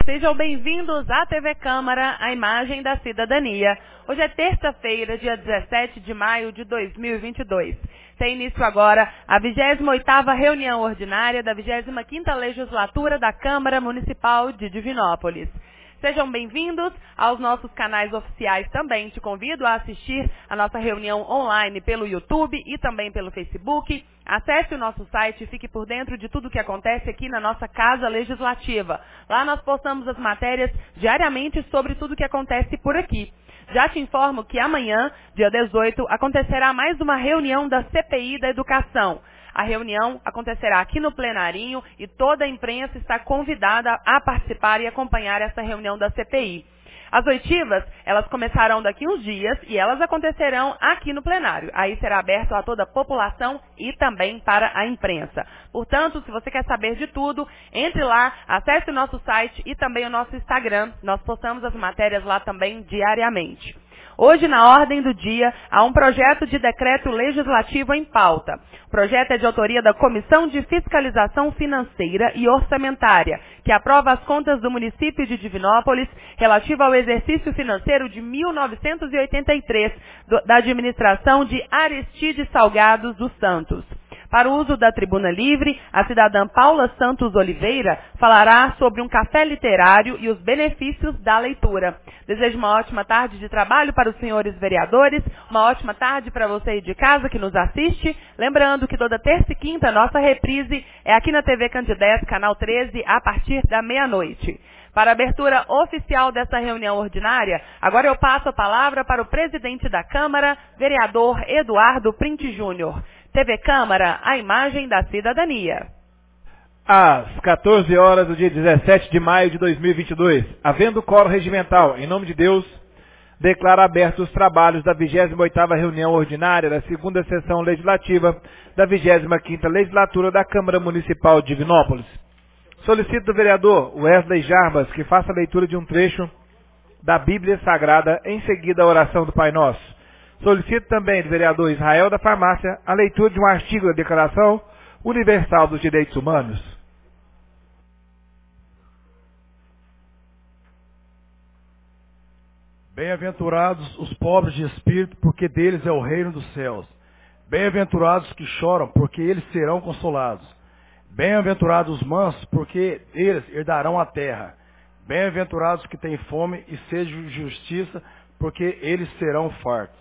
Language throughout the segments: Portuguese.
Sejam bem-vindos à TV Câmara, a imagem da cidadania. Hoje é terça-feira, dia 17 de maio de 2022. Tem início agora a 28ª reunião ordinária da 25ª legislatura da Câmara Municipal de Divinópolis. Sejam bem-vindos aos nossos canais oficiais também. Te convido a assistir a nossa reunião online pelo YouTube e também pelo Facebook. Acesse o nosso site e fique por dentro de tudo o que acontece aqui na nossa Casa Legislativa. Lá nós postamos as matérias diariamente sobre tudo o que acontece por aqui. Já te informo que amanhã, dia 18, acontecerá mais uma reunião da CPI da Educação. A reunião acontecerá aqui no plenarinho e toda a imprensa está convidada a participar e acompanhar essa reunião da CPI. As oitivas, elas começarão daqui uns dias e elas acontecerão aqui no plenário. Aí será aberto a toda a população e também para a imprensa. Portanto, se você quer saber de tudo, entre lá, acesse o nosso site e também o nosso Instagram. Nós postamos as matérias lá também diariamente. Hoje, na ordem do dia, há um projeto de decreto legislativo em pauta. O projeto é de autoria da Comissão de Fiscalização Financeira e Orçamentária, que aprova as contas do município de Divinópolis relativa ao exercício financeiro de 1983 da administração de Aristides Salgados dos Santos. Para o uso da tribuna livre, a cidadã Paula Santos Oliveira falará sobre um café literário e os benefícios da leitura. Desejo uma ótima tarde de trabalho para os senhores vereadores, uma ótima tarde para você aí de casa que nos assiste. Lembrando que toda terça e quinta a nossa reprise é aqui na TV Candidez, canal 13, a partir da meia-noite. Para a abertura oficial dessa reunião ordinária, agora eu passo a palavra para o presidente da Câmara, vereador Eduardo Printe Júnior. TV Câmara, a imagem da cidadania. Às 14 horas do dia 17 de maio de 2022, havendo quórum regimental, em nome de Deus, declaro abertos os trabalhos da 28ª reunião ordinária da segunda sessão legislativa da 25ª legislatura da Câmara Municipal de Divinópolis. Solicito do vereador Wesley Jarbas que faça a leitura de um trecho da Bíblia Sagrada, em seguida a oração do Pai Nosso. Solicito também do vereador Israel da Farmácia a leitura de um artigo da Declaração Universal dos Direitos Humanos. Bem-aventurados os pobres de espírito, porque deles é o reino dos céus. Bem-aventurados que choram, porque eles serão consolados. Bem-aventurados os mansos, porque eles herdarão a terra. Bem-aventurados que têm fome e sede de justiça, porque eles serão fartos.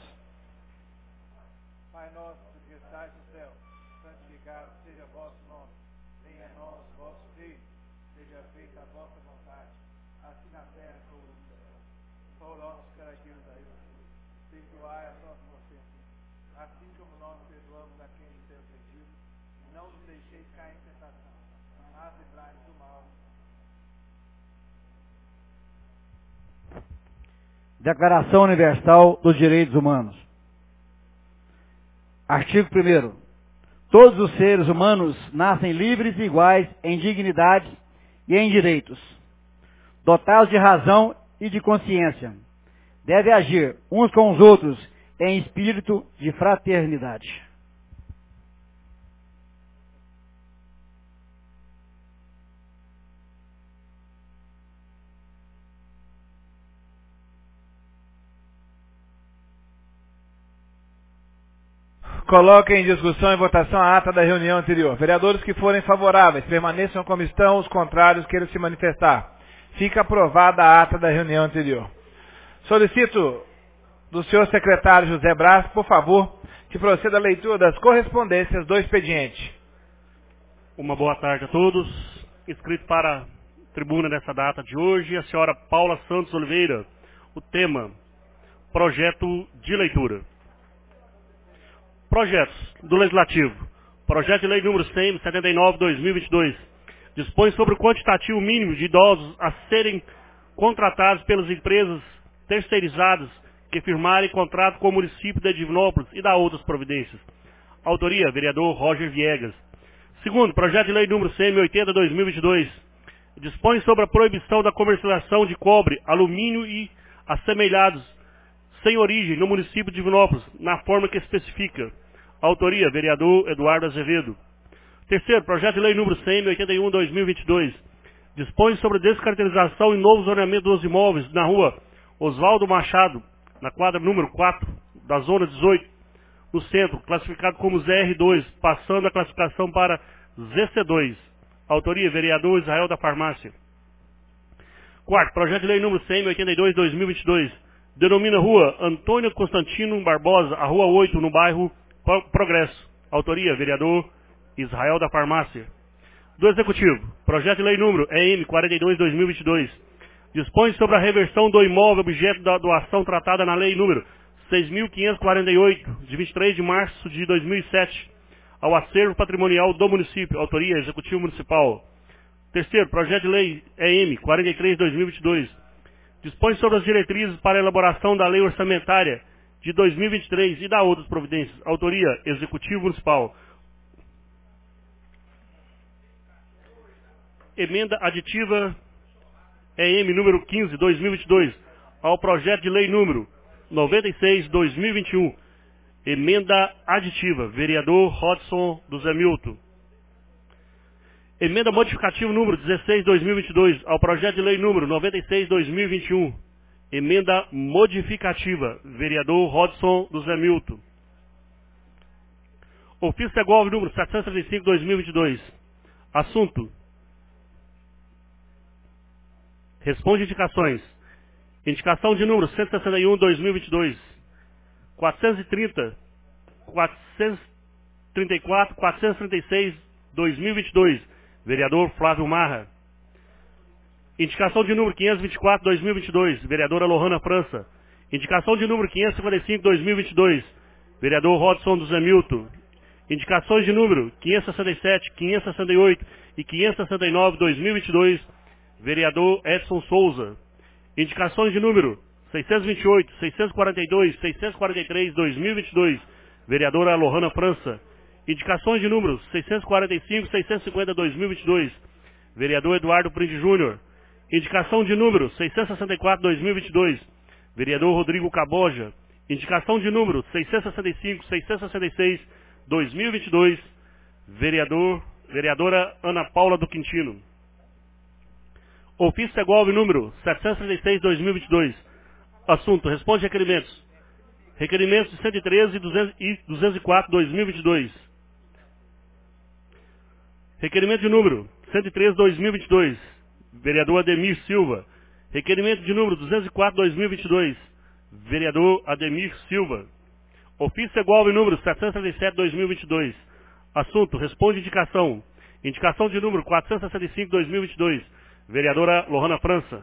Pai nosso que estais no céu, santificado seja o vosso nome. Venha a nós o vosso reino, seja feita a vossa vontade, assim na terra como no céu. O pão nosso cada dia nos dai hoje. Perdoai as nossas ofensas, assim como nós perdoamos a quem nos tem ofendido. Não nos deixeis cair em tentação, mas livrai-nos do mal. Declaração Universal dos Direitos Humanos. Artigo 1º. Todos os seres humanos nascem livres e iguais em dignidade e em direitos, dotados de razão e de consciência. Devem agir uns com os outros em espírito de fraternidade. Coloquem em discussão e votação a ata da reunião anterior. Vereadores que forem favoráveis, permaneçam como estão, os contrários queiram se manifestar. Fica aprovada a ata da reunião anterior. Solicito do senhor secretário José Brás, por favor, que proceda a leitura das correspondências do expediente. Uma boa tarde a todos. Inscrito para a tribuna dessa data de hoje, a senhora Paula Santos Oliveira. O tema, projeto de leitura. Projetos do Legislativo. Projeto de Lei número 179/2022. Dispõe sobre o quantitativo mínimo de idosos a serem contratados pelas empresas terceirizadas que firmarem contrato com o município de Divinópolis e dá outras providências. Autoria, vereador Roger Viegas. Segundo, projeto de lei número 180/2022. Dispõe sobre a proibição da comercialização de cobre, alumínio e assemelhados sem origem no município de Divinópolis, na forma que especifica. Autoria, vereador Eduardo Azevedo. Terceiro, projeto de lei número 181/2022. dispõe sobre descaracterização e novo zoneamento dos imóveis na rua Oswaldo Machado, na quadra número 4, da zona 18, no centro, classificado como ZR2, passando a classificação para ZC2. Autoria, vereador Israel da Farmácia. Quarto, projeto de lei número 182/2022, denomina rua Antônio Constantino Barbosa, a rua 8, no bairro Progresso. Autoria, vereador Israel da Farmácia. Do Executivo, projeto de lei número EM 42/2022, dispõe sobre a reversão do imóvel objeto da doação tratada na lei número 6.548, de 23 de março de 2007, ao acervo patrimonial do município. Autoria, Executivo Municipal. Terceiro, projeto de lei EM 43/2022, dispõe sobre as diretrizes para a elaboração da lei orçamentária de 2023 e da outras providências. Autoria, Executivo Municipal. Emenda aditiva EM número 15/2022 ao projeto de lei número 96/2021. Emenda aditiva, vereador Rodson do Zé Milton. Emenda modificativa número 16/2022 ao projeto de lei número 96/2021. Emenda modificativa, vereador Rodson do Zé Milton. Ofício Segov número 735/2022. Assunto: responde indicações. Indicação de número 161/2022. 430, 434, 436/2022. Vereador Flávio Marra. Indicação de número 524/2022. Vereadora Lohana França. Indicação de número 555/2022. Vereador Rodson do Zé Milton. Indicações de número 567, 568 e 569/2022. Vereador Edson Souza. Indicações de número 628, 642, 643/2022. Vereadora Lohana França. Indicações de números 645, 650/2022. Vereador Eduardo Prindi Júnior. Indicação de número 664/2022. Vereador Rodrigo Caboja. Indicação de número 665, 666/2022. Vereadora Ana Paula do Quintino. Ofício Segov número 736/2022. Assunto: responde requerimentos. Requerimentos de 113 e 204/2022. Requerimento de número 113/2022. Vereador Ademir Silva. Requerimento de número 204/2022. Vereador Ademir Silva. Ofício Segov número 737/2022. Assunto: responde indicação. Indicação de número 465/2022. Vereadora Lohana França.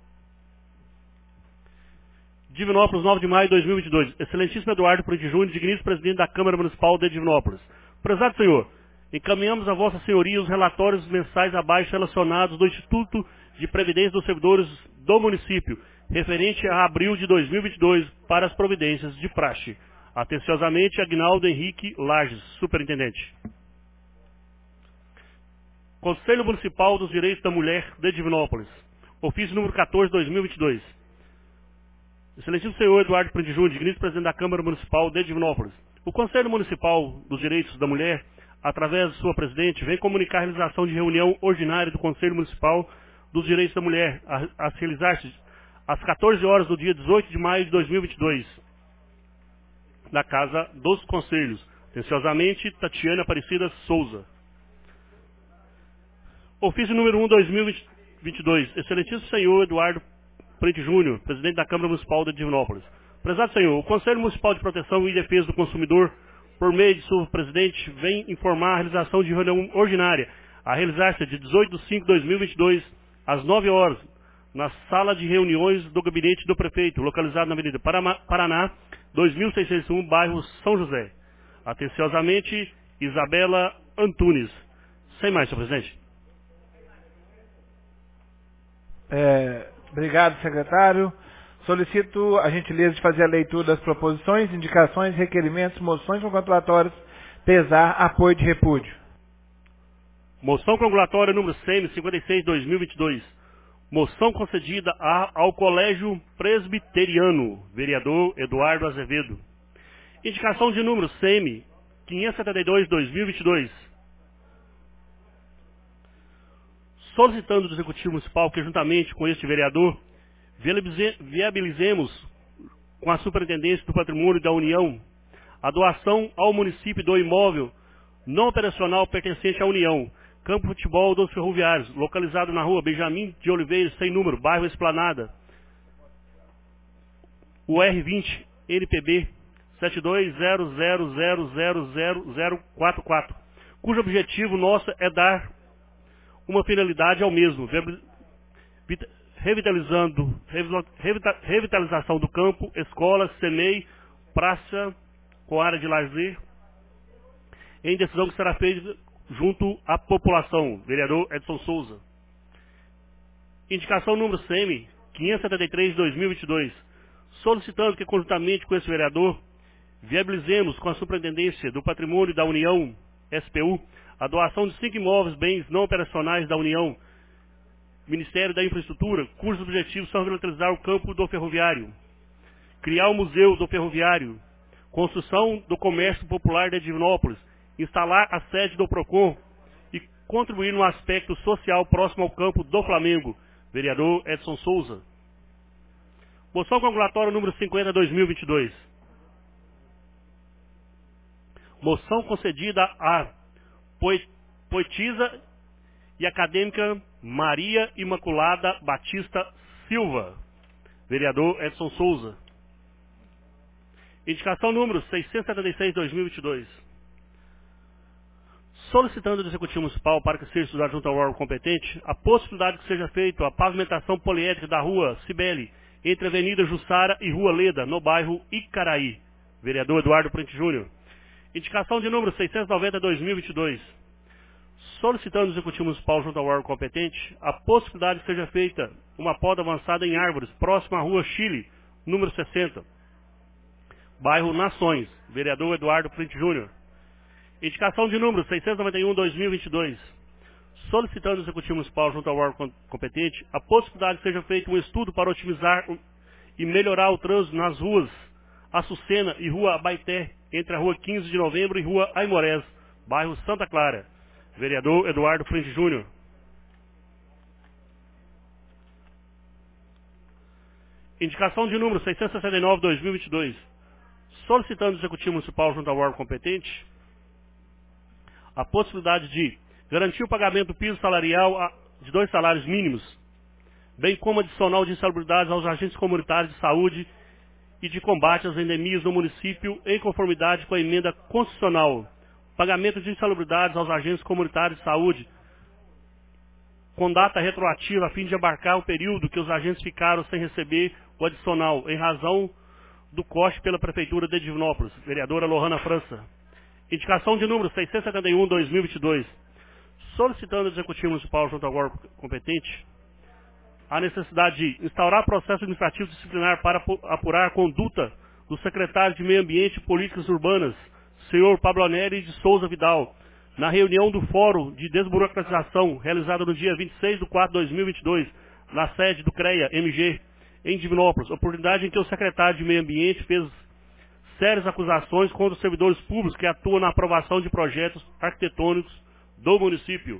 Divinópolis, 9 de maio de 2022. Excelentíssimo Eduardo Prindi Júnior, digníssimo presidente da Câmara Municipal de Divinópolis. Prezado senhor, encaminhamos a vossa senhoria os relatórios mensais abaixo relacionados do Instituto de Previdência dos Servidores do município, referente a abril de 2022, para as providências de praxe. Atenciosamente, Agnaldo Henrique Lages, superintendente. Conselho Municipal dos Direitos da Mulher de Divinópolis. Ofício número 14/2022. Excelentíssimo senhor Eduardo Prindi Júnior, digníssimo presidente da Câmara Municipal de Divinópolis. O Conselho Municipal dos Direitos da Mulher, através de sua presidente, vem comunicar a realização de reunião ordinária do Conselho Municipal dos Direitos da Mulher, a se realizar-se às 14 horas do dia 18 de maio de 2022, na Casa dos Conselhos. Atenciosamente, Tatiana Aparecida Souza. Ofício número 1/2022. Excelentíssimo senhor Eduardo Prindi Júnior, presidente da Câmara Municipal de Divinópolis. Prezado senhor, o Conselho Municipal de Proteção e Defesa do Consumidor, por meio de seu presidente, vem informar a realização de reunião ordinária, a realizar-se de 18/5/2022, às 9 horas, na sala de reuniões do gabinete do prefeito, localizado na Avenida Paraná, 2601, bairro São José. Atenciosamente, Isabela Antunes. Sem mais, senhor presidente. Obrigado, secretário. Solicito a gentileza de fazer a leitura das proposições, indicações, requerimentos, moções congratulatórias, pesar, apoio de repúdio. Moção congratulatória número 156/2022. Moção concedida ao Colégio Presbiteriano, vereador Eduardo Azevedo. Indicação de número 572/2022. solicitando do Executivo Municipal que, juntamente com este vereador, viabilizemos com a Superintendência do Patrimônio da União a doação ao município do imóvel não operacional pertencente à União, Campo de Futebol dos Ferroviários, localizado na rua Benjamin de Oliveira, sem número, bairro Esplanada, UR20, NPB 7200000044, cujo objetivo nosso é dar uma finalidade ao mesmo, revitalização do campo, escolas, CEMEI, praça com área de lazer, em decisão que será feita junto à população. Vereador Edson Souza. Indicação número CM 573 de 2022, solicitando que, conjuntamente com esse vereador, viabilizemos com a Superintendência do Patrimônio da União, SPU, a doação de 5 imóveis, bens não operacionais da União, Ministério da Infraestrutura, cujos objetivos são revitalizar o campo do ferroviário, criar o Museu do Ferroviário, construção do comércio popular de Divinópolis, instalar a sede do PROCON e contribuir no aspecto social próximo ao campo do Flamengo. Vereador Edson Souza. Moção congulatória número 50, 2022. Moção concedida a poetisa e acadêmica Maria Imaculada Batista Silva. Vereador Edson Souza. Indicação número 676, 2022. Solicitando do Executivo Municipal para que seja estudado junto ao órgão competente a possibilidade de que seja feita a pavimentação poliédrica da rua Cibele, entre a Avenida Jussara e Rua Leda, no bairro Icaraí. Vereador Eduardo Prente Júnior. Indicação de número 690, 2022. Solicitando do Executivo Municipal junto ao órgão competente a possibilidade de que seja feita uma poda avançada em árvores próxima à Rua Chile, número 60, bairro Nações. Vereador Eduardo Prente Júnior. Indicação de número 691, 2022. Solicitando ao Executivo Municipal junto ao órgão competente a possibilidade de que seja feito um estudo para otimizar e melhorar o trânsito nas ruas Açucena e Rua Abaeté, entre a Rua 15 de Novembro e Rua Aimorés, bairro Santa Clara. Vereador Eduardo Prente Júnior. Indicação de número 669, 2022. Solicitando ao Executivo Municipal junto ao órgão competente a possibilidade de garantir o pagamento do piso salarial de 2 salários mínimos, bem como adicional de insalubridades aos agentes comunitários de saúde e de combate às endemias no município, em conformidade com a emenda constitucional. Pagamento de insalubridades aos agentes comunitários de saúde, com data retroativa, a fim de abarcar o período que os agentes ficaram sem receber o adicional, em razão do corte pela Prefeitura de Divinópolis. Vereadora Lohana França. Indicação de número 671, 2022. Solicitando ao Executivo Municipal junto ao órgão competente a necessidade de instaurar processo administrativo disciplinar para apurar a conduta do secretário de Meio Ambiente e Políticas Urbanas, senhor Pablo Neri de Souza Vidal, na reunião do Fórum de Desburocratização, realizada no dia 26 de 4 de 2022, na sede do CREA-MG, em Divinópolis, oportunidade em que o secretário de Meio Ambiente fez sérias acusações contra os servidores públicos que atuam na aprovação de projetos arquitetônicos do município.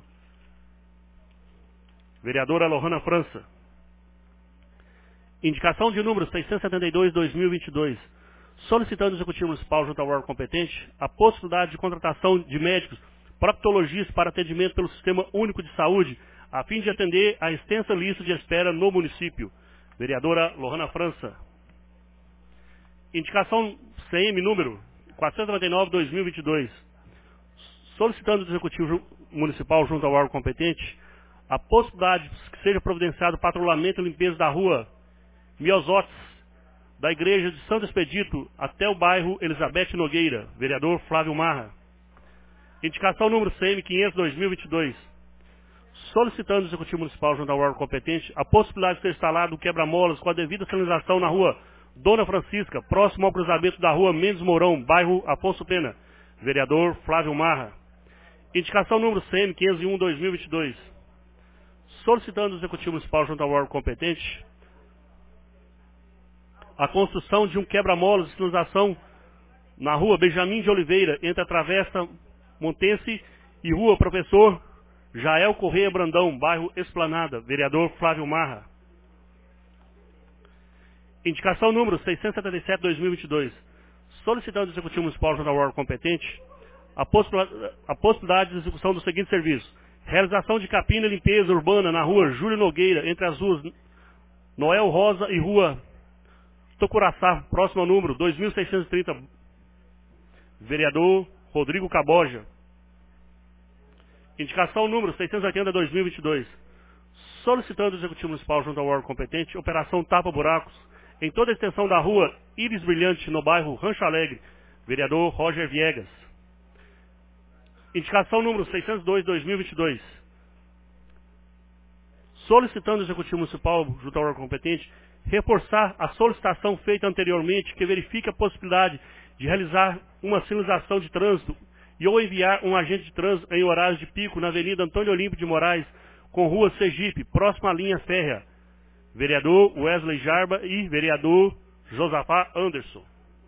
Vereadora Lohana França. Indicação de número 672, 2022. Solicitando ao Executivo Municipal junto ao órgão competente a possibilidade de contratação de médicos proctologistas para atendimento pelo Sistema Único de Saúde, a fim de atender a extensa lista de espera no município. Vereadora Lohana França. Indicação CM número 499, 2022. Solicitando ao Executivo Municipal junto ao órgão competente a possibilidade de que seja providenciado patrulhamento e limpeza da rua Miosotes, da Igreja de Santo Expedito até o bairro Elizabeth Nogueira. Vereador Flávio Marra. Indicação número CM 500, 2022. Solicitando ao Executivo Municipal junto ao órgão competente a possibilidade de ser instalado um quebra-molas com a devida sinalização na rua Dona Francisca, próximo ao cruzamento da rua Mendes Mourão, bairro Afonso Pena. Vereador Flávio Marra. Indicação número CM 501, 2022. Solicitando ao Executivo Municipal junto ao órgão competente a construção de um quebra-molas de sinalização na rua Benjamin de Oliveira, entre a Travessa Montense e Rua Professor Jael Correia Brandão, bairro Esplanada, vereador Flávio Marra. Indicação número 677/2022. Solicitando ao Executivo Municipal junto ao órgão competente a possibilidade de execução do seguinte serviço. Realização de capina e limpeza urbana na rua Júlio Nogueira, entre as ruas Noel Rosa e rua Tocuraçá, próximo ao número 2630. Vereador Rodrigo Caboja. Indicação número 680/2022. Solicitando ao Executivo Municipal junto ao órgão competente operação tapa-buracos em toda a extensão da rua Íris Brilhante, no bairro Rancho Alegre. Vereador Roger Viegas. Indicação número 602/2022. Solicitando ao Executivo Municipal junto ao órgão competente reforçar a solicitação feita anteriormente que verifique a possibilidade de realizar uma sinalização de trânsito e ou enviar um agente de trânsito em horários de pico na Avenida Antônio Olímpio de Moraes, com rua Sergipe, próxima à linha férrea. Vereador Wesley Jarba e vereador Josafá Anderson.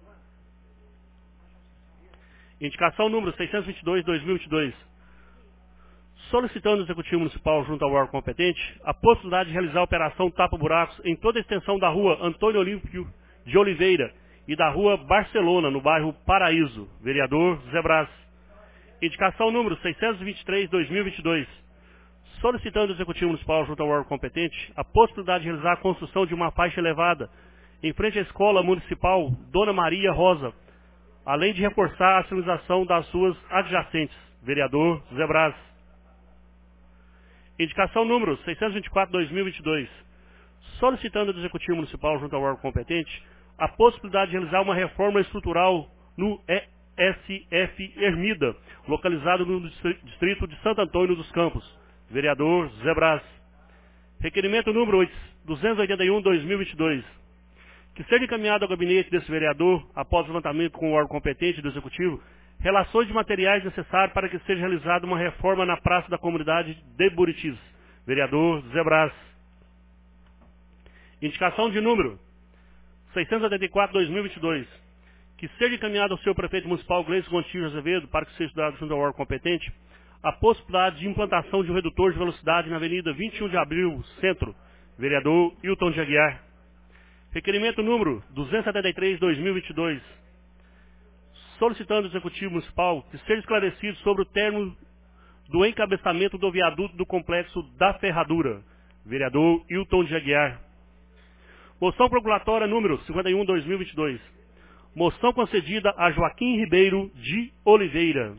Indicação número 622/2022. Solicitando ao Executivo Municipal junto ao órgão competente a possibilidade de realizar a operação tapa-buracos em toda a extensão da rua Antônio Olímpio de Oliveira e da rua Barcelona, no bairro Paraíso. Vereador Zé Brás. Indicação número 623/2022. Solicitando ao Executivo Municipal junto ao órgão competente a possibilidade de realizar a construção de uma faixa elevada em frente à Escola Municipal Dona Maria Rosa, além de reforçar a sinalização das ruas adjacentes. Vereador Zé Brás. Indicação número 624/2022. Solicitando ao Executivo Municipal junto ao órgão competente a possibilidade de realizar uma reforma estrutural no ESF Ermida, localizado no distrito de Santo Antônio dos Campos. Vereador Zé Brás. Requerimento número 281/2022. Que seja encaminhado ao gabinete desse vereador, após o levantamento com o órgão competente do Executivo, relações de materiais necessários para que seja realizada uma reforma na Praça da Comunidade de Buritis. Vereador Zé Brás. Indicação de número 684/2022. Que seja encaminhado ao seu prefeito municipal, Gleison Gontijo Azevedo, para que seja estudado junto ao órgão competente, a possibilidade de implantação de um redutor de velocidade na Avenida 21 de Abril, Centro. Vereador Hilton de Aguiar. Requerimento número 273/2022. Solicitando ao Executivo Municipal que seja esclarecido sobre o termo do encabeçamento do viaduto do Complexo da Ferradura. Vereador Hilton de Aguiar. Moção protocolatória número 51/2022. Moção concedida a Joaquim Ribeiro de Oliveira.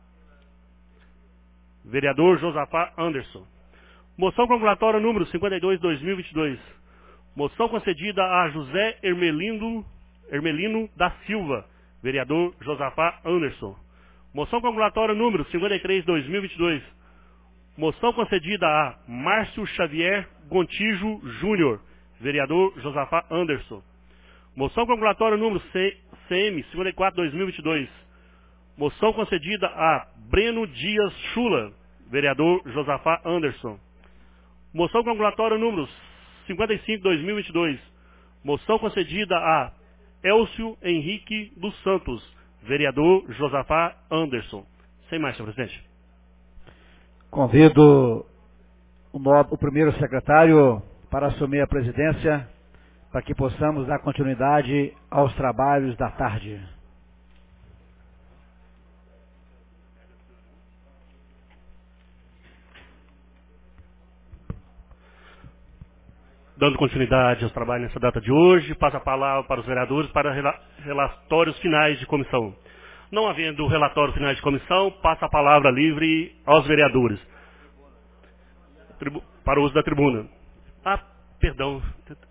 Vereador Josafá Anderson. Moção protocolatória número 52/2022. Moção concedida a José Hermelino da Silva. Vereador Josafá Anderson. Moção protocolatória número 53/2022. Moção concedida a Márcio Xavier Gontijo Júnior. Vereador Josafá Anderson. Moção protocolatória número CM 54/2022. Moção concedida a Breno Dias Chula. Vereador Josafá Anderson. Moção protocolatória número 55/2022. Moção concedida a Elcio Henrique dos Santos. Vereador Josafá Anderson. Sem mais, senhor presidente. Convido o primeiro secretário para assumir a presidência, para que possamos dar continuidade aos trabalhos da tarde. Dando continuidade aos trabalhos nessa data de hoje, passo a palavra para os vereadores para relatórios finais de comissão. Não havendo relatórios finais de comissão, passa a palavra livre aos vereadores. Para o uso da tribuna. Perdão.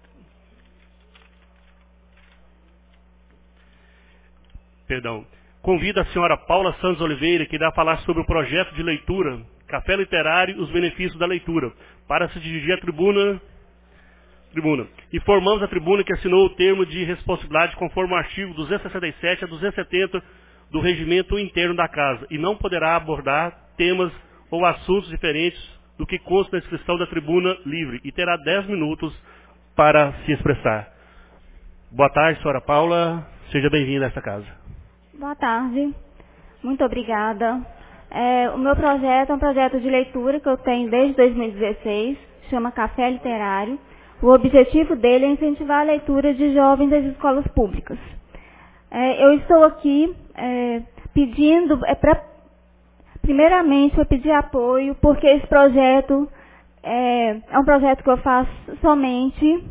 Convido a senhora Paula Santos Oliveira, que irá falar sobre o projeto de leitura, Café Literário e os benefícios da leitura, para se dirigir à tribuna. Informamos a tribuna que assinou o termo de responsabilidade conforme o artigo 267 a 270 do regimento interno da Casa e não poderá abordar temas ou assuntos diferentes do que consta na inscrição da tribuna livre e terá 10 minutos para se expressar. Boa tarde, senhora Paula. Seja bem-vinda a esta casa. Boa tarde. Muito obrigada. O meu projeto é um projeto de leitura que eu tenho desde 2016, chama Café Literário. O objetivo dele é incentivar a leitura de jovens das escolas públicas. Eu estou aqui pedindo, primeiramente, eu pedi apoio, porque esse projeto é um projeto que eu faço somente.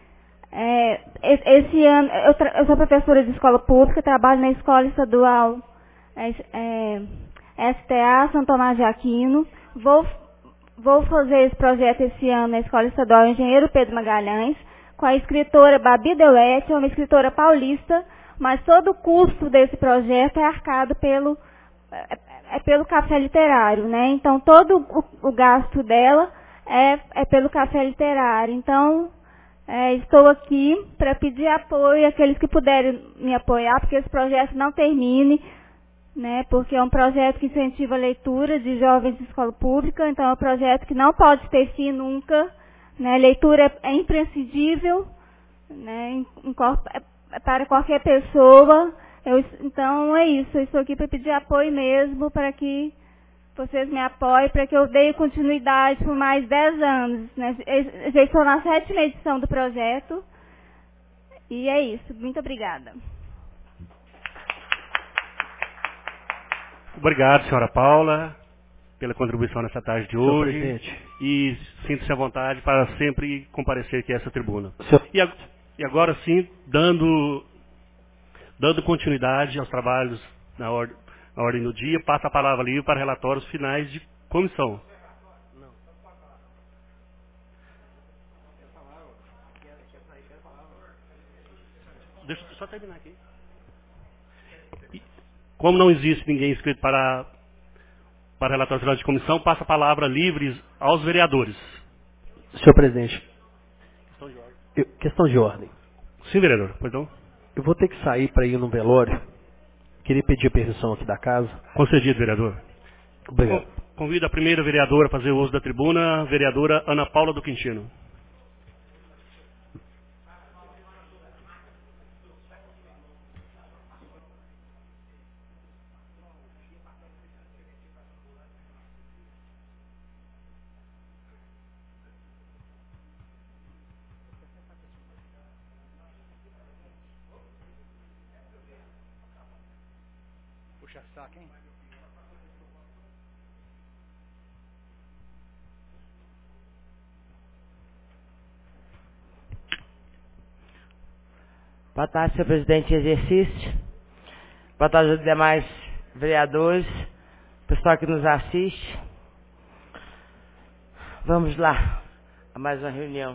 Esse ano, eu sou professora de escola pública, trabalho na escola estadual STA, São Tomás de Aquino. Vou fazer esse projeto esse ano na escola estadual Engenheiro Pedro Magalhães, com a escritora Babi Delete, uma escritora paulista, mas todo o custo desse projeto é arcado pelo Café Literário, né? Então, todo o gasto dela é pelo Café Literário. Então, estou aqui para pedir apoio àqueles que puderem me apoiar, porque esse projeto não termine, né? Porque é um projeto que incentiva a leitura de jovens de escola pública, então é um projeto que não pode ter fim nunca, né? Leitura é imprescindível, né? Para qualquer pessoa. Então é isso, eu estou aqui para pedir apoio mesmo, para que vocês me apoiem, para que eu dê continuidade por mais 10 anos. Né? Eu já estou na 7ª edição do projeto. E é isso. Muito obrigada. Obrigado, senhora Paula, pela contribuição nessa tarde de hoje. Presidente. E sinta-se à vontade para sempre comparecer aqui a essa tribuna. E agora sim, dando continuidade aos trabalhos na ordem do dia, passa a palavra livre para relatórios finais de comissão. Deixa eu só terminar aqui. Como não existe ninguém inscrito para relatórios finais de comissão, passa a palavra livre aos vereadores. Senhor presidente, questão de ordem. Sim, vereador, perdão. Eu vou ter que sair para ir no velório. Queria pedir a permissão aqui da casa. Concedido, vereador. Obrigado. Convido a primeira vereadora a fazer uso da tribuna, vereadora Ana Paula do Quintino. Puxa saco, hein? Boa tarde, senhor presidente em exercício. Boa tarde aos demais vereadores, pessoal que nos assiste. Vamos lá a mais uma reunião.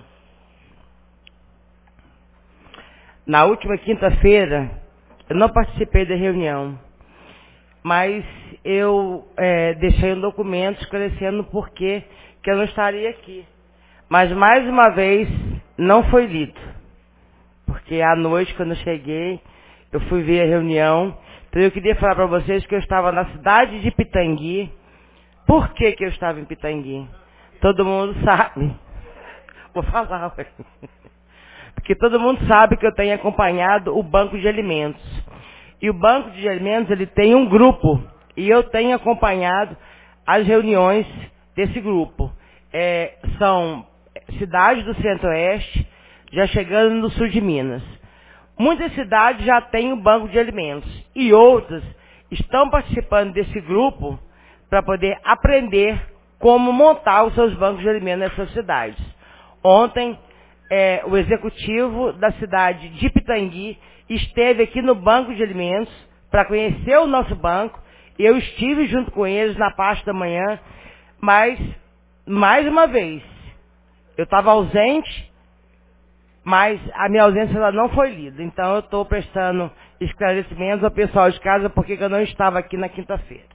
Na última quinta-feira, eu não participei da reunião, mas eu deixei um documento esclarecendo o porquê que eu não estaria aqui. Mas, mais uma vez, não foi lido. Porque à noite, quando eu cheguei, eu fui ver a reunião. Então, eu queria falar para vocês que eu estava na cidade de Pitangui. Por que que eu estava em Pitangui? Todo mundo sabe. Vou falar, ué. Porque todo mundo sabe que eu tenho acompanhado o Banco de Alimentos. E o Banco de Alimentos, ele tem um grupo. E eu tenho acompanhado as reuniões desse grupo. São cidades do Centro-Oeste, já chegando no sul de Minas. Muitas cidades já têm o Banco de Alimentos. E outras estão participando desse grupo para poder aprender como montar os seus bancos de alimentos nessas cidades. Ontem, o executivo da cidade de Pitangui esteve aqui no Banco de Alimentos para conhecer o nosso banco. Eu estive junto com eles na parte da manhã, mas, mais uma vez, eu estava ausente, mas a minha ausência ela não foi lida. Então, eu estou prestando esclarecimentos ao pessoal de casa porque eu não estava aqui na quinta-feira.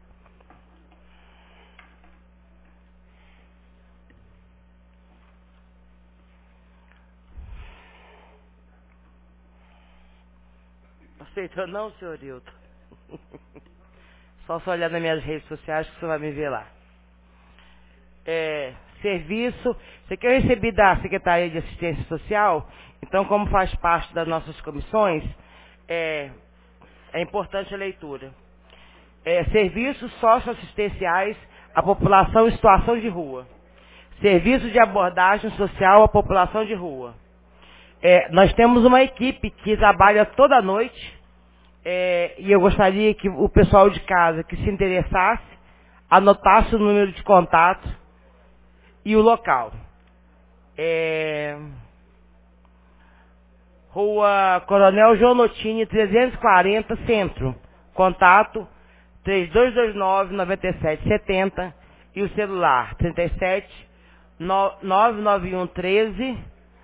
Aceitou não, senhor Hilton? Só olhar nas minhas redes sociais que você vai me ver lá. Serviço, isso aqui eu recebi da Secretaria de Assistência Social, então como faz parte das nossas comissões, é importante a leitura. serviços socioassistenciais à população em situação de rua. Serviços de abordagem social à população de rua. Nós temos uma equipe que trabalha toda noite, e eu gostaria que o pessoal de casa que se interessasse, anotasse o número de contato e o local. Rua Coronel João Notini, 340, Centro. Contato 3229-9770 e o celular 37 991 13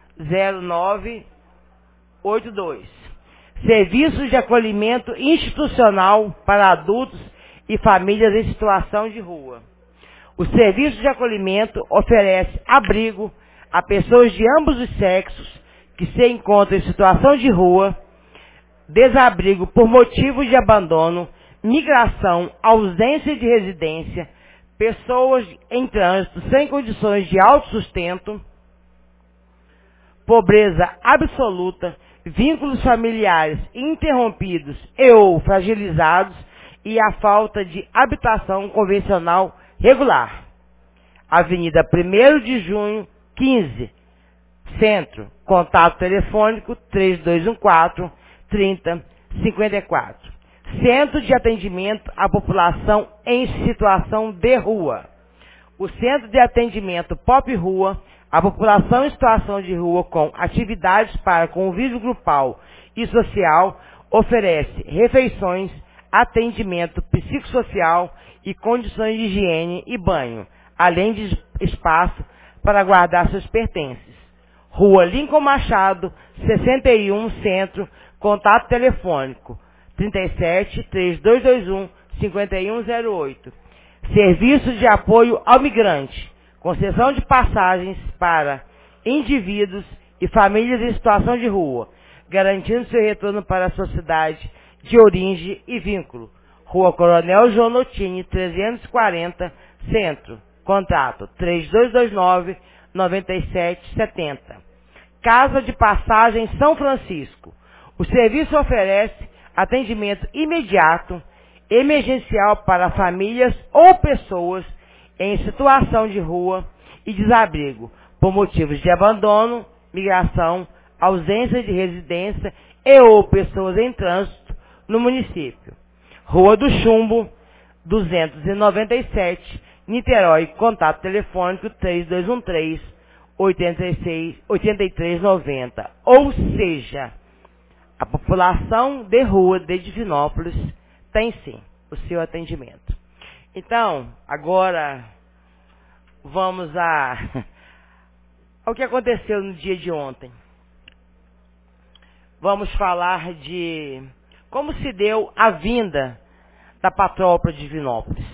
0982. Serviços de acolhimento institucional para adultos e famílias em situação de rua. O serviço de acolhimento oferece abrigo a pessoas de ambos os sexos que se encontram em situação de rua, desabrigo por motivos de abandono, migração, ausência de residência, pessoas em trânsito sem condições de autossustento, pobreza absoluta, vínculos familiares interrompidos e ou fragilizados e a falta de habitação convencional regular. Avenida 1º de Junho, 15, Centro. Contato telefônico 3214-3054. Centro de atendimento à população em situação de rua. O Centro de Atendimento Pop Rua, a população em situação de rua com atividades para convívio grupal e social, oferece refeições, atendimento psicossocial e condições de higiene e banho, além de espaço para guardar seus pertences. Rua Lincoln Machado, 61, Centro, contato telefônico 37-3221-5108. Serviços de apoio ao migrante, concessão de passagens para indivíduos e famílias em situação de rua, garantindo seu retorno para a sua cidade de origem e vínculo. Rua Coronel João Notini, 340, Centro. Contato 3229-9770. Casa de Passagem São Francisco. O serviço oferece atendimento imediato, emergencial para famílias ou pessoas em situação de rua e desabrigo, por motivos de abandono, migração, ausência de residência e ou pessoas em trânsito no município. Rua do Chumbo, 297, Niterói, contato telefônico 3213-8390. Ou seja, a população de rua de Divinópolis tem sim o seu atendimento. Então, agora vamos ao que aconteceu no dia de ontem. Vamos falar de como se deu a vinda da patroa para Divinópolis.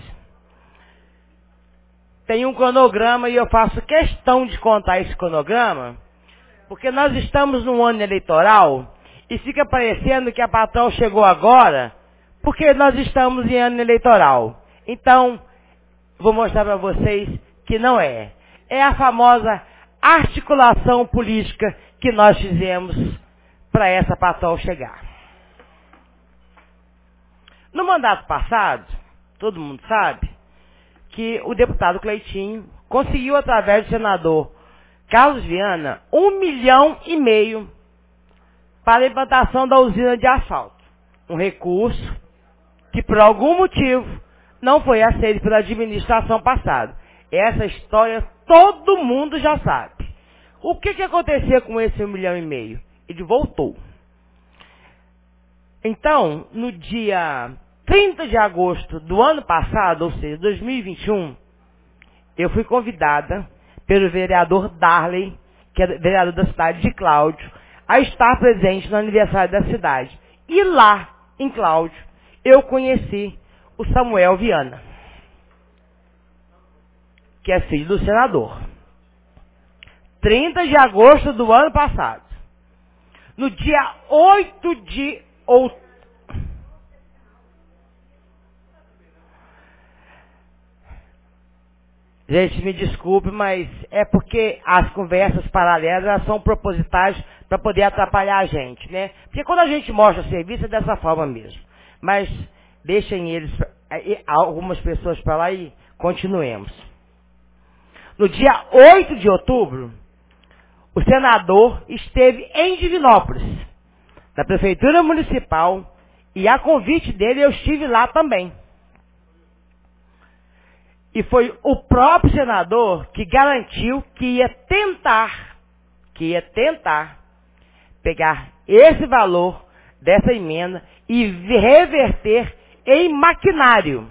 Tem um cronograma e eu faço questão de contar esse cronograma, porque nós estamos num ano eleitoral e fica parecendo que a patroa chegou agora, porque nós estamos em ano eleitoral. Então, vou mostrar para vocês que não é. É a famosa articulação política que nós fizemos para essa patroa chegar. No mandato passado, todo mundo sabe, que o deputado Cleitinho conseguiu, através do senador Carlos Viana, 1,5 milhão para a implantação da usina de asfalto. Um recurso que, por algum motivo, não foi aceito pela administração passada. Essa história todo mundo já sabe. O que aconteceu com esse 1,5 milhão? Ele voltou. Então, no dia 30 de agosto do ano passado, ou seja, 2021, eu fui convidada pelo vereador Darley, que é vereador da cidade de Cláudio, a estar presente no aniversário da cidade. E lá, em Cláudio, eu conheci o Samuel Viana, que é filho do senador. 30 de agosto do ano passado. No dia 8 de outubro. Gente, me desculpe, mas é porque as conversas paralelas elas são propositais para poder atrapalhar a gente, né? Porque quando a gente mostra serviço é dessa forma mesmo. Mas deixem eles algumas pessoas para lá e continuemos. No dia 8 de outubro, o senador esteve em Divinópolis, na Prefeitura Municipal, e a convite dele eu estive lá também. E foi o próprio senador que garantiu que ia tentar pegar esse valor dessa emenda e reverter em maquinário.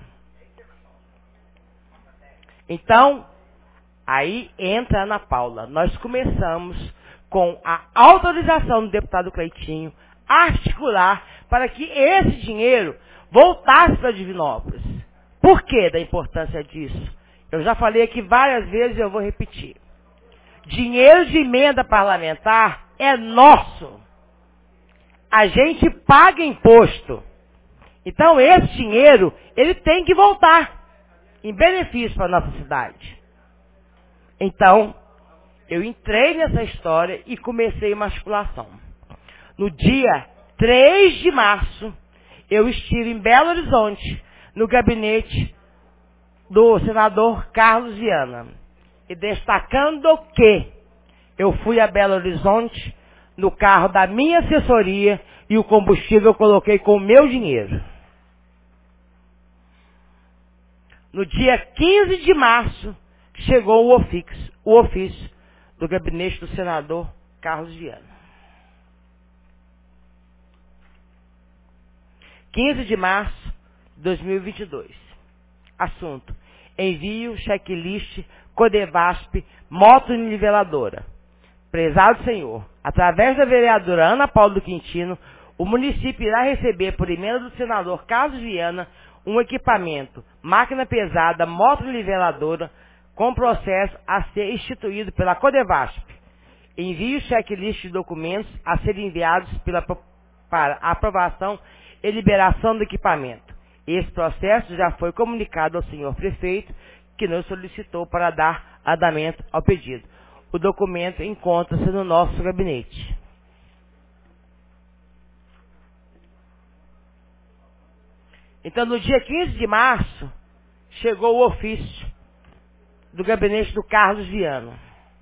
Então, aí entra a Ana Paula. Nós começamos com a autorização do deputado Cleitinho articular para que esse dinheiro voltasse para Divinópolis. Por que da importância disso? Eu já falei aqui várias vezes e eu vou repetir. Dinheiro de emenda parlamentar é nosso. A gente paga imposto. Então esse dinheiro, ele tem que voltar em benefício para a nossa cidade. Então, eu entrei nessa história e comecei uma articulação. No dia 3 de março, eu estive em Belo Horizonte, no gabinete do senador Carlos Viana. E destacando que eu fui a Belo Horizonte no carro da minha assessoria e o combustível eu coloquei com o meu dinheiro. No dia 15 de março, chegou o ofício do gabinete do senador Carlos Viana. 15 de março de 2022. Assunto: envio checklist Codevasp motoniveladora. Prezado senhor, através da vereadora Ana Paula do Quintino, o município irá receber por emenda do senador Carlos Viana um equipamento, máquina pesada motoniveladora, com processo a ser instituído pela Codevasp. Envio checklist de documentos a serem enviados para aprovação e liberação do equipamento. Esse processo já foi comunicado ao senhor prefeito, que nos solicitou para dar andamento ao pedido. O documento encontra-se no nosso gabinete. Então, no dia 15 de março, chegou o ofício do gabinete do Carlos Viana.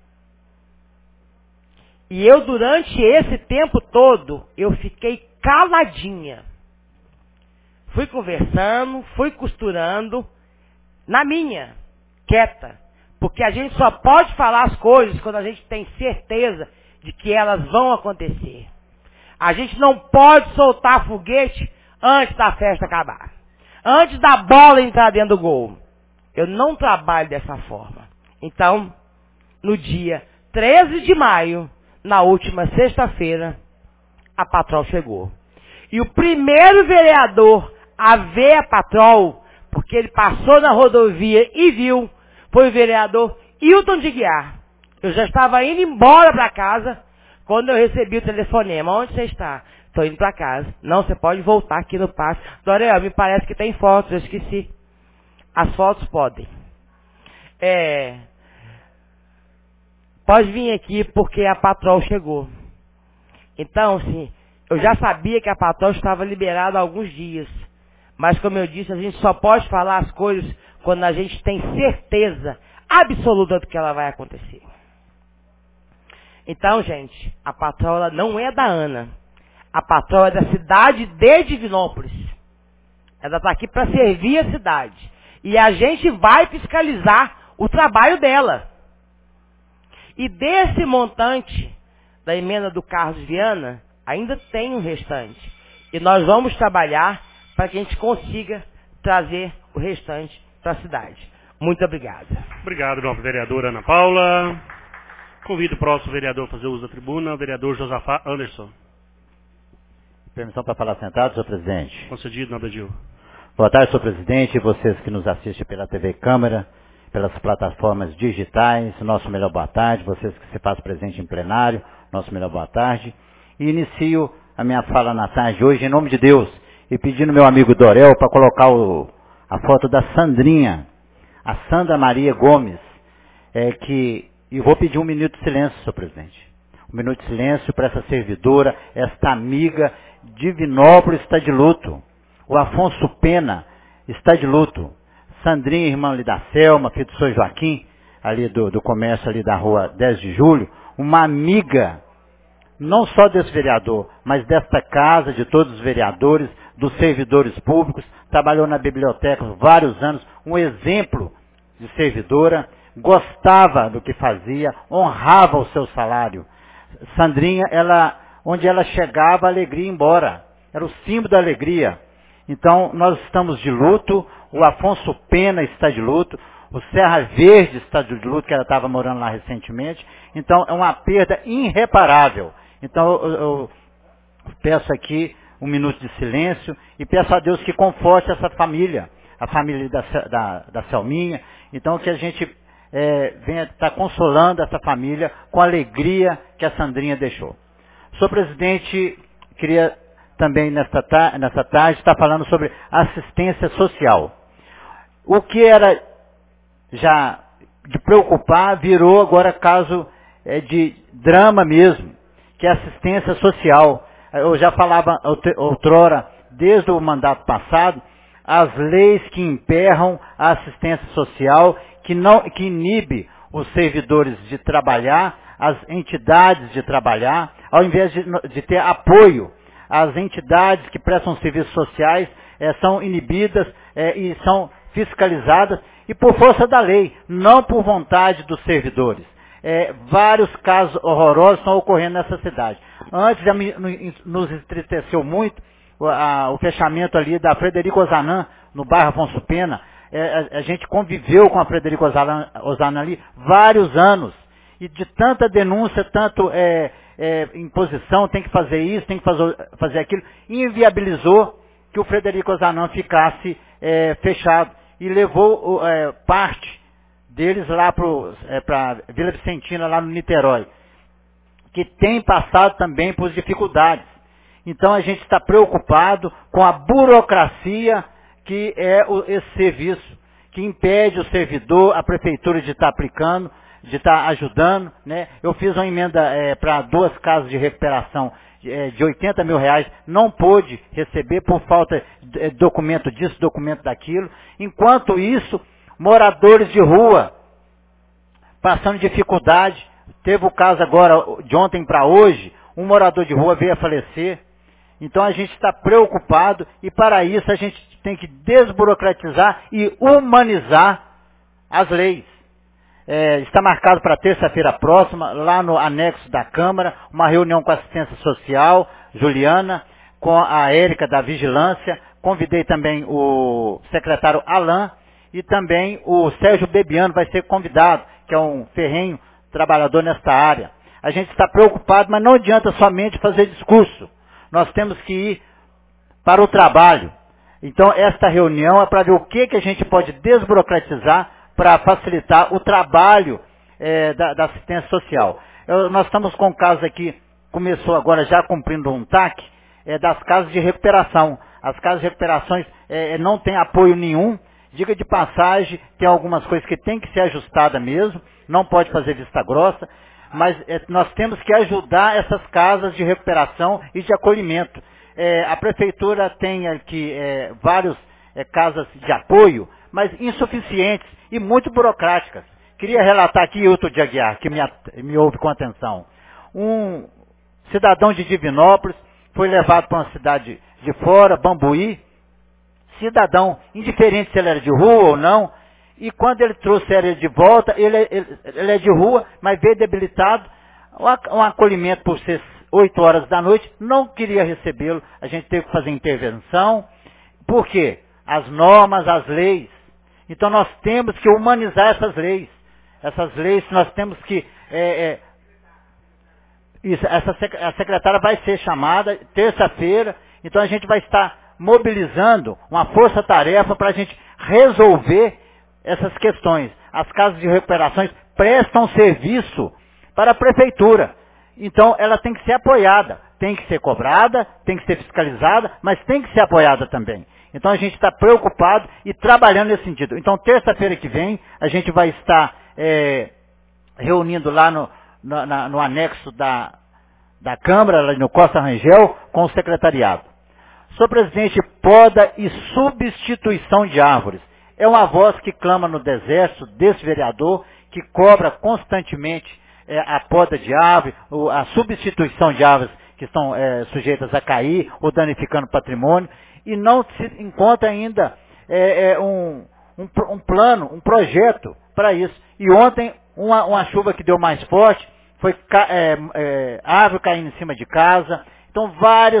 E eu, durante esse tempo todo, eu fiquei caladinha. Fui conversando, fui costurando, na minha, quieta. Porque a gente só pode falar as coisas quando a gente tem certeza de que elas vão acontecer. A gente não pode soltar foguete antes da festa acabar. Antes da bola entrar dentro do gol. Eu não trabalho dessa forma. Então, no dia 13 de maio, na última sexta-feira, a Patrol chegou. E o primeiro vereador a ver a Patrol, porque ele passou na rodovia e viu, foi o vereador Hilton de Guiar. Eu já estava indo embora para casa, quando eu recebi o telefonema. Onde você está? Estou indo para casa. Não, você pode voltar aqui no pátio. Dorel, me parece que tem fotos, eu esqueci. As fotos podem. Pode vir aqui porque a Patrol chegou. Então, assim, eu já sabia que a Patrol estava liberada há alguns dias. Mas, como eu disse, a gente só pode falar as coisas quando a gente tem certeza absoluta do que ela vai acontecer. Então, gente, a Patrol ela não é da Ana. A Patrol é da cidade de Divinópolis. Ela está aqui para servir a cidade. E a gente vai fiscalizar o trabalho dela. E desse montante da emenda do Carlos Viana, ainda tem um restante. E nós vamos trabalhar para que a gente consiga trazer o restante para a cidade. Muito obrigado. Obrigado, nova vereadora Ana Paula. Convido o próximo vereador a fazer uso da tribuna, o vereador Josafá Anderson. Permissão para falar sentado, senhor presidente. Concedido, nobre Gil. Boa tarde, senhor presidente, e vocês que nos assistem pela TV Câmara, pelas plataformas digitais, nosso melhor boa tarde, vocês que se fazem presente em plenário, nosso melhor boa tarde. E inicio a minha fala na tarde hoje, em nome de Deus, e pedindo meu amigo Dorel para colocar a foto da Sandrinha, a Sandra Maria Gomes, e vou pedir um minuto de silêncio, senhor presidente. Um minuto de silêncio para essa servidora, esta amiga. Divinópolis está de luto. O Afonso Pena está de luto. Sandrinha, irmã ali da Selma, filho do Sr. Joaquim, ali do comércio ali da rua 10 de julho, uma amiga, não só desse vereador, mas desta casa, de todos os vereadores, dos servidores públicos, trabalhou na biblioteca vários anos, um exemplo de servidora, gostava do que fazia, honrava o seu salário. Sandrinha, onde ela chegava, a alegria ia embora. Era o símbolo da alegria. Então, nós estamos de luto, o Afonso Pena está de luto, o Serra Verde está de luto, que ela estava morando lá recentemente. Então, é uma perda irreparável. Então, eu peço aqui um minuto de silêncio e peço a Deus que conforte essa família, a família da Selminha. Então, que a gente venha estar consolando essa família com a alegria que a Sandrinha deixou. Senhor presidente, queria também nessa tarde estar falando sobre assistência social. O que era já de preocupar virou agora caso de drama mesmo, que é assistência social. Eu já falava outrora, desde o mandato passado, as leis que emperram a assistência social, que inibe os servidores de trabalhar, as entidades de trabalhar, ao invés de ter apoio. As entidades que prestam serviços sociais são inibidas e são fiscalizadas, e por força da lei, não por vontade dos servidores. Vários casos horrorosos estão ocorrendo nessa cidade. Antes nos entristeceu muito o fechamento ali da Frederico Ozanam, no bairro Afonso Pena. A gente conviveu com a Frederico Ozanam ali vários anos. E de tanta denúncia, tanto imposição, tem que fazer isso, tem que fazer aquilo, inviabilizou que o Frederico Ozanam ficasse fechado. E levou parte deles lá para Vila Vicentina, lá no Niterói, que tem passado também por dificuldades. Então a gente está preocupado com a burocracia que é esse serviço, que impede o servidor, a prefeitura de estar aplicando, de estar ajudando, né? Eu fiz uma emenda para 2 casas de recuperação de 80 mil reais, não pôde receber por falta de documento disso, documento daquilo. Enquanto isso, moradores de rua, passando dificuldade. Teve o caso agora, de ontem para hoje, um morador de rua veio a falecer. Então a gente está preocupado e para isso a gente tem que desburocratizar e humanizar as leis. Está marcado para terça-feira próxima, lá no anexo da Câmara, uma reunião com a assistência social, Juliana, com a Érica da Vigilância. Convidei também o secretário Alain e também o Sérgio Bebiano vai ser convidado, que é um ferrenho trabalhador nesta área. A gente está preocupado, mas não adianta somente fazer discurso. Nós temos que ir para o trabalho. Então, esta reunião é para ver o que a gente pode desburocratizar para facilitar o trabalho da assistência social. Nós estamos com um caso aqui, começou agora já cumprindo um TAC, das casas de recuperação. As casas de recuperações não têm apoio nenhum. Diga de passagem, tem algumas coisas que tem que ser ajustada mesmo, não pode fazer vista grossa, mas nós temos que ajudar essas casas de recuperação e de acolhimento. A prefeitura tem aqui várias casas de apoio, mas insuficientes e muito burocráticas. Queria relatar aqui, Hilton de Aguiar, que me ouve com atenção. Um cidadão de Divinópolis foi levado para uma cidade de fora, Bambuí, cidadão, indiferente se ele era de rua ou não, e quando ele trouxe ele de volta, ele é de rua, mas veio debilitado, um acolhimento por ser 8 horas da noite, não queria recebê-lo, a gente teve que fazer intervenção. Por quê? As normas, as leis. Então nós temos que humanizar essas leis. Essas leis nós temos que... a secretária vai ser chamada terça-feira, então a gente vai estar mobilizando uma força-tarefa para a gente resolver essas questões. As casas de recuperações prestam serviço para a prefeitura. Então ela tem que ser apoiada, tem que ser cobrada, tem que ser fiscalizada, mas tem que ser apoiada também. Então a gente está preocupado e trabalhando nesse sentido. Então terça-feira que vem a gente vai estar reunindo lá no anexo da Câmara, lá no Costa Rangel, com o secretariado. Senhor presidente, poda e substituição de árvores. É uma voz que clama no deserto desse vereador, que cobra constantemente a poda de árvore, a substituição de árvores que estão sujeitas a cair ou danificando patrimônio, e não se encontra ainda um plano, um projeto para isso. E ontem, uma chuva que deu mais forte, foi árvore caindo em cima de casa, então vários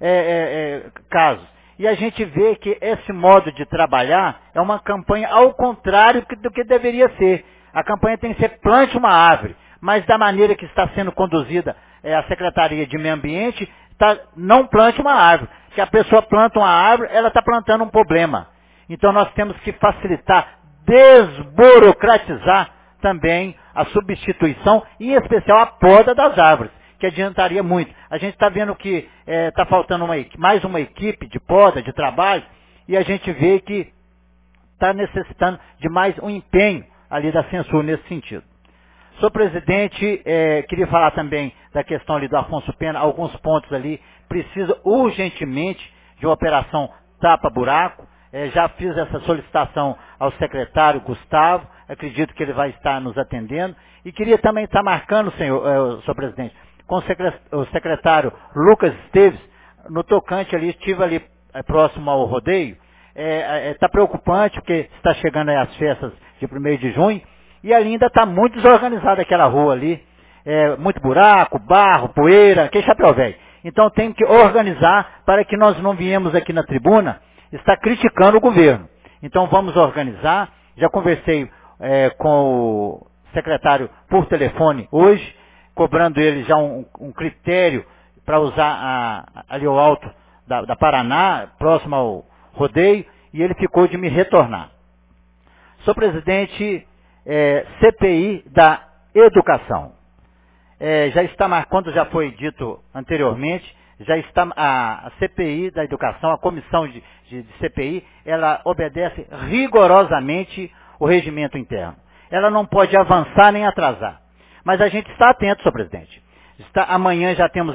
casos. E a gente vê que esse modo de trabalhar é uma campanha ao contrário do que deveria ser. A campanha tem que ser plante uma árvore, mas da maneira que está sendo conduzida a Secretaria de Meio Ambiente, não plante uma árvore. Se a pessoa planta uma árvore, ela está plantando um problema. Então nós temos que facilitar, desburocratizar também a substituição, e em especial a poda das árvores, que adiantaria muito. A gente está vendo que está faltando mais uma equipe de poda, de trabalho, e a gente vê que está necessitando de mais um empenho ali da Censur nesse sentido. Senhor presidente, queria falar também da questão ali do Afonso Pena, alguns pontos ali, precisa urgentemente de uma operação tapa-buraco. Já fiz essa solicitação ao secretário Gustavo, acredito que ele vai estar nos atendendo, e queria também estar marcando, senhor presidente, com o secretário Lucas Esteves, no tocante ali, estive ali próximo ao rodeio. Está preocupante, porque está chegando aí as festas de 1º de junho, e ali ainda está muito desorganizada aquela rua ali, muito buraco, barro, poeira, que chapéu velho. Então tem que organizar para que nós não viemos aqui na tribuna estar criticando o governo. Então vamos organizar. Já conversei com o secretário por telefone hoje, cobrando ele já um critério para usar ali o alto da Paraná, próximo ao rodeio, e ele ficou de me retornar. Senhor presidente, CPI da educação. Já está marcando, já foi dito anteriormente, já está a CPI da educação, a comissão de CPI, ela obedece rigorosamente o regimento interno. Ela não pode avançar nem atrasar. Mas a gente está atento, senhor presidente. Amanhã já temos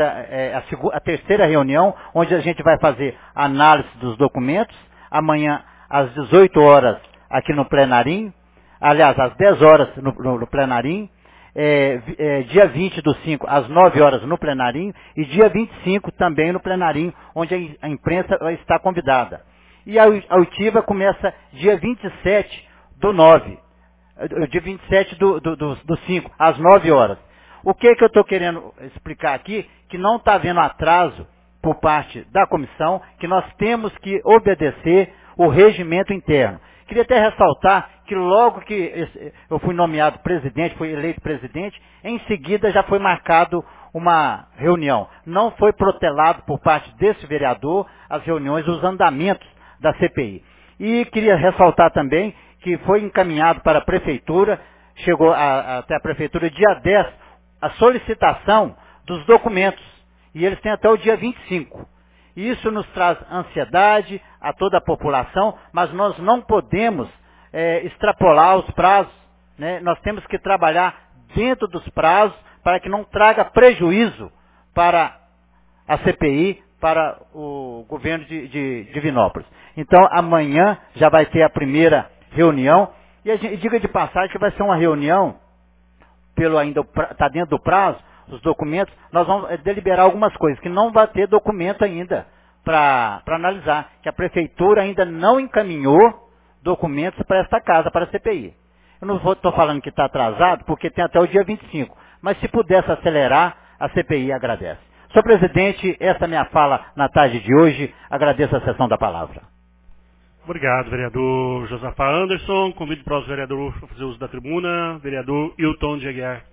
a terceira reunião, onde a gente vai fazer análise dos documentos. Amanhã, às 18 horas, aqui no plenarinho. Aliás, às 10 horas no plenarinho. Dia 20/5, às 9 horas no plenarinho. E dia 25 também no plenarinho, onde a imprensa vai estar convidada. E a oitiva começa dia 27/9. Dia 27 do 5, às 9 horas. O que eu estou querendo explicar aqui? Que não está havendo atraso por parte da comissão, que nós temos que obedecer o regimento interno. Queria até ressaltar que logo que eu fui nomeado presidente, fui eleito presidente, em seguida já foi marcado uma reunião. Não foi protelado por parte desse vereador as reuniões, os andamentos da CPI. E queria ressaltar também que foi encaminhado para a prefeitura, chegou até a prefeitura dia 10, a solicitação dos documentos. E eles têm até o dia 25. E isso nos traz ansiedade a toda a população, mas nós não podemos extrapolar os prazos, né? Nós temos que trabalhar dentro dos prazos para que não traga prejuízo para a CPI, para o governo de Divinópolis. Então amanhã já vai ter a primeira reunião, e diga de passagem que vai ser uma reunião, está dentro do prazo, os documentos, nós vamos deliberar algumas coisas, que não vai ter documento ainda para analisar, que a prefeitura ainda não encaminhou documentos para esta casa, para a CPI. Eu não estou falando que está atrasado, porque tem até o dia 25, mas se pudesse acelerar, a CPI agradece. Senhor presidente, essa é a minha fala na tarde de hoje, agradeço a sessão da palavra. Obrigado, vereador Josafá Anderson. Convido o próximo vereador a fazer uso da tribuna, vereador Hilton de Aguiar.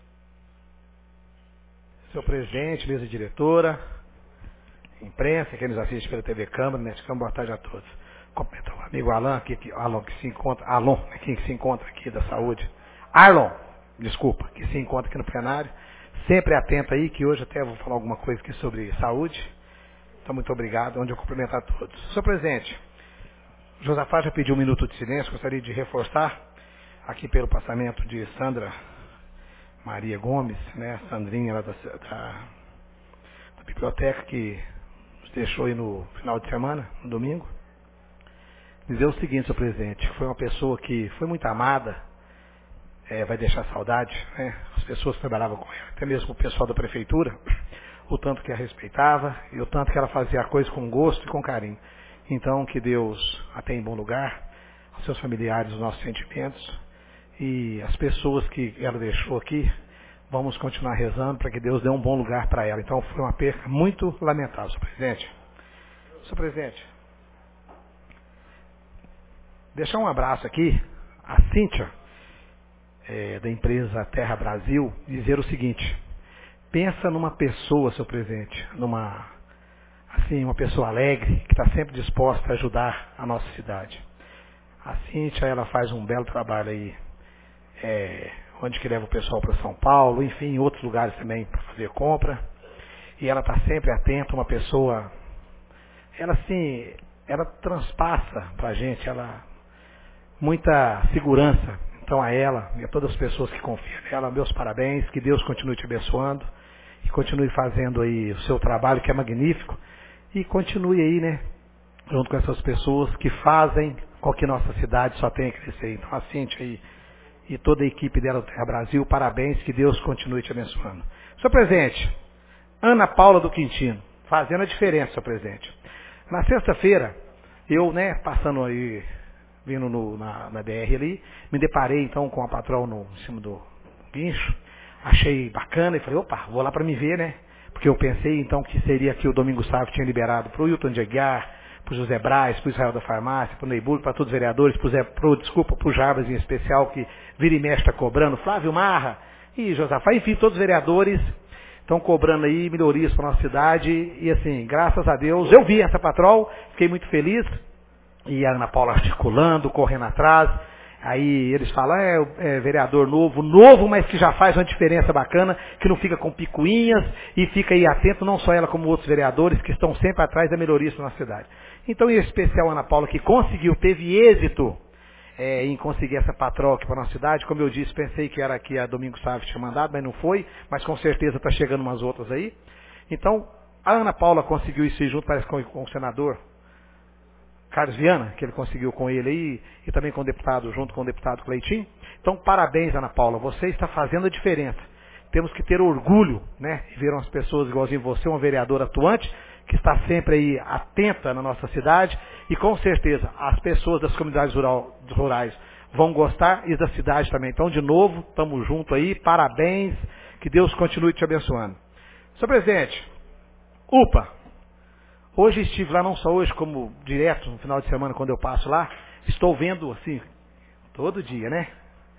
Senhor presidente, mesa diretora, imprensa, quem nos assiste pela TV Câmara, Net Câmara, boa tarde a todos. Cumprimento o amigo Alan, que se encontra aqui da saúde. Arlon, desculpa, que se encontra aqui no plenário. Sempre atento aí, que hoje até vou falar alguma coisa aqui sobre saúde. Então, muito obrigado, onde eu cumprimento a todos. Senhor presidente, Josafá já pediu um minuto de silêncio, gostaria de reforçar aqui pelo passamento de Sandra Maria Gomes, né, Sandrinha lá da biblioteca, que nos deixou aí no final de semana, no domingo, dizer o seguinte, senhor presidente, que foi uma pessoa que foi muito amada, vai deixar saudade, né? As pessoas que trabalhavam com ela, até mesmo o pessoal da prefeitura, o tanto que a respeitava e o tanto que ela fazia a coisa com gosto e com carinho. Então, que Deus a tenha em bom lugar, aos seus familiares, os nossos sentimentos, e as pessoas que ela deixou aqui, vamos continuar rezando para que Deus dê um bom lugar para ela. Então, foi uma perca muito lamentável, senhor presidente. Senhor presidente, deixar um abraço aqui, a Cíntia, da empresa Terra Brasil, dizer o seguinte: pensa numa pessoa, senhor presidente, uma pessoa alegre, que está sempre disposta a ajudar a nossa cidade. A Cíntia, ela faz um belo trabalho aí, onde que leva o pessoal para São Paulo, enfim, em outros lugares também para fazer compra. E ela está sempre atenta, uma pessoa, ela transpassa para a gente, muita segurança. Então a ela e a todas as pessoas que confiam nela, meus parabéns, que Deus continue te abençoando e continue fazendo aí o seu trabalho, que é magnífico, e continue aí, né, junto com essas pessoas que fazem com que nossa cidade só tenha a crescer. Então a Cíntia aí e toda a equipe dela do Terra Brasil, parabéns, que Deus continue te abençoando. Senhor presidente, Ana Paula do Quintino, fazendo a diferença, senhor presidente. Na sexta-feira, eu, passando aí, vindo na BR ali, me deparei então com a patrol em cima do guincho, achei bacana e falei, opa, vou lá para me ver, né? Porque eu pensei então que seria que o Domingo Sávio tinha liberado para o Hilton de Aguiar, para o José Braz, para o Israel da Farmácia, para o Neiburgo, para todos os vereadores, para o Jarbas em especial, que vira e mexe está cobrando, Flávio Marra e Josafá, enfim, todos os vereadores estão cobrando aí melhorias para a nossa cidade, e assim, graças a Deus, eu vi essa patrol, fiquei muito feliz, e a Ana Paula articulando, correndo atrás. Aí eles falam, vereador novo, mas que já faz uma diferença bacana, que não fica com picuinhas e fica aí atento, não só ela como outros vereadores que estão sempre atrás da melhoria da nossa cidade. Então, em especial a Ana Paula, que teve êxito em conseguir essa patrol aqui para a nossa cidade. Como eu disse, pensei que era aqui a Domingo Sávio tinha mandado, mas não foi, mas com certeza está chegando umas outras aí. Então, a Ana Paula conseguiu isso aí junto, parece, com o senador Carlos Viana, que ele conseguiu com ele aí, e também com o deputado, junto com o deputado Cleitinho. Então, parabéns, Ana Paula, você está fazendo a diferença. Temos que ter orgulho, né, e ver umas pessoas igualzinho você, uma vereadora atuante, que está sempre aí atenta na nossa cidade, e com certeza as pessoas das comunidades rurais vão gostar, e da cidade também. Então, de novo, estamos juntos aí, parabéns, que Deus continue te abençoando. Senhor presidente, UPA. Hoje estive lá, não só hoje, como direto no final de semana, quando eu passo lá, estou vendo, assim, todo dia, né?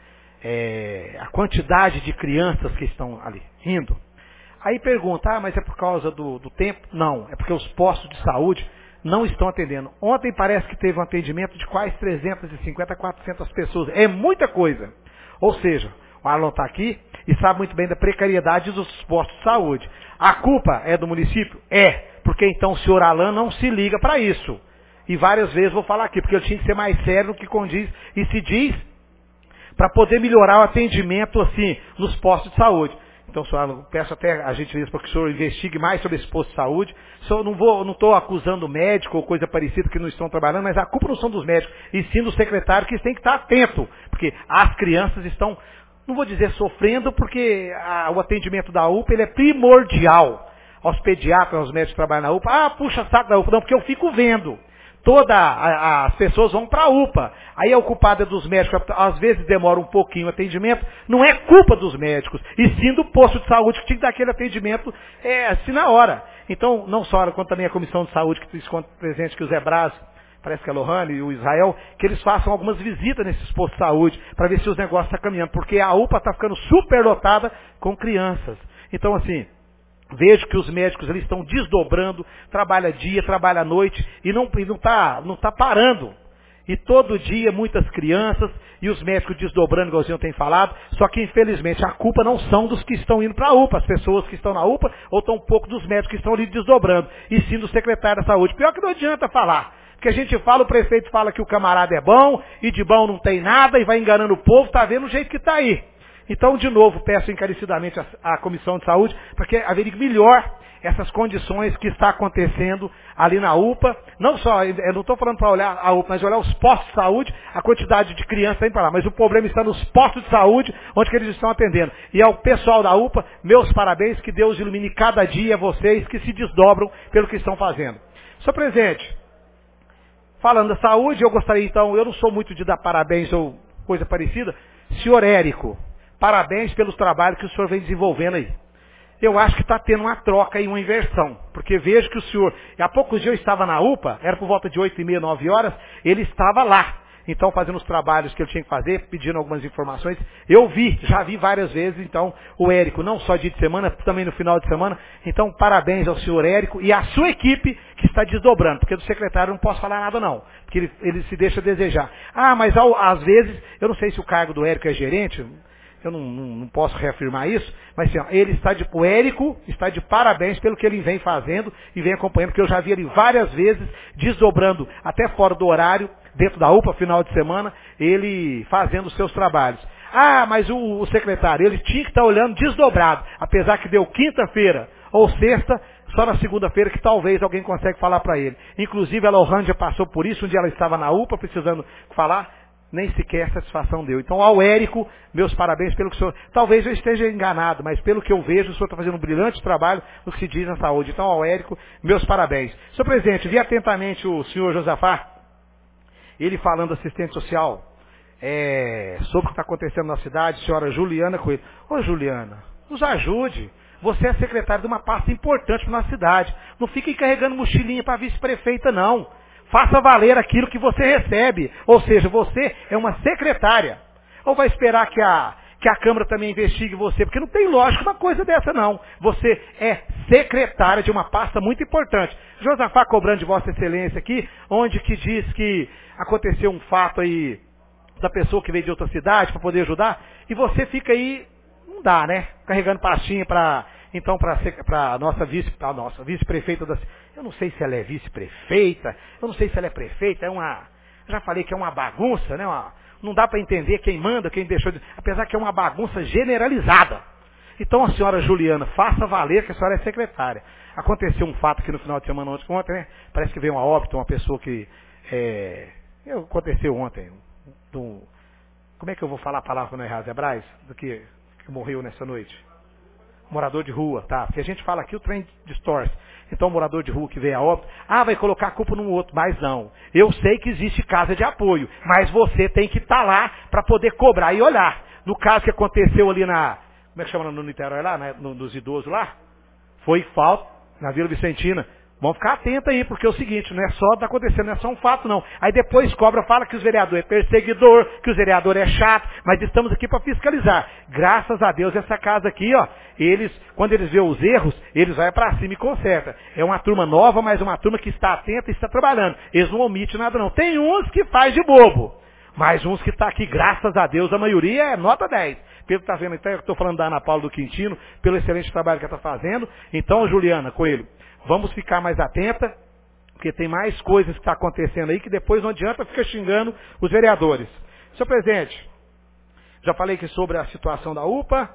A quantidade de crianças que estão ali, rindo. Aí pergunta, mas é por causa do tempo? Não, é porque os postos de saúde não estão atendendo. Ontem parece que teve um atendimento de quase 350 a 400 pessoas. É muita coisa. Ou seja, o Arlon está aqui e sabe muito bem da precariedade dos postos de saúde. A culpa é do município? É. Porque então o senhor Alan não se liga para isso. E várias vezes vou falar aqui, porque eu tinha que ser mais sério no que condiz e se diz, para poder melhorar o atendimento assim nos postos de saúde. Então, senhor, peço até a gentileza para que o senhor investigue mais sobre esse posto de saúde. Não estou acusando o médico ou coisa parecida que não estão trabalhando, mas a culpa não são dos médicos, e sim do secretário, que tem que estar atento, porque as crianças estão, não vou dizer sofrendo, porque o atendimento da UPA ele é primordial. Aos pediatras, aos médicos que trabalham na UPA, puxa saco da UPA, não, porque eu fico vendo. As pessoas vão para a UPA. Aí a culpada é dos médicos, às vezes demora um pouquinho o atendimento, não é culpa dos médicos, e sim do posto de saúde que tinha que dar aquele atendimento assim na hora. Então, não só ela, quanto também a Comissão de Saúde, que se presente que o Zé Braz, parece que a Lohane e o Israel, que eles façam algumas visitas nesses postos de saúde, para ver se os negócios estão caminhando, porque a UPA está ficando super lotada com crianças. Então, assim, vejo que os médicos eles estão desdobrando, trabalha dia, trabalha noite, e não tá parando. E todo dia muitas crianças, e os médicos desdobrando, igualzinho eu tenho falado, só que infelizmente a culpa não são dos que estão indo para a UPA, as pessoas que estão na UPA, ou tão pouco dos médicos que estão ali desdobrando, e sim do secretário da saúde. Pior que não adianta falar, porque a gente fala, o prefeito fala que o camarada é bom, e de bom não tem nada, e vai enganando o povo, tá vendo o jeito que está aí. Então, de novo, peço encarecidamente à Comissão de Saúde para que averigue melhor essas condições que está acontecendo ali na UPA. Não só, eu não estou falando para olhar a UPA, mas olhar os postos de saúde, a quantidade de crianças tem para lá. Mas o problema está nos postos de saúde, onde que eles estão atendendo. E ao pessoal da UPA, meus parabéns, que Deus ilumine cada dia vocês que se desdobram pelo que estão fazendo. Senhor presidente, falando da saúde, eu gostaria então, eu não sou muito de dar parabéns ou coisa parecida. Senhor Érico, parabéns pelos trabalhos que o senhor vem desenvolvendo aí. Eu acho que está tendo uma troca e uma inversão, porque vejo que o senhor, há poucos dias eu estava na UPA, era por volta de 8h30, 9 horas, ele estava lá, então fazendo os trabalhos que ele tinha que fazer, pedindo algumas informações, eu já vi várias vezes, então, o Érico, não só dia de semana, também no final de semana, então parabéns ao senhor Érico e à sua equipe que está desdobrando, porque do secretário não posso falar nada não, porque ele se deixa desejar. Ah, mas às vezes, eu não sei se o cargo do Érico é gerente, eu não posso reafirmar isso, mas assim, o Érico está de parabéns pelo que ele vem fazendo e vem acompanhando, porque eu já vi ele várias vezes desdobrando até fora do horário, dentro da UPA, final de semana, ele fazendo os seus trabalhos. Ah, mas o secretário, ele tinha que estar olhando desdobrado, apesar que deu quinta-feira ou sexta, só na segunda-feira que talvez alguém consegue falar para ele. Inclusive a Lohândia passou por isso, um dia ela estava na UPA precisando falar, nem sequer satisfação deu. Então, ao Érico, meus parabéns pelo que o senhor... Talvez eu esteja enganado, mas pelo que eu vejo, o senhor está fazendo um brilhante trabalho no que se diz na saúde. Então, ao Érico, meus parabéns. Senhor presidente, vi atentamente o senhor Josafá, ele falando assistente social, sobre o que está acontecendo na cidade, senhora Juliana Coelho. Ô, Juliana, nos ajude. Você é secretária de uma pasta importante na cidade. Não fique carregando mochilinha para vice-prefeita, não. Faça valer aquilo que você recebe. Ou seja, você é uma secretária. Ou vai esperar que a Câmara também investigue você? Porque não tem lógica uma coisa dessa, não. Você é secretária de uma pasta muito importante. Josafá cobrando de Vossa Excelência aqui, onde que diz que aconteceu um fato aí da pessoa que veio de outra cidade para poder ajudar, e você fica aí, não dá, né? Carregando pastinha para a nossa vice-prefeita eu não sei se ela é vice-prefeita, eu não sei se ela é prefeita, já falei que é uma bagunça, né? Não dá para entender quem manda, quem deixou de... Apesar que é uma bagunça generalizada. Então a senhora Juliana, faça valer que a senhora é secretária. Aconteceu um fato aqui no final de semana ontem, né? Parece que veio uma óbito, uma pessoa que... aconteceu ontem. Como é que eu vou falar a palavra quando é errado? Braz? Do que morreu nessa noite? Morador de rua, tá? Porque a gente fala aqui, o trem distorce. Então o morador de rua que veio a óbito, vai colocar a culpa no outro, mas não. Eu sei que existe casa de apoio, mas você tem que estar lá para poder cobrar e olhar. No caso que aconteceu ali como é que chama no Niterói lá, nos idosos lá, foi falta na Vila Vicentina. Vamos ficar atentos aí, porque é o seguinte, não é só está acontecendo, não é só um fato não. Aí depois cobra, fala que os vereadores é perseguidor, que os vereadores é chato, mas estamos aqui para fiscalizar. Graças a Deus essa casa aqui, quando eles veem os erros, eles vão para cima e consertam. É uma turma nova, mas uma turma que está atenta e está trabalhando. Eles não omitem nada não. Tem uns que faz de bobo, mas uns que está aqui, graças a Deus, a maioria é nota 10. Pedro está vendo, então eu estou falando da Ana Paula do Quintino, pelo excelente trabalho que ela está fazendo. Então, Juliana Coelho, vamos ficar mais atenta, porque tem mais coisas que estão acontecendo aí que depois não adianta ficar xingando os vereadores. Senhor presidente, já falei aqui sobre a situação da UPA.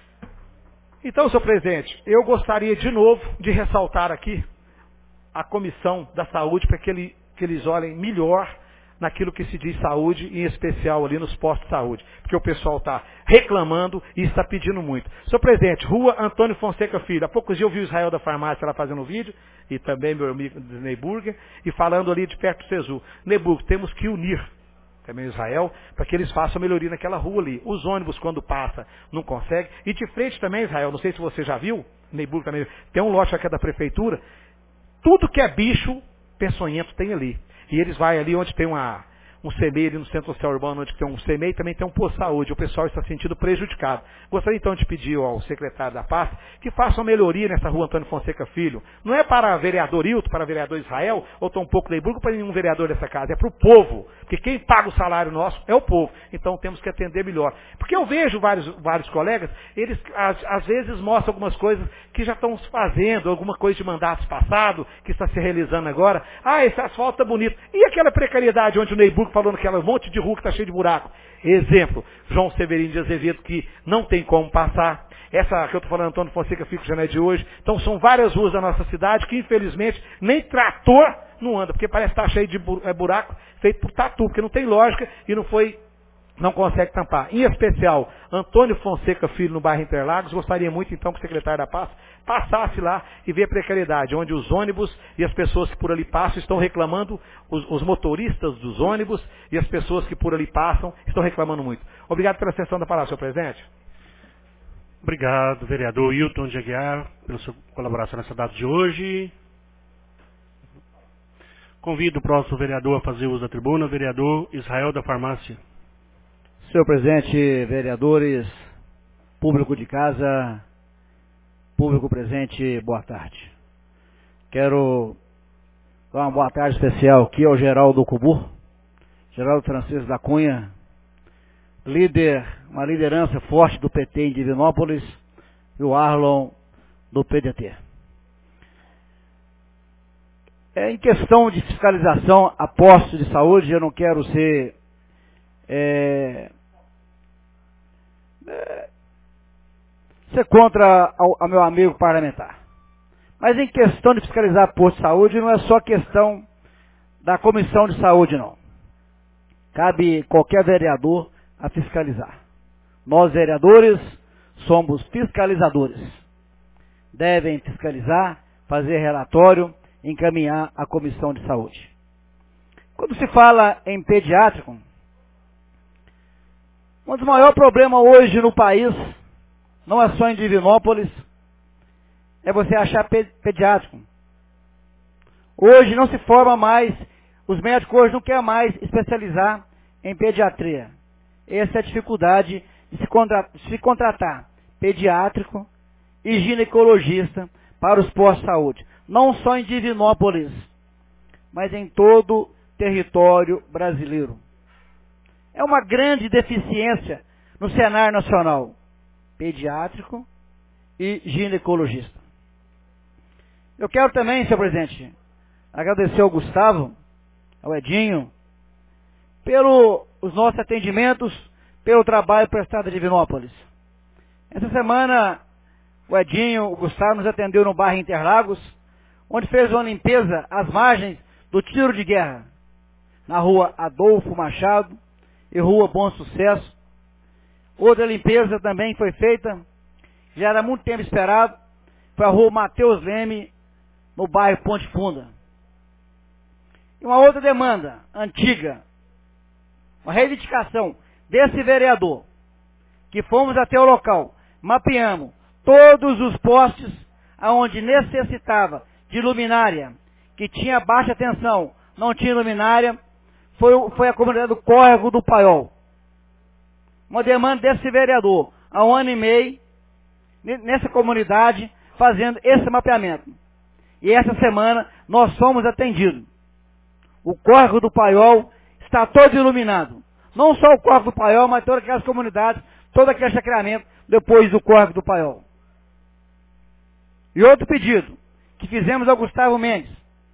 Então, senhor presidente, eu gostaria de novo de ressaltar aqui a Comissão da Saúde para que eles olhem melhor naquilo que se diz saúde, em especial ali nos postos de saúde. Porque o pessoal está reclamando e está pedindo muito. Senhor presidente, Rua Antônio Fonseca Filho. Há poucos dias eu vi o Israel da farmácia lá fazendo um vídeo, e também meu amigo de Neyburger, e falando ali de perto do Cesu. Neyburger, temos que unir também Israel, para que eles façam melhoria naquela rua ali. Os ônibus, quando passa, não conseguem. E de frente também, Israel, não sei se você já viu, Neyburger também, tem um lote aqui da prefeitura, tudo que é bicho peçonhento tem ali. E eles vão ali onde tem um CEMEI, ali no Centro Social Urbano, onde tem um CEMEI, também tem um posto de saúde. O pessoal está se sentindo prejudicado. Gostaria então de pedir ao secretário da pasta que faça uma melhoria nessa rua Antônio Fonseca Filho. Não é para vereador Hilton, para vereador Israel, ou tão pouco Neyburgo, para nenhum vereador dessa casa. É para o povo. Porque quem paga o salário nosso é o povo. Então temos que atender melhor. Porque eu vejo vários colegas, eles às vezes mostram algumas coisas que já estão fazendo, alguma coisa de mandatos passados, que está se realizando agora. Esse asfalto está bonito. E aquela precariedade onde o Neyburgo falando aquela monte de rua que está cheio de buraco. Exemplo, João Severino de Azevedo, que não tem como passar. Essa que eu estou falando, Antônio Fonseca Filho, já não é de hoje. Então são várias ruas da nossa cidade que infelizmente nem trator não anda, porque parece estar cheio de buraco feito por tatu, porque não tem lógica e não consegue tampar. Em especial, Antônio Fonseca Filho, no bairro Interlagos, gostaria muito então que o secretário da pasta passasse lá e ver a precariedade, onde os ônibus e as pessoas que por ali passam estão reclamando, os motoristas dos ônibus e as pessoas que por ali passam estão reclamando muito. Obrigado pela sessão da palavra, senhor presidente. Obrigado, vereador Hilton de Aguiar, pela sua colaboração nessa data de hoje. Convido o próximo vereador a fazer uso da tribuna, vereador Israel da Farmácia. Senhor presidente, vereadores, público de casa, público presente, boa tarde. Quero dar uma boa tarde especial aqui ao Geraldo Cubu, Geraldo Francisco da Cunha, uma liderança forte do PT em Divinópolis, e o Arlon do PDT. Em questão de fiscalização a postos de saúde, eu não quero ser contra ao meu amigo parlamentar. Mas em questão de fiscalizar posto de saúde, não é só questão da comissão de saúde, não. Cabe qualquer vereador a fiscalizar. Nós, vereadores, somos fiscalizadores. Devem fiscalizar, fazer relatório, encaminhar à comissão de saúde. Quando se fala em pediátrico, um dos maiores problemas hoje no país, não é só em Divinópolis, é você achar pediátrico. Hoje não se forma mais, os médicos hoje não querem mais especializar em pediatria. Essa é a dificuldade de se contratar pediátrico e ginecologista para os postos de saúde. Não só em Divinópolis, mas em todo o território brasileiro. É uma grande deficiência no cenário nacional. Pediátrico e ginecologista. Eu quero também, senhor presidente, agradecer ao Gustavo, ao Edinho, pelos nossos atendimentos, pelo trabalho prestado em Divinópolis. Essa semana, o Edinho, o Gustavo, nos atendeu no bairro Interlagos, onde fez uma limpeza às margens do Tiro de Guerra, na rua Adolfo Machado e rua Bom Sucesso. Outra limpeza também foi feita, já era muito tempo esperado, foi a rua Mateus Leme, no bairro Ponte Funda. E uma outra demanda antiga, uma reivindicação desse vereador, que fomos até o local, mapeamos todos os postes aonde necessitava de luminária, que tinha baixa tensão, não tinha luminária, foi a comunidade do Córrego do Paiol. Uma demanda desse vereador, há 1 ano e meio, nessa comunidade, fazendo esse mapeamento. E essa semana nós fomos atendidos. O Córrego do Paiol está todo iluminado. Não só o Córrego do Paiol, mas todas aquelas comunidades, todo aquele chacreamento depois do Córrego do Paiol. E outro pedido que fizemos ao Gustavo Mendes,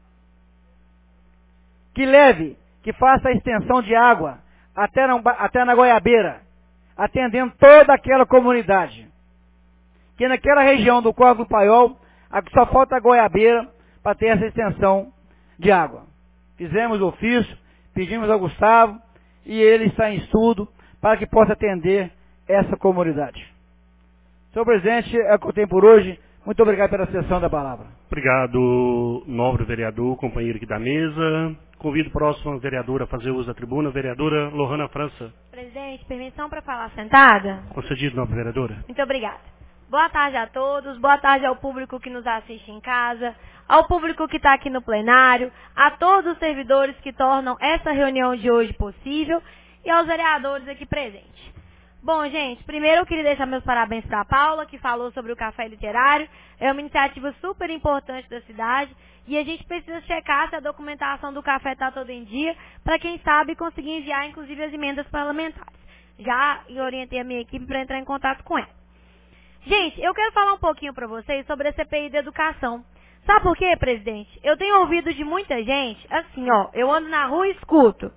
que faça a extensão de água até na Goiabeira, atendendo toda aquela comunidade. Que naquela região do Córrego do Paiol, só falta a Goiabeira para ter essa extensão de água. Fizemos ofício, pedimos ao Gustavo, e ele está em estudo para que possa atender essa comunidade. Senhor presidente, é o que eu tenho por hoje. Muito obrigado pela sessão da palavra. Obrigado, nobre vereador, companheiro aqui da mesa. Convido o próximo vereador a fazer uso da tribuna, vereadora Lohana França. Presidente, permissão para falar sentada? Concedido, nobre vereadora. Muito obrigada. Boa tarde a todos, boa tarde ao público que nos assiste em casa, ao público que está aqui no plenário, a todos os servidores que tornam essa reunião de hoje possível e aos vereadores aqui presentes. Bom, gente, primeiro eu queria deixar meus parabéns para a Paula, que falou sobre o café literário. É uma iniciativa super importante da cidade e a gente precisa checar se a documentação do café está toda em dia, para quem sabe conseguir enviar, inclusive, as emendas parlamentares. Já orientei a minha equipe para entrar em contato com ela. Gente, eu quero falar um pouquinho para vocês sobre a CPI da educação. Sabe por quê, presidente? Eu tenho ouvido de muita gente, assim, ó, eu ando na rua e escuto.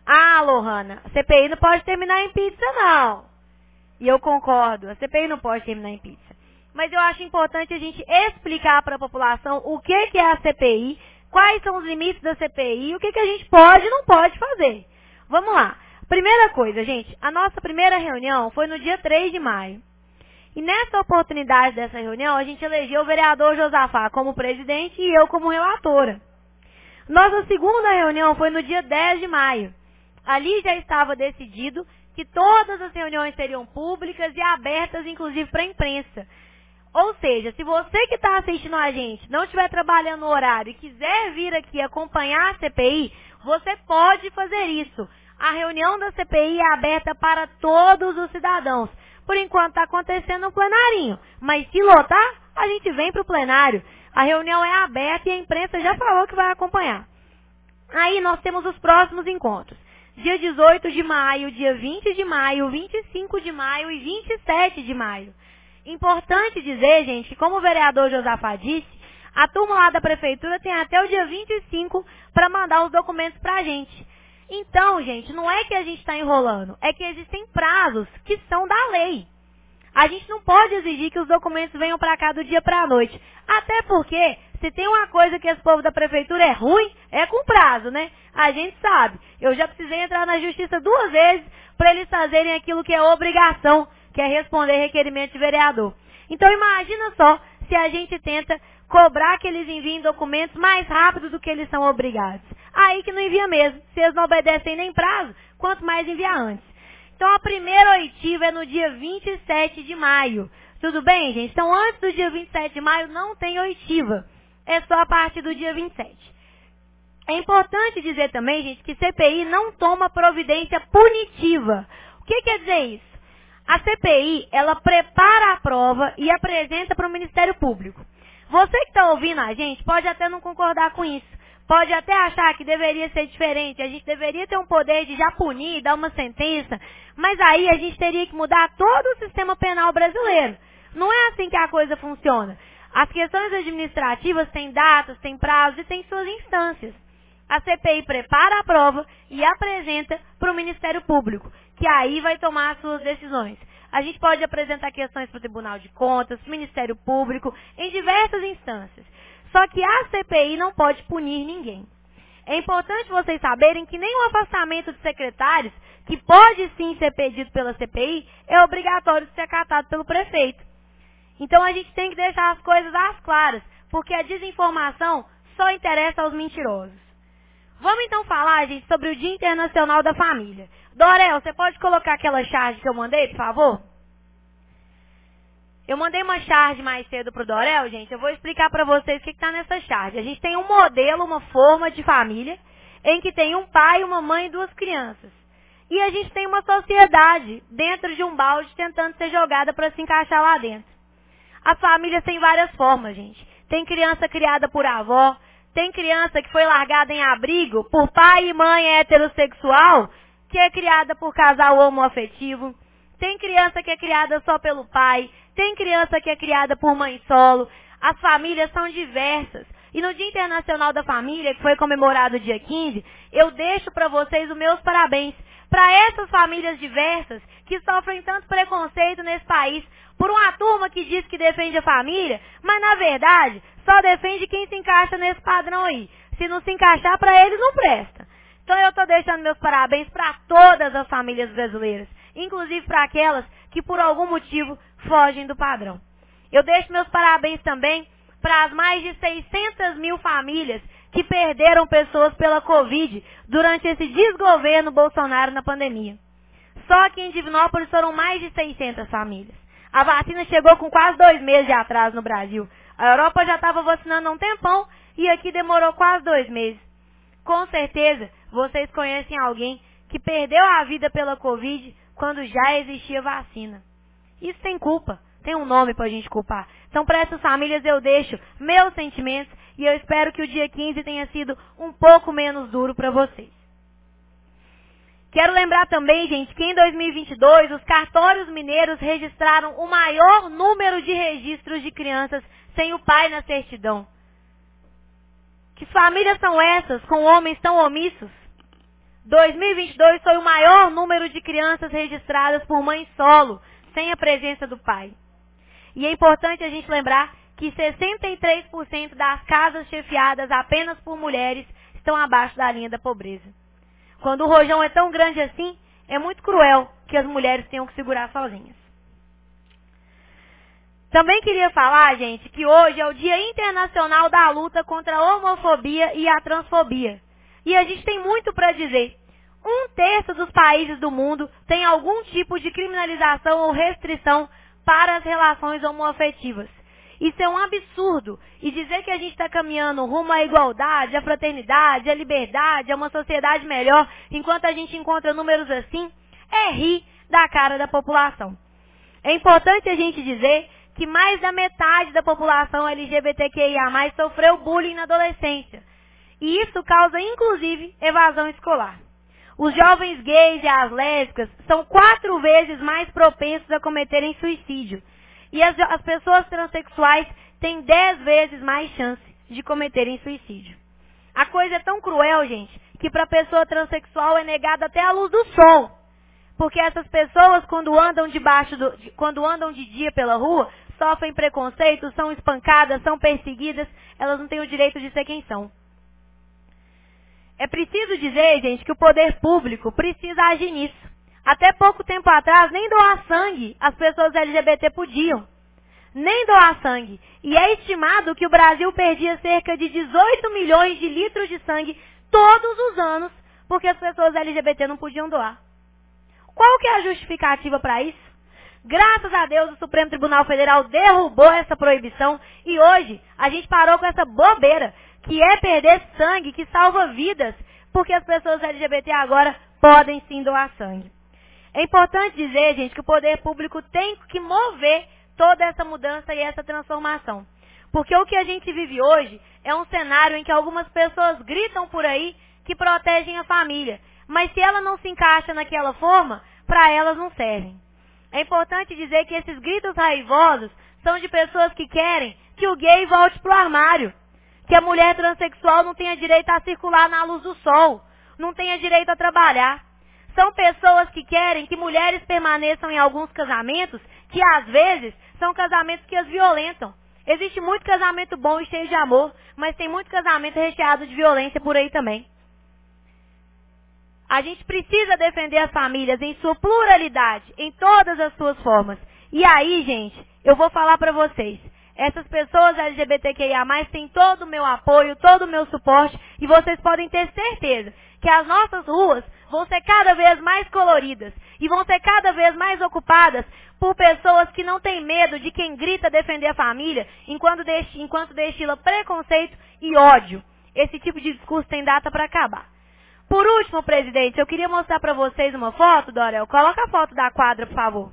Ah, Lohana, a CPI não pode terminar em pizza, não. E eu concordo, a CPI não pode terminar em pizza. Mas eu acho importante a gente explicar para a população o que é a CPI, quais são os limites da CPI, o que a gente pode e não pode fazer. Vamos lá. Primeira coisa, gente, a nossa primeira reunião foi no dia 3 de maio. E nessa oportunidade dessa reunião, a gente elegeu o vereador Josafá como presidente e eu como relatora. Nossa segunda reunião foi no dia 10 de maio. Ali já estava decidido que todas as reuniões seriam públicas e abertas, inclusive para a imprensa. Ou seja, se você que está assistindo a gente não estiver trabalhando no horário e quiser vir aqui acompanhar a CPI, você pode fazer isso. A reunião da CPI é aberta para todos os cidadãos. Por enquanto está acontecendo no plenarinho, mas se lotar, a gente vem para o plenário. A reunião é aberta e a imprensa já falou que vai acompanhar. Aí nós temos os próximos encontros. Dia 18 de maio, dia 20 de maio, 25 de maio e 27 de maio. Importante dizer, gente, que como o vereador Josafá disse, a turma lá da prefeitura tem até o dia 25 para mandar os documentos para a gente. Então, gente, não é que a gente está enrolando, é que existem prazos que são da lei. A gente não pode exigir que os documentos venham para cá do dia para a noite. Até porque, se tem uma coisa que esse povo da prefeitura é ruim, é com prazo, né? A gente sabe. Eu já precisei entrar na justiça 2 vezes para eles fazerem aquilo que é obrigação, que é responder requerimento de vereador. Então imagina só se a gente tenta cobrar que eles enviem documentos mais rápido do que eles são obrigados. Aí que não envia mesmo. Se eles não obedecem nem prazo, quanto mais enviar antes. Então a primeira oitiva é no dia 27 de maio. Tudo bem, gente? Então antes do dia 27 de maio não tem oitiva. É só a partir do dia 27. É importante dizer também, gente, que CPI não toma providência punitiva. O que quer dizer isso? A CPI, ela prepara a prova e apresenta para o Ministério Público. Você que está ouvindo a gente pode até não concordar com isso. Pode até achar que deveria ser diferente. A gente deveria ter um poder de já punir, dar uma sentença. Mas aí a gente teria que mudar todo o sistema penal brasileiro. Não é assim que a coisa funciona. As questões administrativas têm datas, têm prazos e têm suas instâncias. A CPI prepara a prova e apresenta para o Ministério Público, que aí vai tomar as suas decisões. A gente pode apresentar questões para o Tribunal de Contas, para o Ministério Público, em diversas instâncias. Só que a CPI não pode punir ninguém. É importante vocês saberem que nem o afastamento de secretários, que pode sim ser pedido pela CPI, é obrigatório de ser acatado pelo prefeito. Então a gente tem que deixar as coisas às claras, porque a desinformação só interessa aos mentirosos. Vamos então falar, gente, sobre o Dia Internacional da Família. Dorel, você pode colocar aquela charge que eu mandei, por favor? Eu mandei uma charge mais cedo pro Dorel, gente. Eu vou explicar para vocês o que está nessa charge. A gente tem um modelo, uma forma de família, em que tem um pai, uma mãe e 2 crianças. E a gente tem uma sociedade dentro de um balde tentando ser jogada para se encaixar lá dentro. As famílias têm várias formas, gente. Tem criança criada por avó, tem criança que foi largada em abrigo por pai e mãe heterossexual, que é criada por casal homoafetivo. Tem criança que é criada só pelo pai, tem criança que é criada por mãe solo. As famílias são diversas. E no Dia Internacional da Família, que foi comemorado dia 15, eu deixo para vocês os meus parabéns para essas famílias diversas que sofrem tanto preconceito nesse país por uma turma que diz que defende a família, mas na verdade só defende quem se encaixa nesse padrão aí. Se não se encaixar, para eles não presta. Então eu estou deixando meus parabéns para todas as famílias brasileiras, inclusive para aquelas que por algum motivo fogem do padrão. Eu deixo meus parabéns também para as mais de 600 mil famílias que perderam pessoas pela Covid durante esse desgoverno Bolsonaro na pandemia. Só aqui em Divinópolis foram mais de 600 famílias. A vacina chegou com quase 2 meses de atraso no Brasil. A Europa já estava vacinando há um tempão e aqui demorou quase 2 meses. Com certeza, vocês conhecem alguém que perdeu a vida pela Covid quando já existia vacina. Isso tem culpa, tem um nome para a gente culpar. Então, para essas famílias eu deixo meus sentimentos e eu espero que o dia 15 tenha sido um pouco menos duro para vocês. Quero lembrar também, gente, que em 2022 os cartórios mineiros registraram o maior número de registros de crianças sem o pai na certidão. Que famílias são essas com homens tão omissos? 2022 foi o maior número de crianças registradas por mãe solo, sem a presença do pai. E é importante a gente lembrar que 63% das casas chefiadas apenas por mulheres estão abaixo da linha da pobreza. Quando o rojão é tão grande assim, é muito cruel que as mulheres tenham que segurar sozinhas. Também queria falar, gente, que hoje é o Dia Internacional da Luta contra a Homofobia e a Transfobia. E a gente tem muito para dizer. 1/3 dos países do mundo tem algum tipo de criminalização ou restrição para as relações homoafetivas. Isso é um absurdo. E dizer que a gente está caminhando rumo à igualdade, à fraternidade, à liberdade, a uma sociedade melhor, enquanto a gente encontra números assim, é rir da cara da população. É importante a gente dizer que mais da metade da população LGBTQIA+, sofreu bullying na adolescência. E isso causa, inclusive, evasão escolar. Os jovens gays e as lésbicas são 4 vezes mais propensos a cometerem suicídio. E as pessoas transexuais têm 10 vezes mais chance de cometerem suicídio. A coisa é tão cruel, gente, que para a pessoa transexual é negada até a luz do sol. Porque essas pessoas, quando andam de dia pela rua, sofrem preconceito, são espancadas, são perseguidas, elas não têm o direito de ser quem são. É preciso dizer, gente, que o poder público precisa agir nisso. Até pouco tempo atrás, nem doar sangue as pessoas LGBT podiam. Nem doar sangue. E é estimado que o Brasil perdia cerca de 18 milhões de litros de sangue todos os anos, porque as pessoas LGBT não podiam doar. Qual que é a justificativa para isso? Graças a Deus, o Supremo Tribunal Federal derrubou essa proibição e hoje a gente parou com essa bobeira, que é perder sangue, que salva vidas, porque as pessoas LGBT agora podem sim doar sangue. É importante dizer, gente, que o poder público tem que mover toda essa mudança e essa transformação. Porque o que a gente vive hoje é um cenário em que algumas pessoas gritam por aí que protegem a família. Mas se ela não se encaixa naquela forma, para elas não servem. É importante dizer que esses gritos raivosos são de pessoas que querem que o gay volte pro armário. Que a mulher transexual não tenha direito a circular na luz do sol. Não tenha direito a trabalhar. São pessoas que querem que mulheres permaneçam em alguns casamentos, que às vezes são casamentos que as violentam. Existe muito casamento bom e cheio de amor, mas tem muito casamento recheado de violência por aí também. A gente precisa defender as famílias em sua pluralidade, em todas as suas formas. E aí, gente, eu vou falar para vocês. Essas pessoas LGBTQIA+, têm todo o meu apoio, todo o meu suporte, e vocês podem ter certeza que as nossas ruas vão ser cada vez mais coloridas e vão ser cada vez mais ocupadas por pessoas que não têm medo de quem grita defender a família, enquanto destila preconceito e ódio. Esse tipo de discurso tem data para acabar. Por último, presidente, eu queria mostrar para vocês uma foto, Dorel. Coloca a foto da quadra, por favor.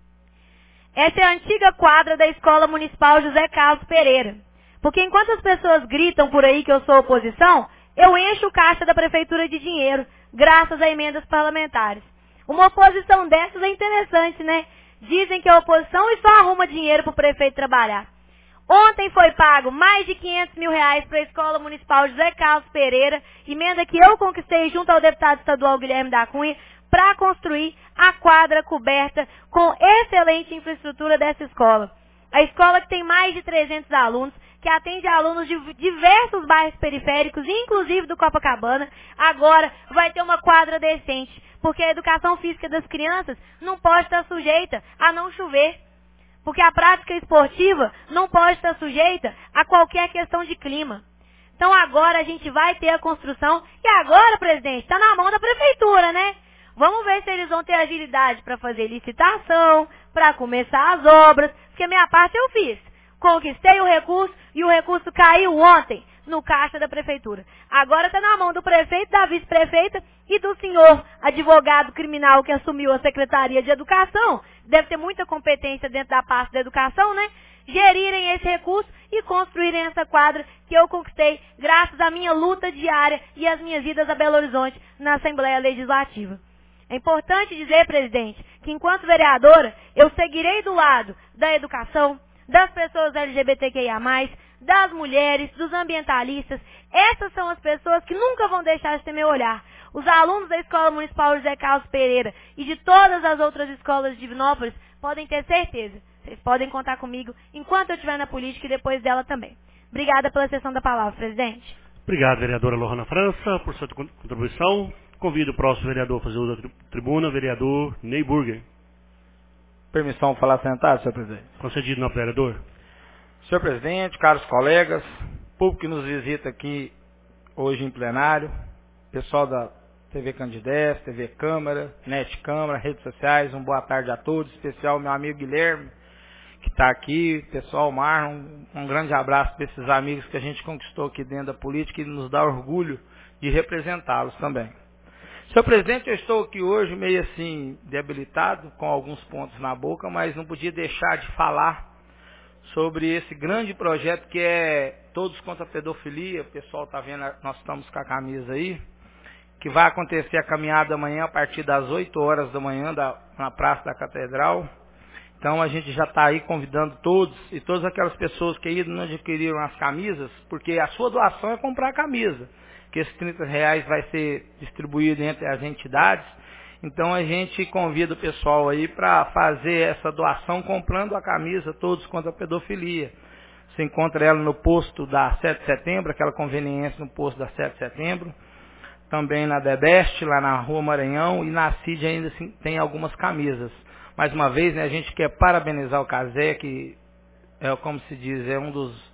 Essa é a antiga quadra da Escola Municipal José Carlos Pereira. Porque enquanto as pessoas gritam por aí que eu sou oposição, eu encho o caixa da prefeitura de dinheiro, graças a emendas parlamentares. Uma oposição dessas é interessante, né? Dizem que é oposição e só arruma dinheiro para o prefeito trabalhar. Ontem foi pago mais de R$500 mil para a Escola Municipal José Carlos Pereira, emenda que eu conquistei junto ao deputado estadual Guilherme da Cunha, para construir a quadra coberta com excelente infraestrutura dessa escola. A escola que tem mais de 300 alunos, que atende alunos de diversos bairros periféricos, inclusive do Copacabana, agora vai ter uma quadra decente, porque a educação física das crianças não pode estar sujeita a não chover. Porque a prática esportiva não pode estar sujeita a qualquer questão de clima. Então agora a gente vai ter a construção, e agora, presidente, está na mão da prefeitura, né? Vamos ver se eles vão ter agilidade para fazer licitação, para começar as obras, porque a minha parte eu fiz. Conquistei o recurso e o recurso caiu ontem no caixa da prefeitura. Agora está na mão do prefeito, da vice-prefeita e do senhor advogado criminal que assumiu a Secretaria de Educação. Deve ter muita competência dentro da pasta da educação, né? Gerirem esse recurso e construírem essa quadra que eu conquistei graças à minha luta diária e às minhas idas a Belo Horizonte na Assembleia Legislativa. É importante dizer, presidente, que enquanto vereadora, eu seguirei do lado da educação, das pessoas LGBTQIA+, das mulheres, dos ambientalistas. Essas são as pessoas que nunca vão deixar de ter meu olhar. Os alunos da Escola Municipal José Carlos Pereira e de todas as outras escolas de Divinópolis podem ter certeza. Vocês podem contar comigo enquanto eu estiver na política e depois dela também. Obrigada pela cessão da palavra, presidente. Obrigado, vereadora Lohana França, por sua contribuição. Convido o próximo vereador a fazer uso da tribuna, vereador Ney Burger. Permissão para falar sentado, senhor presidente. Concedido, não, vereador. Senhor presidente, caros colegas, público que nos visita aqui hoje em plenário, pessoal da TV Candidez, TV Câmara, Net Câmara, redes sociais, boa tarde a todos, em especial meu amigo Guilherme, que está aqui, pessoal Marlon, um grande abraço para esses amigos que a gente conquistou aqui dentro da política e nos dá orgulho de representá-los também. Senhor presidente, eu estou aqui hoje meio assim debilitado, com alguns pontos na boca, mas não podia deixar de falar sobre esse grande projeto que é Todos contra a Pedofilia. O pessoal está vendo, nós estamos com a camisa aí, que vai acontecer a caminhada amanhã a partir das 8 horas da manhã na Praça da Catedral. Então a gente já está aí convidando todos e todas aquelas pessoas que ainda não adquiriram as camisas, porque a sua doação é comprar a camisa, que esses R$30 vai ser distribuído entre as entidades. Então a gente convida o pessoal aí para fazer essa doação comprando a camisa Todos contra a Pedofilia. Você encontra ela no posto da 7 de setembro, aquela conveniência no posto da 7 de setembro. Também na Debeste, lá na Rua Maranhão, e na CID ainda assim, tem algumas camisas. Mais uma vez, né, a gente quer parabenizar o Casé, que é, como se diz, é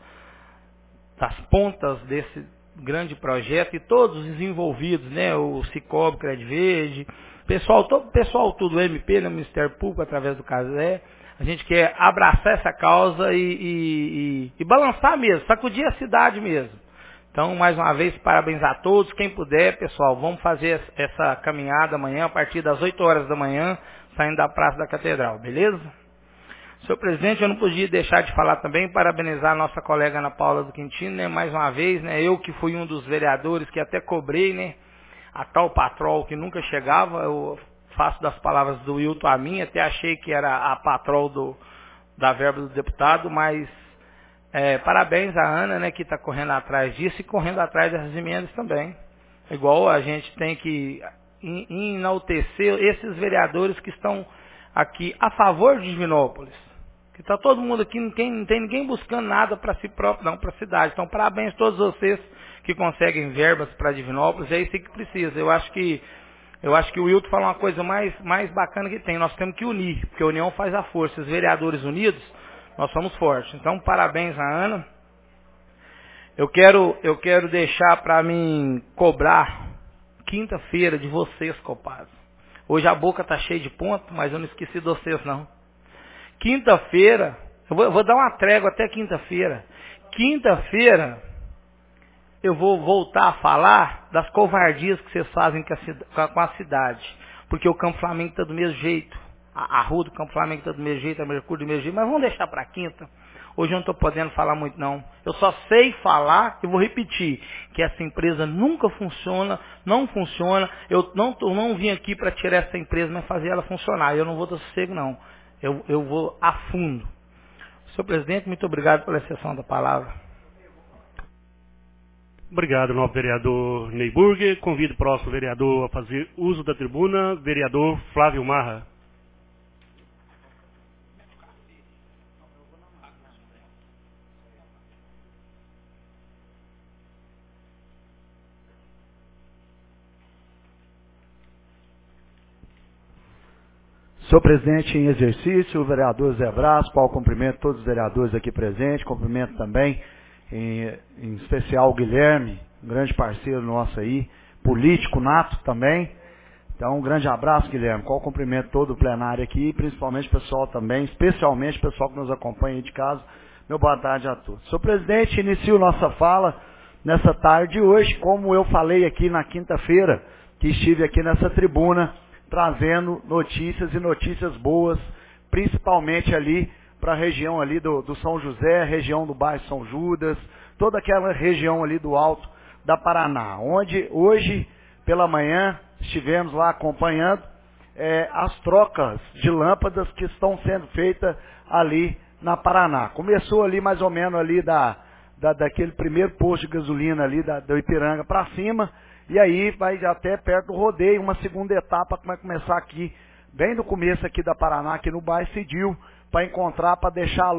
das pontas desse grande projeto, e todos os envolvidos, né, o Cicobi, Crédito Verde, pessoal tudo, MP, né, Ministério Público, através do Casé. A gente quer abraçar essa causa e balançar mesmo, sacudir a cidade mesmo. Então, mais uma vez, parabéns a todos. Quem puder, pessoal, vamos fazer essa caminhada amanhã, a partir das 8 horas da manhã, saindo da Praça da Catedral, beleza? Senhor presidente, eu não podia deixar de falar também, parabenizar a nossa colega Ana Paula do Quintino, né, mais uma vez, né, eu que fui um dos vereadores que até cobrei, né, a tal patrol que nunca chegava, eu faço das palavras do Wilton a mim, até achei que era a patrol da verba do deputado, mas parabéns à Ana, né, que está correndo atrás disso e correndo atrás das emendas também. Igual a gente tem que enaltecer esses vereadores que estão aqui a favor de Divinópolis. Que está todo mundo aqui, não tem ninguém buscando nada para si próprio, não, para a cidade. Então, parabéns a todos vocês que conseguem verbas para Divinópolis, é isso que precisa. Eu acho que o Wilton fala uma coisa mais bacana que tem. Nós temos que unir, porque a união faz a força. Os vereadores unidos, nós somos fortes. Então, parabéns a Ana. Eu quero deixar para mim cobrar quinta-feira de vocês, compadre. Hoje a boca tá cheia de ponto, mas eu não esqueci de vocês, não. Quinta-feira, eu vou dar uma trégua até quinta-feira. Quinta-feira, eu vou voltar a falar das covardias que vocês fazem com a cidade. Porque o Campo Flamengo está do mesmo jeito. A rua do Campo Flamengo está do mesmo jeito, a Mercúrio do mesmo jeito. Mas vamos deixar para quinta. Hoje eu não estou podendo falar muito, não. Eu só sei falar, e vou repetir, que essa empresa nunca funciona, não funciona. Eu não vim aqui para tirar essa empresa, mas fazer ela funcionar. Eu não vou dar sossego, não. Eu vou a fundo. Senhor presidente, muito obrigado pela exceção da palavra. Obrigado, novo vereador Ney Burger. Convido o próximo vereador a fazer uso da tribuna, vereador Flávio Marra. Senhor presidente em exercício, o vereador Zé Brás, qual cumprimento todos os vereadores aqui presentes, cumprimento também, em especial o Guilherme, um grande parceiro nosso aí, político nato também. Então, um grande abraço, Guilherme, qual cumprimento todo o plenário aqui, principalmente o pessoal também, especialmente o pessoal que nos acompanha aí de casa. Meu boa tarde a todos. Senhor presidente, inicio nossa fala nessa tarde de hoje, como eu falei aqui na quinta-feira, que estive aqui nessa tribuna, trazendo notícias e notícias boas, principalmente ali para a região ali do São José, região do bairro São Judas, toda aquela região ali do Alto da Paraná, onde hoje pela manhã estivemos lá acompanhando as trocas de lâmpadas que estão sendo feitas ali na Paraná. Começou ali mais ou menos ali daquele primeiro posto de gasolina ali do Ipiranga para cima, E aí vai até perto do rodeio, uma segunda etapa que vai começar aqui, bem no começo aqui da Paraná, aqui no bairro Cidil, para encontrar, para deixar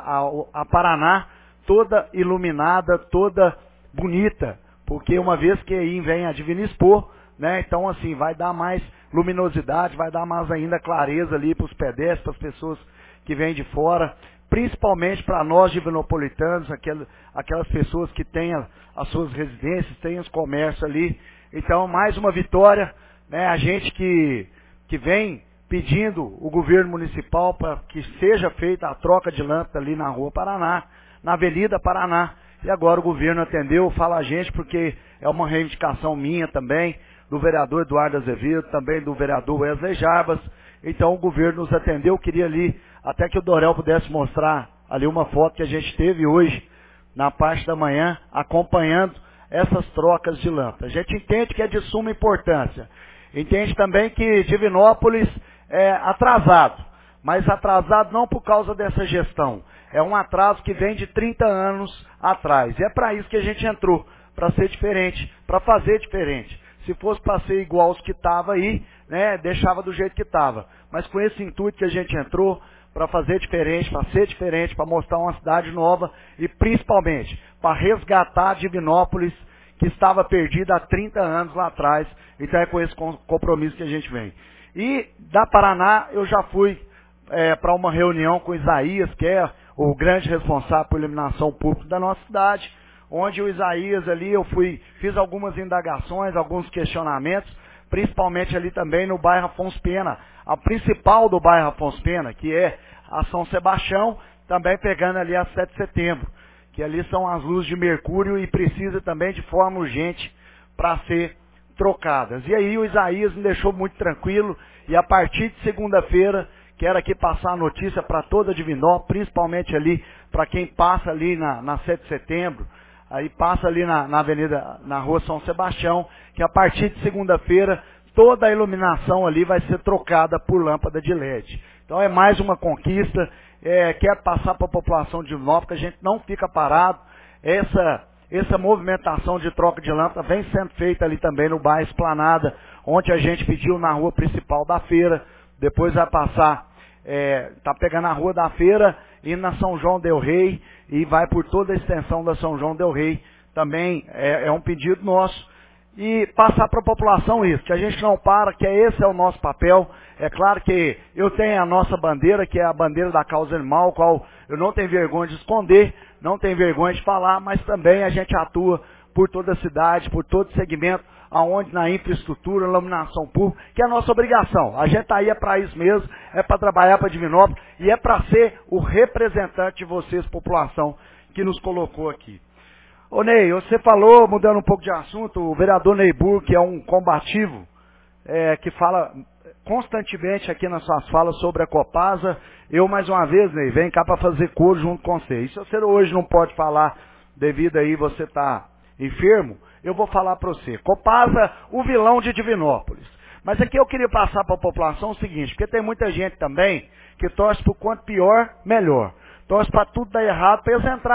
a Paraná toda iluminada, toda bonita, porque uma vez que aí vem a Divina Expor, né, então assim, vai dar mais luminosidade, vai dar mais ainda clareza ali para os pedestres, para as pessoas que vêm de fora, principalmente para nós divinopolitanos, aquelas pessoas que têm as suas residências, têm os comércios ali. Então, mais uma vitória, né, a gente que vem pedindo o governo municipal para que seja feita a troca de lâmpada ali na Rua Paraná, na Avenida Paraná, e agora o governo atendeu, fala a gente, porque é uma reivindicação minha também, do vereador Eduardo Azevedo, também do vereador Wesley Jarbas. Então o governo nos atendeu, queria ali, até que o Dorel pudesse mostrar ali uma foto que a gente teve hoje, na parte da manhã, acompanhando essas trocas de lâmpada. A gente entende que é de suma importância. Entende também que Divinópolis é atrasado, mas atrasado não por causa dessa gestão. É um atraso que vem de 30 anos atrás. E é para isso que a gente entrou, para ser diferente, para fazer diferente. Se fosse para ser igual aos que estavam aí, né, deixava do jeito que estava. Mas com esse intuito que a gente entrou, para fazer diferente, para ser diferente, para mostrar uma cidade nova e principalmente para resgatar Divinópolis, que estava perdida há 30 anos lá atrás. Então é com esse compromisso que a gente vem. E da Paraná eu já fui para uma reunião com Isaías, que é o grande responsável por iluminação pública da nossa cidade, onde o Isaías ali eu fiz algumas indagações, alguns questionamentos, principalmente ali também no bairro Afonso Pena, a principal do bairro Afonso Pena, que é a São Sebastião, também pegando ali a 7 de setembro, que ali são as luzes de mercúrio e precisa também de forma urgente para ser trocadas. E aí o Isaías me deixou muito tranquilo, e a partir de segunda-feira, quero aqui passar a notícia para toda Divinópolis, principalmente ali para quem passa ali na 7 de setembro, aí passa ali na avenida, na rua São Sebastião, que a partir de segunda-feira, toda a iluminação ali vai ser trocada por lâmpada de LED. Então é mais uma conquista, quero passar para a população de Divinópolis, que a gente não fica parado. Essa movimentação de troca de lâmpada vem sendo feita ali também no bairro Esplanada, onde a gente pediu na rua principal da feira, depois vai passar, tá pegando a rua da feira, indo na São João del Rei, e vai por toda a extensão da São João del Rei, também é um pedido nosso, e passar para a população isso, que a gente não para, que esse é o nosso papel. É claro que eu tenho a nossa bandeira, que é a bandeira da causa animal, qual eu não tenho vergonha de esconder, não tenho vergonha de falar, mas também a gente atua por toda a cidade, por todo segmento, aonde na infraestrutura, iluminação pública, que é a nossa obrigação. A gente está aí para isso mesmo, é para trabalhar para Divinópolis e é para ser o representante de vocês, população, que nos colocou aqui. Ô Ney, você falou, mudando um pouco de assunto, o vereador Neyburg, que é um combativo, que fala constantemente aqui nas suas falas sobre a Copasa. Eu, mais uma vez, Ney, venho cá para fazer coro junto com você. E se você hoje não pode falar, devido aí você tá enfermo, eu vou falar para você. Copasa, o vilão de Divinópolis. Mas aqui eu queria passar para a população o seguinte, porque tem muita gente também que torce por quanto pior, melhor. Torce para tudo dar errado para eles entrar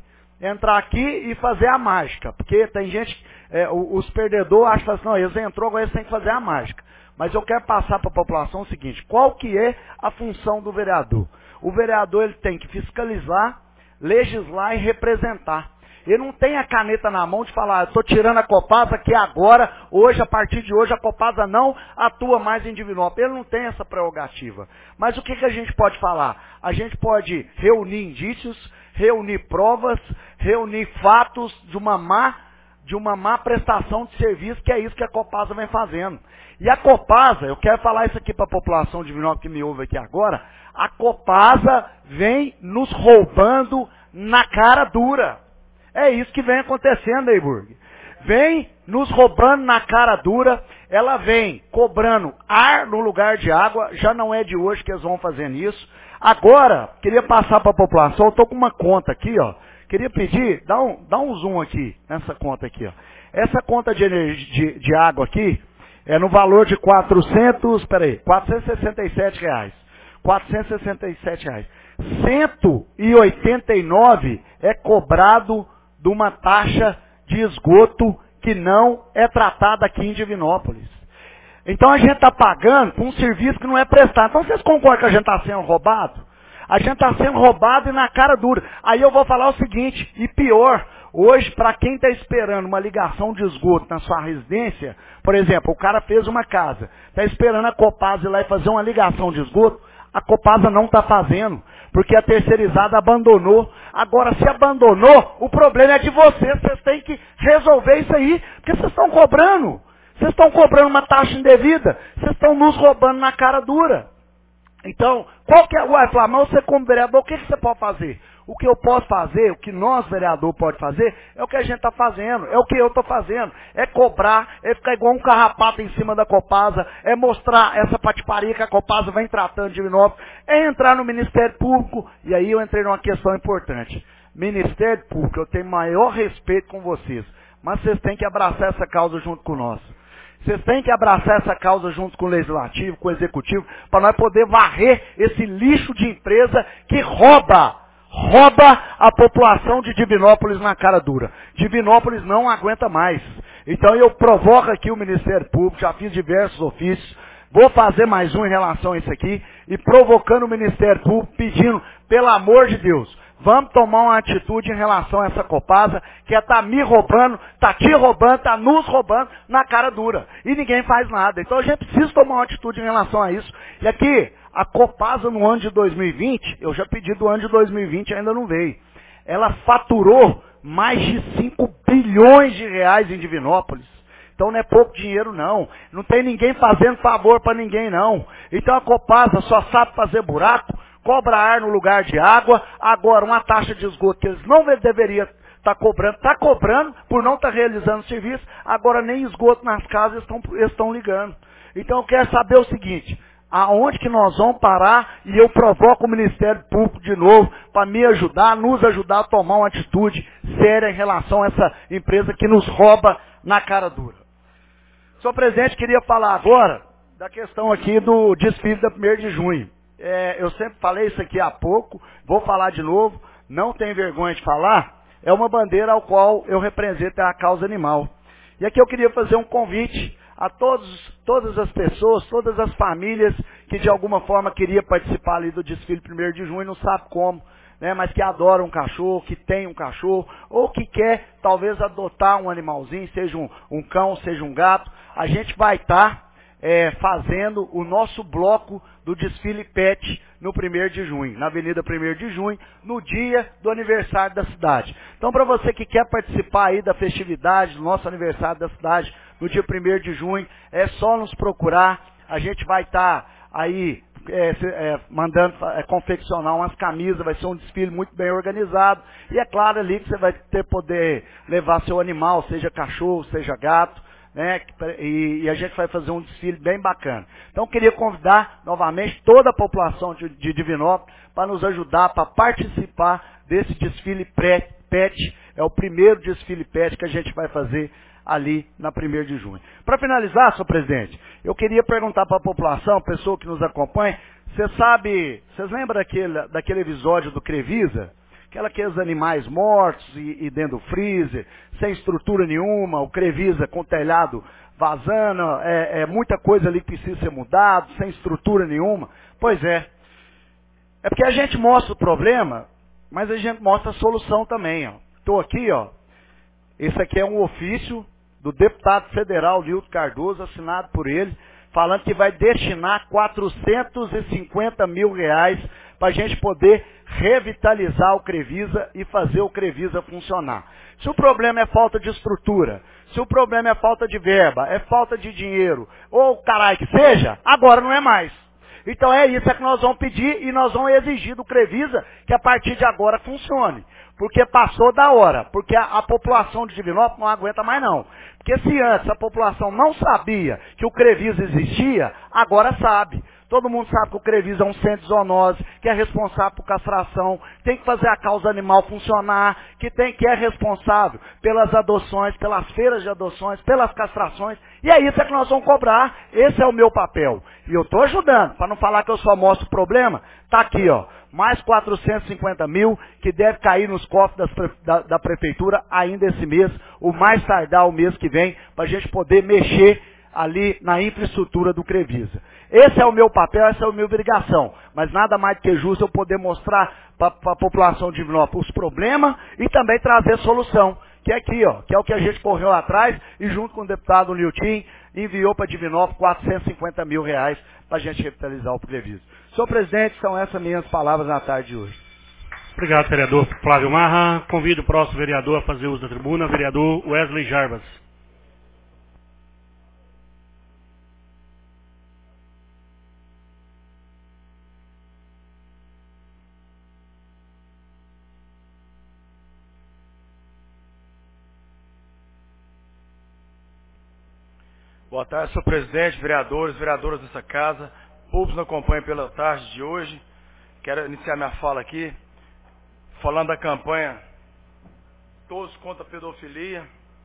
aqui e fazer a mágica. Porque tem gente, os perdedores acham assim, não, eles entrou, agora eles têm que fazer a mágica. Mas eu quero passar para a população o seguinte, qual que é a função do vereador? O vereador ele tem que fiscalizar, legislar e representar. Ele não tem a caneta na mão de falar, estou tirando a Copasa que agora, hoje, a partir de hoje, a Copasa não atua mais em Divinópolis. Ele não tem essa prerrogativa. Mas o que a gente pode falar? A gente pode reunir indícios, reunir provas, reunir fatos de uma má prestação de serviço, que é isso que a Copasa vem fazendo. E a Copasa, eu quero falar isso aqui para a população de Divinópolis que me ouve aqui agora, a Copasa vem nos roubando na cara dura. É isso que vem acontecendo, Neyburg. Vem nos roubando na cara dura, ela vem cobrando ar no lugar de água, já não é de hoje que eles vão fazendo isso. Agora, queria passar para a população, eu estou com uma conta aqui, ó. Queria pedir, dá um zoom aqui, nessa conta aqui, ó. Essa conta de energia, de água aqui, é no valor de R$467. 467 reais. 189 é cobrado de uma taxa de esgoto que não é tratada aqui em Divinópolis. Então a gente está pagando por um serviço que não é prestado. Então vocês concordam que a gente está sendo roubado? A gente está sendo roubado e na cara dura. Aí eu vou falar o seguinte, e pior, hoje para quem está esperando uma ligação de esgoto na sua residência, por exemplo, o cara fez uma casa, está esperando a Copasa ir lá e fazer uma ligação de esgoto, a Copasa não está fazendo, porque a terceirizada abandonou. Agora, se abandonou, o problema é de vocês têm que resolver isso aí, porque vocês estão cobrando. Vocês estão cobrando uma taxa indevida, vocês estão nos roubando na cara dura. Então, qual que é, vai falar, mas você como vereador, o que você pode fazer? O que eu posso fazer, o que nós, vereador, pode fazer, é o que a gente está fazendo, é o que eu estou fazendo. É cobrar, é ficar igual um carrapato em cima da Copasa, é mostrar essa patifaria que a Copasa vem tratando de Divinópolis, é entrar no Ministério Público, e aí eu entrei numa questão importante. Ministério Público, eu tenho maior respeito com vocês, mas vocês têm que abraçar essa causa junto com nós. Vocês têm que abraçar essa causa junto com o Legislativo, com o Executivo, para nós poder varrer esse lixo de empresa que rouba a população de Divinópolis na cara dura. Divinópolis não aguenta mais. Então eu provoco aqui o Ministério Público, já fiz diversos ofícios, vou fazer mais um em relação a isso aqui, e provocando o Ministério Público, pedindo, pelo amor de Deus, vamos tomar uma atitude em relação a essa Copasa, que está me roubando, está te roubando, está nos roubando na cara dura. E ninguém faz nada. Então a gente precisa tomar uma atitude em relação a isso. E aqui, a Copasa no ano de 2020, eu já pedi do ano de 2020, ainda não veio. Ela faturou mais de 5 bilhões de reais em Divinópolis. Então não é pouco dinheiro não. Não tem ninguém fazendo favor para ninguém não. Então a Copasa só sabe fazer buraco, cobra ar no lugar de água, agora uma taxa de esgoto que eles não deveriam estar cobrando, está cobrando por não estar realizando serviço, agora nem esgoto nas casas estão ligando. Então eu quero saber o seguinte, aonde que nós vamos parar, e eu provoco o Ministério Público de novo para me ajudar, nos ajudar a tomar uma atitude séria em relação a essa empresa que nos rouba na cara dura. Senhor presidente, queria falar agora da questão aqui do desfile da 1º de junho. Eu sempre falei isso aqui há pouco, vou falar de novo, não tenho vergonha de falar, é uma bandeira ao qual eu represento a causa animal. E aqui eu queria fazer um convite a todas as pessoas, todas as famílias que de alguma forma queriam participar ali do desfile 1º de junho e não sabe como, né, mas que adoram um cachorro, que tem um cachorro, ou que quer talvez adotar um animalzinho, seja um cão, seja um gato. A gente vai estar fazendo o nosso bloco do desfile PET no 1º de junho, na Avenida 1º de junho, no dia do aniversário da cidade. Então, para você que quer participar aí da festividade, do nosso aniversário da cidade, no dia 1º de junho, é só nos procurar, a gente vai estar aí mandando confeccionar umas camisas, vai ser um desfile muito bem organizado, e é claro ali que você vai poder levar seu animal, seja cachorro, seja gato, né, e a gente vai fazer um desfile bem bacana. Então, queria convidar novamente toda a população de Divinópolis para nos ajudar, para participar desse desfile PET. É o primeiro desfile PET que a gente vai fazer ali na 1º de junho. Para finalizar, senhor presidente, eu queria perguntar para a população, pessoa que nos acompanha, vocês lembram daquele episódio do Crevisa? Aqueles animais mortos e dentro do freezer, sem estrutura nenhuma, o Crevisa com o telhado vazando, muita coisa ali que precisa ser mudado, sem estrutura nenhuma. Pois é. É porque a gente mostra o problema, mas a gente mostra a solução também. Estou aqui, esse aqui é um ofício do deputado federal Nilton Cardoso, assinado por ele, falando que vai destinar 450 mil reais para a gente poder revitalizar o Crevisa e fazer o Crevisa funcionar. Se o problema é falta de estrutura, se o problema é falta de verba, é falta de dinheiro, ou caralho que seja, agora não é mais. Então é isso que nós vamos pedir e nós vamos exigir do Crevisa que a partir de agora funcione. Porque passou da hora, porque a população de Divinópolis não aguenta mais não. Porque se antes a população não sabia que o Crevisa existia, agora sabe. Todo mundo sabe que o Crevisa é um centro de zoonose, que é responsável por castração, tem que fazer a causa animal funcionar, que é responsável pelas adoções, pelas feiras de adoções, pelas castrações. E é isso que nós vamos cobrar. Esse é o meu papel. E eu estou ajudando, para não falar que eu só mostro o problema. Está aqui, mais 450 mil que deve cair nos cofres da prefeitura ainda esse mês, o mais tardar o mês que vem, para a gente poder mexer ali na infraestrutura do Crevisa. Esse é o meu papel, essa é a minha obrigação, mas nada mais do que justo eu poder mostrar para a população de Divinópolis os problemas e também trazer solução, que é aqui, ó, que é o que a gente correu lá atrás e junto com o deputado Nilton enviou para Divinópolis 450 mil reais para a gente revitalizar o Crevisa. Senhor presidente, são essas minhas palavras na tarde de hoje. Obrigado, vereador Flávio Marra. Convido o próximo vereador a fazer uso da tribuna, vereador Wesley Jarbas. Boa tarde, senhor presidente, vereadores, vereadoras dessa casa, público que nos acompanha pela tarde de hoje. Quero iniciar minha fala aqui, falando da campanha Todos contra a Pedofilia.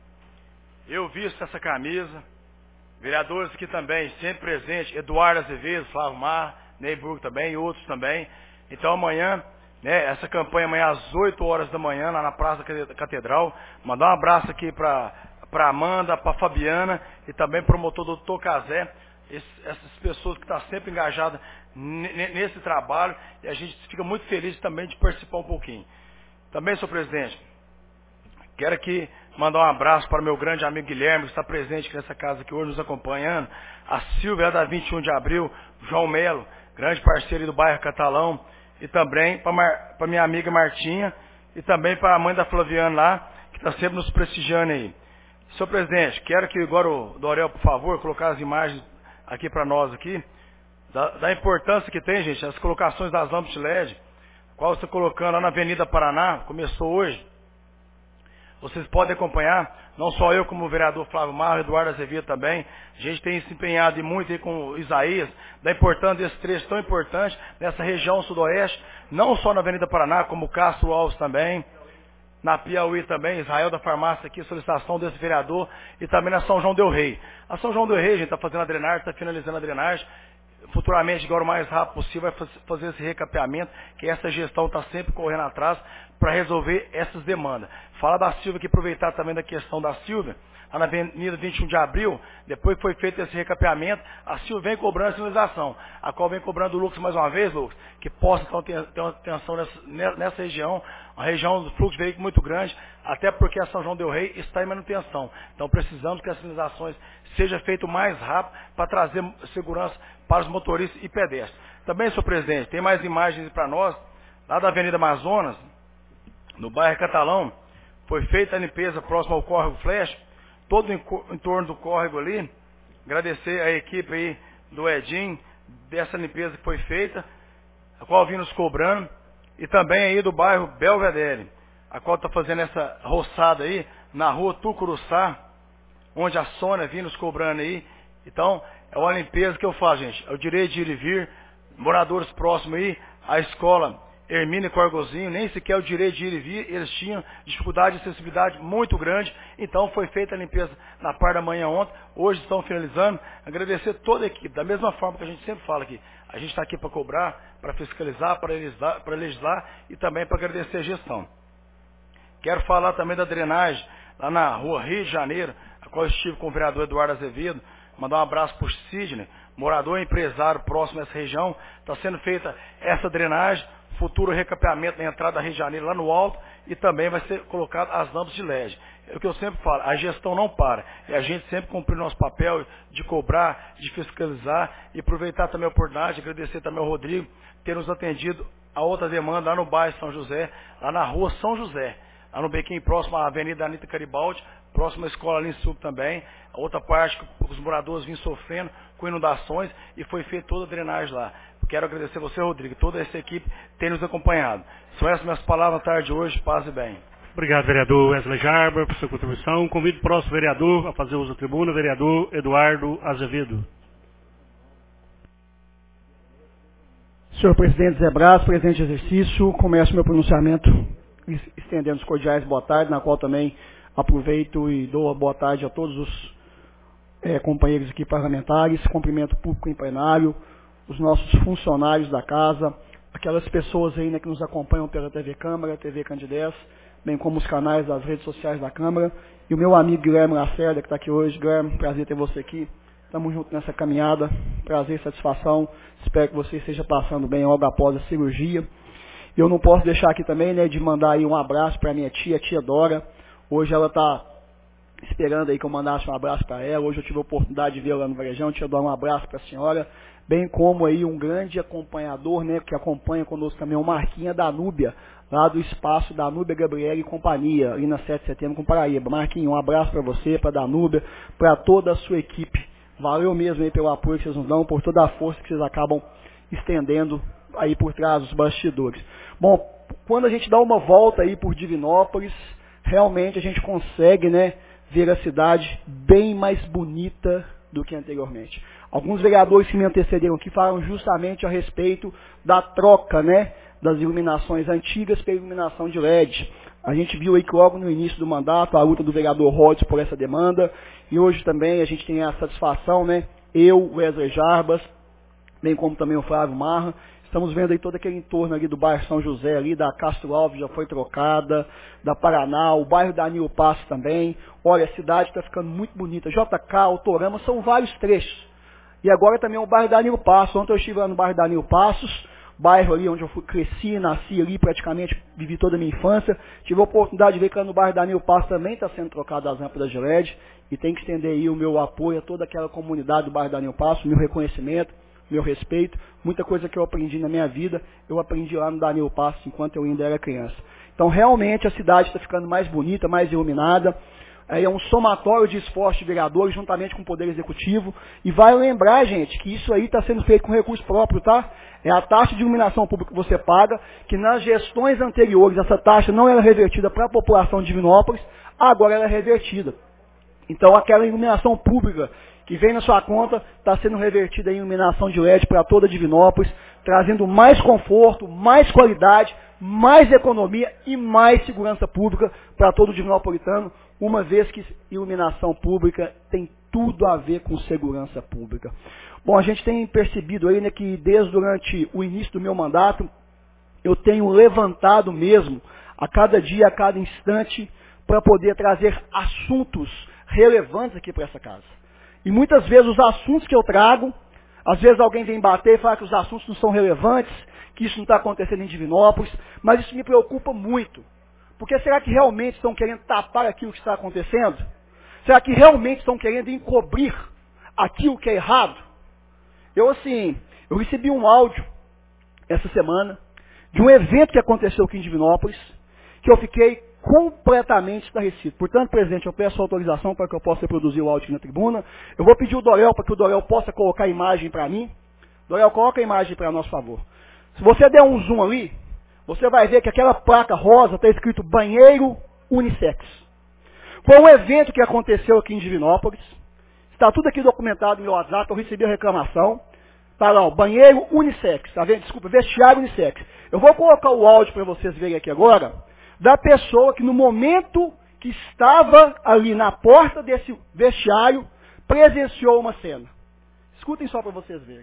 Eu visto essa camisa, vereadores aqui também, sempre presentes, Eduardo Azevedo, Flávio Marra, Neyburgo também, e outros também. Então amanhã, né, essa campanha amanhã às 8 horas da manhã, lá na Praça da Catedral. Mandar um abraço aqui para Amanda, para Fabiana e também para o promotor doutor Cazé, essas pessoas que estão sempre engajadas nesse trabalho, e a gente fica muito feliz também de participar um pouquinho. Também, senhor presidente, quero aqui mandar um abraço para meu grande amigo Guilherme, que está presente aqui nessa casa aqui hoje nos acompanhando, a Silvia da 21 de abril, João Melo, grande parceiro do bairro Catalão, e também para minha amiga Martinha, e também para a mãe da Flaviana lá, que está sempre nos prestigiando aí. Senhor presidente, quero que agora o Dorel, por favor, colocar as imagens aqui para nós aqui, da importância que tem, gente, as colocações das lâmpadas de LED, qual você está colocando lá na Avenida Paraná, começou hoje. Vocês podem acompanhar, não só eu como o vereador Flávio Marra, Eduardo Azevedo também, a gente tem se empenhado e muito aí com o Isaías, da importância desse trecho tão importante nessa região sudoeste, não só na Avenida Paraná, como o Castro Alves também, na Piauí também, Israel da Farmácia aqui, solicitação desse vereador, e também na São João del Rei. A São João del Rei, a gente está fazendo a drenagem, está finalizando a drenagem, futuramente, agora o mais rápido possível, vai fazer esse recapeamento, que essa gestão está sempre correndo atrás para resolver essas demandas. Fala da Silvia, que aproveitar também da questão da Silvia, lá na Avenida 21 de Abril, depois que foi feito esse recapeamento, a Silvia vem cobrando a sinalização, a qual vem cobrando o Lucas mais uma vez, Lucas, que possa então ter uma atenção nessa região, uma região do fluxo de veículo muito grande, até porque a São João del Rei está em manutenção. Então precisamos que as sinalizações sejam feitas o mais rápido para trazer segurança para os motoristas e pedestres. Também, senhor presidente, tem mais imagens para nós, lá da Avenida Amazonas, no bairro Catalão, foi feita a limpeza próxima ao córrego Flash, todo em torno do córrego ali. Agradecer a equipe aí do Edinho, dessa limpeza que foi feita, a qual vim nos cobrando, e também aí do bairro Belvedere, a qual está fazendo essa roçada aí, na rua Tucuruçá, onde a Sônia vim nos cobrando aí. Então, é uma limpeza que eu faço, gente, é o direito de ir e vir, moradores próximos aí, a escola Hermínio e Corgozinho, nem sequer o direito de ir e vir, eles tinham dificuldade de acessibilidade muito grande, então foi feita a limpeza na parte da manhã ontem, hoje estão finalizando. Agradecer toda a equipe, da mesma forma que a gente sempre fala aqui, a gente está aqui para cobrar, para fiscalizar, para legislar e também para agradecer a gestão. Quero falar também da drenagem, lá na rua Rio de Janeiro, a qual eu estive com o vereador Eduardo Azevedo, mandar um abraço para o Sidney, morador e empresário próximo a essa região, está sendo feita essa drenagem, futuro recapeamento na entrada da Rio de Janeiro lá no alto, e também vai ser colocado as lâmpadas de LED. É o que eu sempre falo, a gestão não para, e a gente sempre cumprir nosso papel de cobrar, de fiscalizar, e aproveitar também a oportunidade, agradecer também ao Rodrigo, ter nos atendido a outra demanda lá no bairro São José, lá na rua São José, lá no bequinho próximo à Avenida Anita Garibaldi, próximo à escola ali em Sul também, a outra parte que os moradores vinham sofrendo com inundações, e foi feita toda a drenagem lá. Quero agradecer você, Rodrigo, toda essa equipe tem nos acompanhado. São essas minhas palavras na tarde de hoje, paz e bem. Obrigado, vereador Wesley Jarber, por sua contribuição. Convido o próximo vereador a fazer uso da tribuna, vereador Eduardo Azevedo. Senhor presidente Zé Braz, presidente de exercício, começo meu pronunciamento estendendo os cordiais boa tarde, na qual também aproveito e dou a boa tarde a todos os companheiros aqui parlamentares, cumprimento o público em plenário, os nossos funcionários da casa, aquelas pessoas aí, né, que nos acompanham pela TV Câmara, TV Candidez, bem como os canais das redes sociais da Câmara, e o meu amigo Guilherme Lacerda, que está aqui hoje. Guilherme, prazer ter você aqui. Estamos juntos nessa caminhada, prazer e satisfação. Espero que você esteja passando bem logo após a cirurgia. E eu não posso deixar aqui também, né, de mandar aí um abraço para minha tia Dora. Hoje ela está esperando aí que eu mandasse um abraço para ela. Hoje eu tive a oportunidade de vê-la no Varejão. Tia Dora, um abraço para a senhora. Bem como aí um grande acompanhador, né, que acompanha conosco também, o Marquinha Danúbia, lá do espaço Danúbia Gabriele e companhia, ali na 7 de setembro com Paraíba. Marquinho, um abraço para você, para a Danúbia, para toda a sua equipe. Valeu mesmo aí pelo apoio que vocês nos dão, por toda a força que vocês acabam estendendo aí por trás dos bastidores. Bom, quando a gente dá uma volta aí por Divinópolis, realmente a gente consegue, né, ver a cidade bem mais bonita do que anteriormente. Alguns vereadores que me antecederam aqui falaram justamente a respeito da troca, né, das iluminações antigas pela iluminação de LED. A gente viu aí que logo no início do mandato a luta do vereador Rhodes por essa demanda, e hoje também a gente tem a satisfação, né, eu, Wesley Jarbas, bem como também o Flávio Marra, estamos vendo aí todo aquele entorno ali do bairro São José, ali da Castro Alves já foi trocada, da Paraná, o bairro da Anil Passos também. Olha, a cidade está ficando muito bonita. JK, Autorama, são vários trechos. E agora também o bairro da Anil Passos. Ontem eu estive lá no bairro da Anil Passos, bairro ali onde eu cresci, nasci ali, praticamente vivi toda a minha infância. Tive a oportunidade de ver que lá no bairro da Anil Passos também está sendo trocado as lâmpadas de LED. E tem que estender aí o meu apoio a toda aquela comunidade do bairro da Anil Passos, meu reconhecimento, meu respeito. Muita coisa que eu aprendi na minha vida, eu aprendi lá no Daniel Passos enquanto eu ainda era criança. Então realmente a cidade está ficando mais bonita, mais iluminada. É um somatório de esforços de vereadores juntamente com o Poder Executivo. E vai lembrar, gente, que isso aí está sendo feito com recurso próprio, tá? É a taxa de iluminação pública que você paga, que nas gestões anteriores essa taxa não era revertida para a população de Divinópolis, agora ela é revertida. Então aquela iluminação pública que vem na sua conta está sendo revertida em iluminação de LED para toda Divinópolis, trazendo mais conforto, mais qualidade, mais economia e mais segurança pública para todo o divinopolitano, uma vez que iluminação pública tem tudo a ver com segurança pública. Bom, a gente tem percebido aí, né, que desde durante o início do meu mandato, eu tenho levantado mesmo, a cada dia, a cada instante, para poder trazer assuntos relevantes aqui para essa casa. E muitas vezes os assuntos que eu trago, às vezes alguém vem bater e fala que os assuntos não são relevantes, que isso não está acontecendo em Divinópolis, mas isso me preocupa muito. Porque será que realmente estão querendo tapar aquilo que está acontecendo? Será que realmente estão querendo encobrir aquilo que é errado? Eu recebi um áudio essa semana de um evento que aconteceu aqui em Divinópolis, que eu fiquei completamente estarrecido. Portanto, presidente, eu peço autorização para que eu possa reproduzir o áudio aqui na tribuna. Eu vou pedir o Dorel para que o Dorel possa colocar a imagem para mim. Dorel, coloca a imagem para nós, por favor. Se você der um zoom ali, você vai ver que aquela placa rosa está escrito banheiro unissex. Foi um evento que aconteceu aqui em Divinópolis. Está tudo aqui documentado no meu WhatsApp, eu recebi a reclamação. Está lá, o banheiro unissex, tá vendo? Desculpa, vestiário unissex. Eu vou colocar o áudio para vocês verem aqui agora, da pessoa que no momento que estava ali na porta desse vestiário, presenciou uma cena. Escutem só para vocês verem.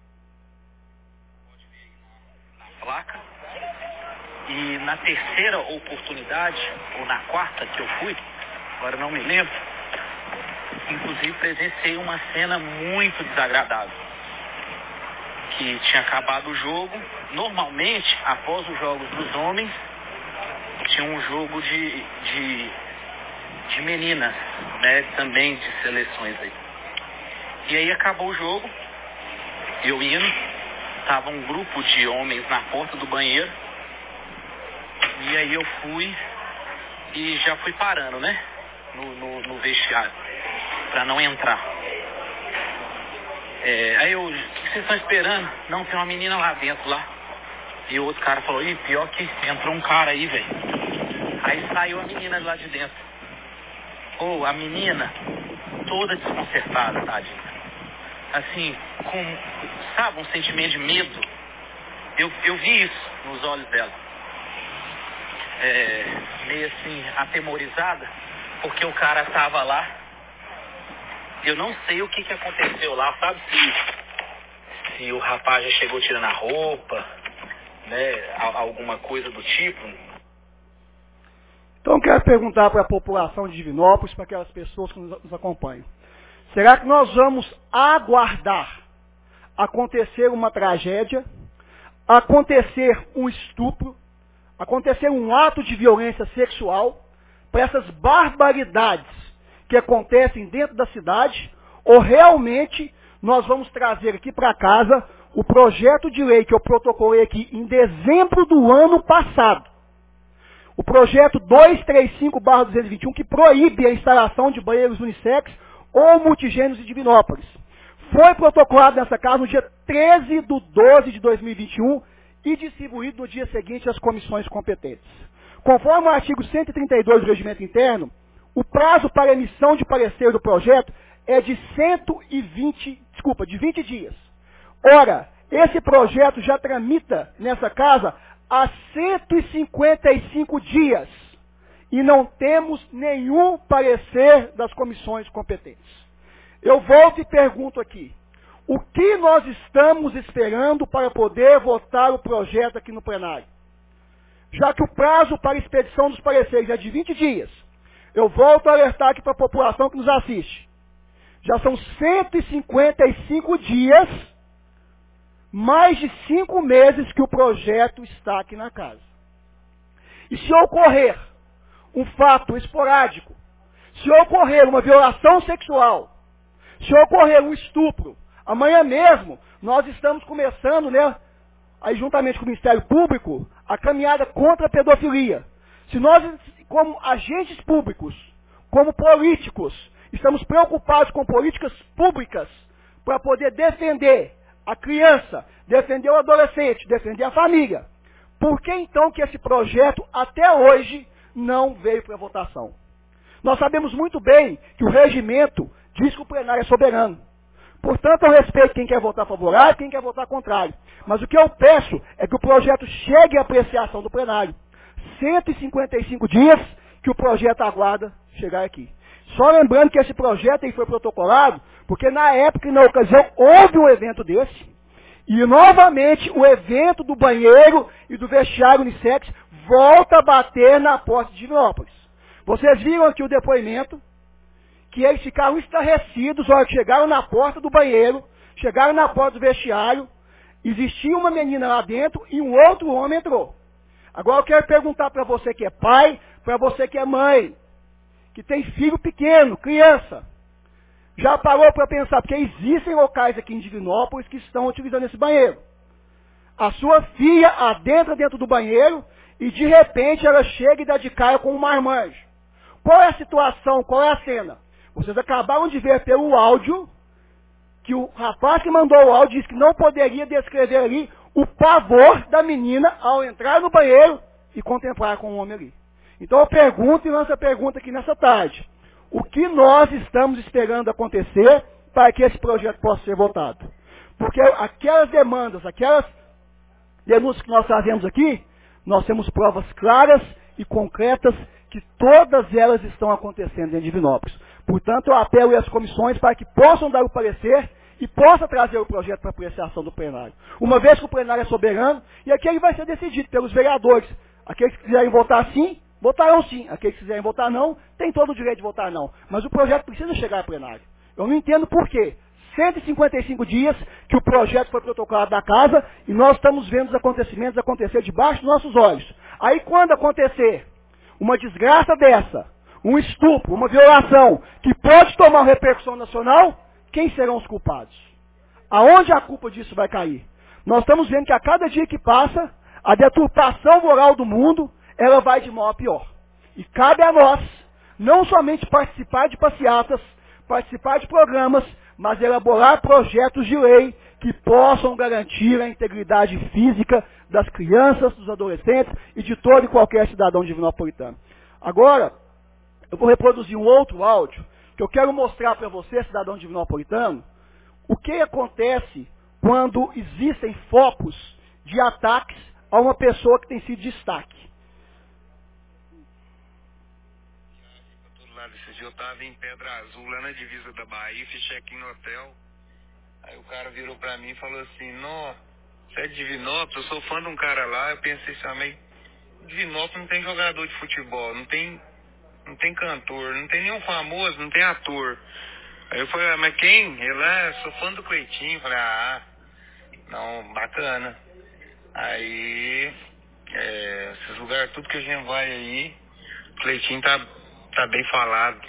Na placa. E na terceira oportunidade, ou na quarta que eu fui, agora não me lembro, inclusive presenciei uma cena muito desagradável. Que tinha acabado o jogo. Normalmente, após os jogos dos homens, tinha um jogo de meninas, né, também de seleções aí. E aí acabou o jogo, eu indo, tava um grupo de homens na porta do banheiro, e aí eu fui e já fui parando, né, no vestiário, pra não entrar. Aí eu, o que vocês estão esperando? Não, tem uma menina lá dentro, lá. E o outro cara falou, pior que entrou um cara aí, velho. Aí saiu a menina lá de dentro. A menina toda desconcertada, tadinha. Assim, com, sabe, um sentimento de medo. Eu vi isso nos olhos dela. Meio assim, atemorizada, porque o cara tava lá. Eu não sei o que aconteceu lá, sabe? Se o rapaz já chegou tirando a roupa, né, alguma coisa do tipo? Então eu quero perguntar para a população de Divinópolis, para aquelas pessoas que nos acompanham. Será que nós vamos aguardar acontecer uma tragédia, acontecer um estupro, acontecer um ato de violência sexual, para essas barbaridades que acontecem dentro da cidade, ou realmente nós vamos trazer aqui para casa o projeto de lei que eu protocolei aqui em dezembro do ano passado, o projeto 235/221, que proíbe a instalação de banheiros unissex ou multigêneros em Divinópolis. Foi protocolado nessa casa no dia 13/12/2021 e distribuído no dia seguinte às comissões competentes. Conforme o artigo 132 do Regimento Interno, o prazo para emissão de parecer do projeto é de 20 dias. Ora, esse projeto já tramita nessa casa há 155 dias e não temos nenhum parecer das comissões competentes. Eu volto e pergunto aqui, o que nós estamos esperando para poder votar o projeto aqui no plenário? Já que o prazo para expedição dos pareceres é de 20 dias, eu volto a alertar aqui para a população que nos assiste. Já são 155 dias, mais de 5 meses que o projeto está aqui na casa. E se ocorrer um fato esporádico, se ocorrer uma violação sexual, se ocorrer um estupro, amanhã mesmo nós estamos começando, né, aí juntamente com o Ministério Público, a caminhada contra a pedofilia. Se nós, como agentes públicos, como políticos, estamos preocupados com políticas públicas para poder defender a criança, defender o adolescente, defender a família, por que então que esse projeto até hoje não veio para votação? Nós sabemos muito bem que o regimento diz que o plenário é soberano. Portanto, eu respeito quem quer votar favorável e quem quer votar contrário. Mas o que eu peço é que o projeto chegue à apreciação do plenário. 155 dias que o projeto aguarda chegar aqui. Só lembrando que esse projeto aí foi protocolado, porque na época e na ocasião houve um evento desse, e novamente o evento do banheiro e do vestiário unissex volta a bater na porta de Divinópolis. Vocês viram aqui o depoimento, que eles ficaram estarrecidos, a hora que chegaram na porta do banheiro, chegaram na porta do vestiário, existia uma menina lá dentro e um outro homem entrou. Agora eu quero perguntar para você que é pai, para você que é mãe, que tem filho pequeno, criança. Já parou para pensar, porque existem locais aqui em Divinópolis que estão utilizando esse banheiro. A sua filha adentra dentro do banheiro e de repente ela chega e dá de cara com um marmanjo. Qual é a situação, qual é a cena? Vocês acabaram de ver pelo áudio que o rapaz que mandou o áudio disse que não poderia descrever ali o pavor da menina ao entrar no banheiro e contemplar com o homem ali. Então eu pergunto e lanço a pergunta aqui nessa tarde. O que nós estamos esperando acontecer para que esse projeto possa ser votado? Porque aquelas demandas, aquelas denúncias que nós fazemos aqui, nós temos provas claras e concretas que todas elas estão acontecendo dentro de Divinópolis. Portanto, eu apelo às comissões para que possam dar o parecer e possa trazer o projeto para apreciação do plenário. Uma vez que o plenário é soberano, e aqui ele vai ser decidido pelos vereadores. Aqueles que quiserem votar sim, votarão sim. Aqueles que quiserem votar não, têm todo o direito de votar não. Mas o projeto precisa chegar ao plenário. Eu não entendo por quê. 155 dias que o projeto foi protocolado da casa e nós estamos vendo os acontecimentos acontecer debaixo dos nossos olhos. Aí quando acontecer uma desgraça dessa, um estupro, uma violação, que pode tomar uma repercussão nacional, quem serão os culpados? Aonde a culpa disso vai cair? Nós estamos vendo que a cada dia que passa, a deturpação moral do mundo, ela vai de mal a pior. E cabe a nós, não somente participar de passeatas, participar de programas, mas elaborar projetos de lei que possam garantir a integridade física das crianças, dos adolescentes e de todo e qualquer cidadão divinopolitano. Agora, eu vou reproduzir um outro áudio, que eu quero mostrar para você, cidadão divinopolitano, o que acontece quando existem focos de ataques a uma pessoa que tem sido destaque. Esse dia eu tava em Pedra Azul, lá na divisa da Bahia, fiz check-in no hotel. Aí o cara virou pra mim e falou assim, nó, Você é de Divinópolis, eu sou fã de um cara lá, eu pensei assim, Divinópolis não tem jogador de futebol, não tem cantor, não tem nenhum famoso, não tem ator. Aí eu falei, mas quem? Ele sou fã do Cleitinho. Falei, não, bacana. Aí, esses lugares, tudo que a gente vai aí, o Cleitinho tá bem falado.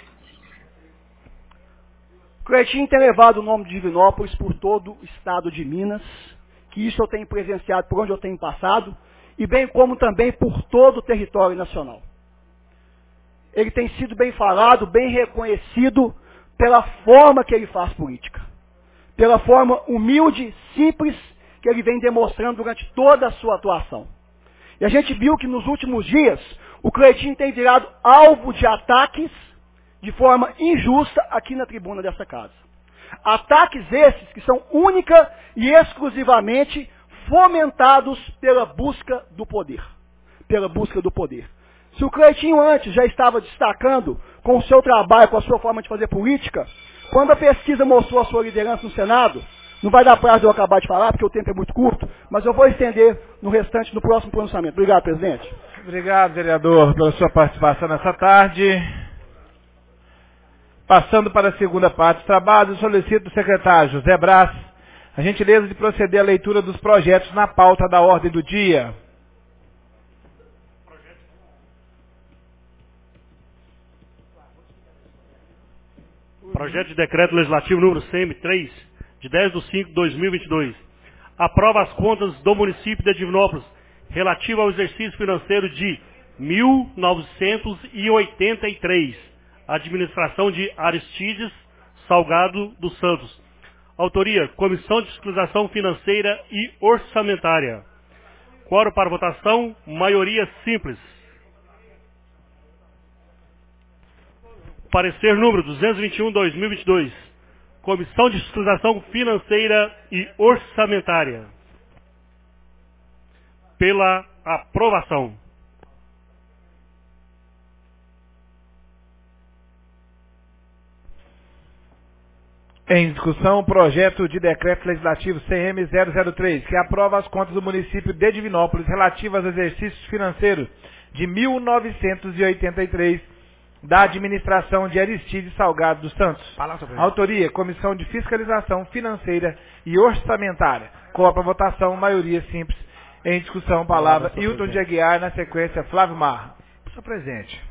Cleitinho tem levado o nome de Divinópolis por todo o estado de Minas, que isso eu tenho presenciado por onde eu tenho passado, e bem como também por todo o território nacional. Ele tem sido bem falado, bem reconhecido pela forma que ele faz política, pela forma humilde, simples, que ele vem demonstrando durante toda a sua atuação. E a gente viu que nos últimos dias, o Cleitinho tem virado alvo de ataques de forma injusta aqui na tribuna dessa casa. Ataques esses que são única e exclusivamente fomentados pela busca do poder. Pela busca do poder. Se o Cleitinho antes já estava destacando com o seu trabalho, com a sua forma de fazer política, quando a pesquisa mostrou a sua liderança no Senado, não vai dar prazo de eu acabar de falar, porque o tempo é muito curto, mas eu vou estender no restante, no próximo pronunciamento. Obrigado, presidente. Obrigado, vereador, pela sua participação nessa tarde. Passando para a segunda parte dos trabalhos, solicito do secretário José Braz a gentileza de proceder à leitura dos projetos na pauta da ordem do dia. Projeto de decreto legislativo número 103, de 10/5/2022. Aprova as contas do município de Divinópolis relativo ao exercício financeiro de 1983. Administração de Aristides Salgado dos Santos. Autoria, Comissão de Fiscalização Financeira e Orçamentária. Quórum para votação, maioria simples. Parecer número 221/2022. Comissão de Fiscalização Financeira e Orçamentária. Pela aprovação. Em discussão, o projeto de decreto legislativo CM 003, que aprova as contas do município de Divinópolis relativas aos exercícios financeiros de 1983 da administração de Aristides Salgado dos Santos. Autoria, Comissão de Fiscalização Financeira e Orçamentária. Quórum para votação, maioria simples. Em discussão, palavra Hilton de Aguiar, na sequência Flávio Marra. Senhor presidente,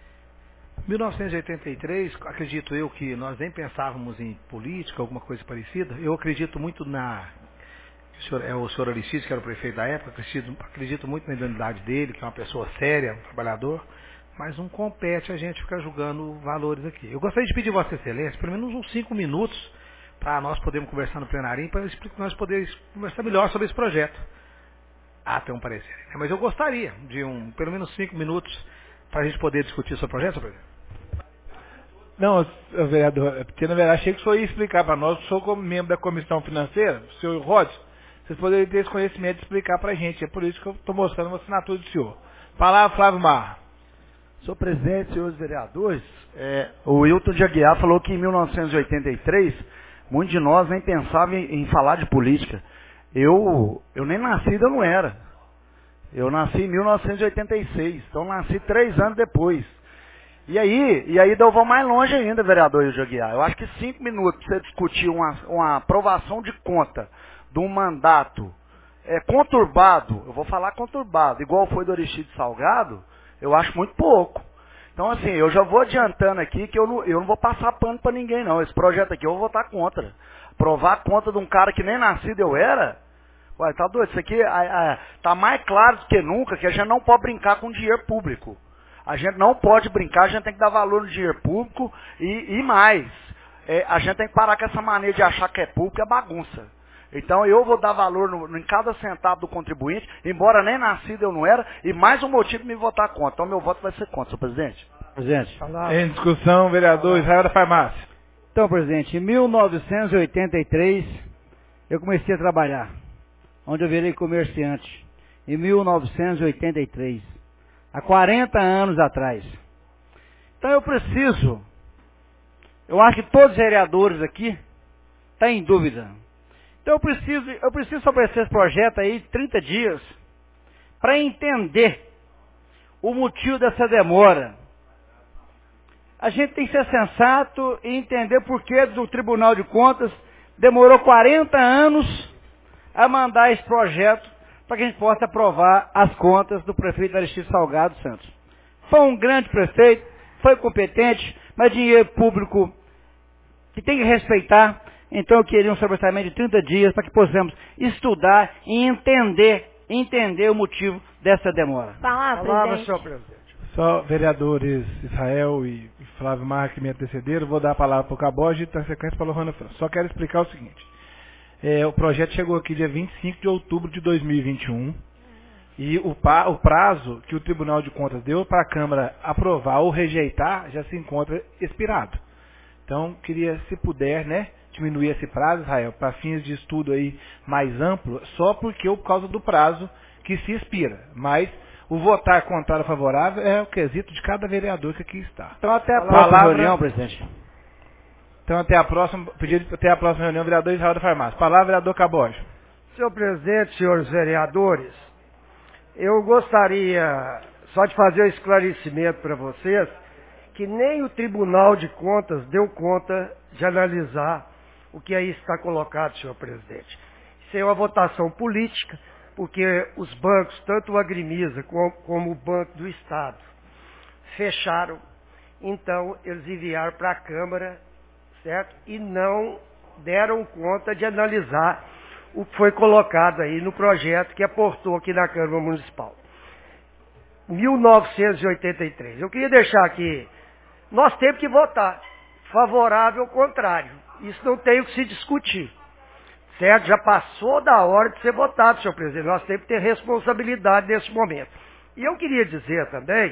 1983, acredito eu que nós nem pensávamos em política, alguma coisa parecida. Eu acredito muito o senhor Aristides, que era o prefeito da época, acredito muito na idoneidade dele, que é uma pessoa séria, um trabalhador, mas não compete a gente ficar julgando valores aqui. Eu gostaria de pedir a Vossa Excelência, pelo menos uns 5 minutos, para nós podermos conversar no plenário, para nós podermos conversar melhor sobre esse projeto. Até um parecer. Mas eu gostaria de pelo menos 5 minutos para a gente poder discutir sobre o projeto, senhor presidente. Não, vereador, porque na verdade achei que o senhor ia explicar para nós, o senhor como membro da comissão financeira, o senhor Rodes, vocês poderiam ter esse conhecimento de explicar para a gente, é por isso que eu estou mostrando a assinatura do senhor. Palavra, Flávio Marra. Senhor presidente, senhores vereadores, o Hilton de Aguiar falou que em 1983, muitos de nós nem pensavam em falar de política. Eu nem nascido eu não era. Eu nasci em 1986, então nasci 3 anos depois. E aí eu vou mais longe ainda, vereador Hilton de Aguiar. Eu acho que 5 minutos para você discutir uma aprovação de conta de um mandato conturbado, eu vou falar conturbado, igual foi do Aristides Salgado, eu acho muito pouco. Então, assim, eu já vou adiantando aqui que eu não vou passar pano para ninguém, não. Esse projeto aqui eu vou votar contra. Aprovar a conta de um cara que nem nascido eu era? Ué, tá doido? Isso aqui tá mais claro do que nunca que a gente não pode brincar com dinheiro público. A gente não pode brincar, a gente tem que dar valor no dinheiro público e mais. A gente tem que parar com essa maneira de achar que é público, é bagunça. Então eu vou dar valor em cada centavo do contribuinte, embora nem nascido eu não era, e mais um motivo de me votar contra. Então meu voto vai ser contra, senhor presidente. Presidente. Em discussão, vereador Israel da Farmácia. Então, presidente, em 1983 eu comecei a trabalhar, onde eu virei comerciante. Em 1983, há 40 anos atrás. Então eu acho que todos os vereadores aqui estão em dúvida. Então eu preciso sobre esse projeto aí 30 dias para entender o motivo dessa demora. A gente tem que ser sensato e entender por que do Tribunal de Contas demorou 40 anos a mandar esse projeto para que a gente possa aprovar as contas do prefeito Aristides Salgado Santos. Foi um grande prefeito, foi competente, mas dinheiro público que tem que respeitar. Então eu queria um sobressaltamento de 30 dias para que possamos estudar e entender o motivo dessa demora. Palavra, senhor presidente. Só vereadores Israel e Flávio Marques que me antecederam, vou dar a palavra para o Caboge e na sequência para a Lohana França. Só quero explicar o seguinte. O projeto chegou aqui dia 25 de outubro de 2021 e o prazo que o Tribunal de Contas deu para a Câmara aprovar ou rejeitar já se encontra expirado. Então, queria, se puder, diminuir esse prazo, Israel, para fins de estudo aí mais amplo, só por causa do prazo que se expira. Mas o votar contrário ou favorável é o quesito de cada vereador que aqui está. Então até a próxima reunião, presidente. Então até a próxima reunião, vereador Israel da Farmácia. Palavra, vereador Caboge. Senhor presidente, senhores vereadores, eu gostaria só de fazer um esclarecimento para vocês que nem o Tribunal de Contas deu conta de analisar o que aí está colocado, senhor presidente. Isso é uma votação política, porque os bancos, tanto o Agremisa como o Banco do Estado, fecharam, então eles enviaram para a Câmara, certo? E não deram conta de analisar o que foi colocado aí no projeto que aportou aqui na Câmara Municipal. 1983. Eu queria deixar aqui, nós temos que votar, favorável ou contrário. Isso não tem o que se discutir. Certo? Já passou da hora de ser votado, senhor presidente. Nós temos que ter responsabilidade nesse momento. E eu queria dizer também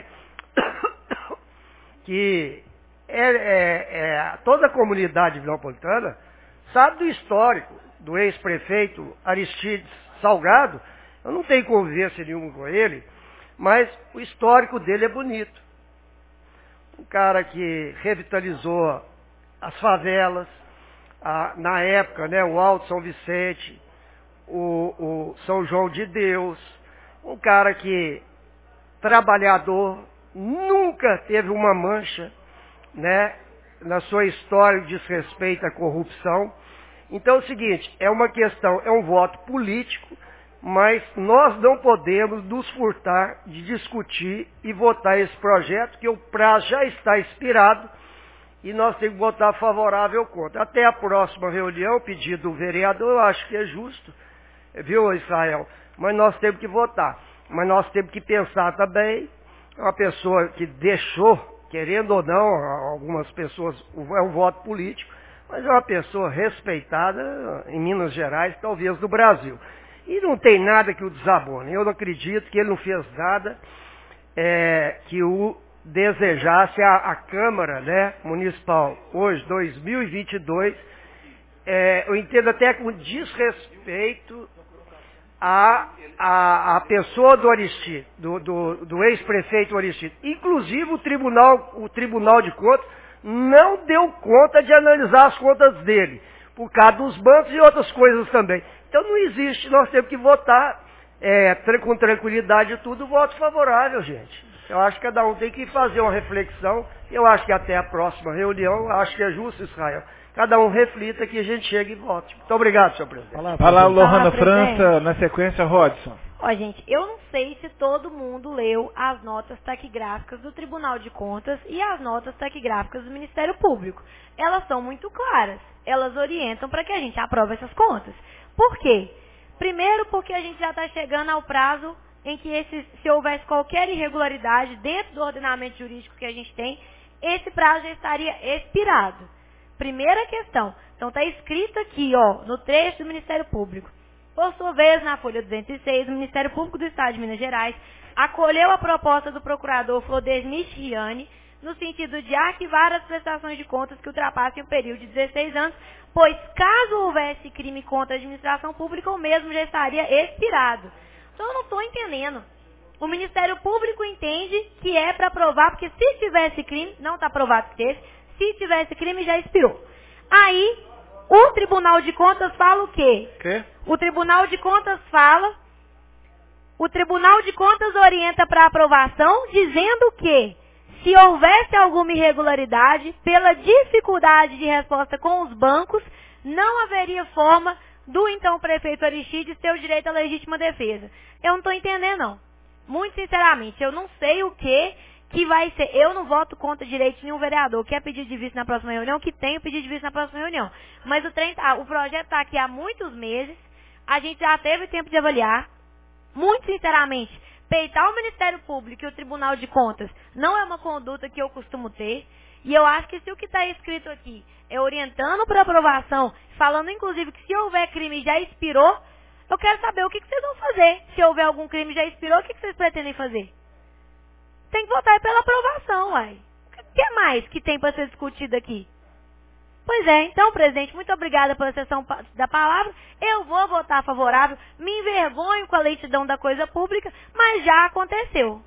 que toda a comunidade vilanopolitana sabe do histórico do ex-prefeito Aristides Salgado. Eu não tenho convivência nenhuma com ele, mas o histórico dele é bonito. Um cara que revitalizou as favelas, na época, o Alto São Vicente, o São João de Deus, um cara que, trabalhador, nunca teve uma mancha, na sua história de desrespeito à corrupção. Então é o seguinte, é uma questão, é um voto político, mas nós não podemos nos furtar de discutir e votar esse projeto, que o prazo já está expirado, e nós temos que votar favorável ou contra. Até a próxima reunião, pedido do vereador, eu acho que é justo, viu, Israel? Mas nós temos que votar. Mas nós temos que pensar também, uma pessoa que deixou, querendo ou não, algumas pessoas, é um voto político, mas é uma pessoa respeitada em Minas Gerais, talvez no Brasil. E não tem nada que o desabone. Eu não acredito que ele não fez nada que o desejasse a Câmara Municipal, hoje, 2022, eu entendo até com desrespeito a pessoa do Aristides, do ex-prefeito Aristides. Inclusive o Tribunal de Contas não deu conta de analisar as contas dele, por causa dos bancos e outras coisas também. Então não existe, nós temos que votar com tranquilidade e tudo, voto favorável, gente. Eu acho que cada um tem que fazer uma reflexão. Eu acho que até a próxima reunião, acho que é justo, Israel, cada um reflita que a gente chegue e vote. Muito obrigado, senhor presidente. Fala, Lohana França, na sequência, Rodson. Gente, eu não sei se todo mundo leu as notas taquigráficas do Tribunal de Contas e as notas taquigráficas do Ministério Público. Elas são muito claras. Elas orientam para que a gente aprove essas contas. Por quê? Primeiro, porque a gente já está chegando ao prazo em que se houvesse qualquer irregularidade dentro do ordenamento jurídico que a gente tem, esse prazo já estaria expirado. Primeira questão. Então está escrito aqui, no trecho do Ministério Público. Por sua vez, na folha 206, o Ministério Público do Estado de Minas Gerais acolheu a proposta do procurador Flodesmich Riani no sentido de arquivar as prestações de contas que ultrapassem o período de 16 anos, pois caso houvesse crime contra a administração pública, o mesmo já estaria expirado. Então eu não estou entendendo. O Ministério Público entende que é para provar, porque se tivesse crime, não está provado que teve, se tivesse crime já expirou. Aí, o Tribunal de Contas fala o quê? Quê? O Tribunal de Contas orienta para aprovação, dizendo que se houvesse alguma irregularidade, pela dificuldade de resposta com os bancos, não haveria forma do então prefeito Aristides ter o direito à legítima defesa. Eu não estou entendendo, não. Muito sinceramente, eu não sei o que vai ser. Eu não voto contra direito de nenhum vereador. Quer pedir de visto na próxima reunião? Que tem o pedido de visto na próxima reunião. Mas o projeto está aqui há muitos meses. A gente já teve tempo de avaliar. Muito sinceramente, peitar o Ministério Público e o Tribunal de Contas não é uma conduta que eu costumo ter. E eu acho que se o que está escrito aqui é orientando para aprovação, falando inclusive que se houver crime já expirou, eu quero saber o que vocês vão fazer. Se houver algum crime já expirou, o que vocês pretendem fazer? Tem que votar pela aprovação, uai. O que mais que tem para ser discutido aqui? Pois é, então, presidente, muito obrigada pela sessão da palavra. Eu vou votar favorável, me envergonho com a lentidão da coisa pública, mas já aconteceu.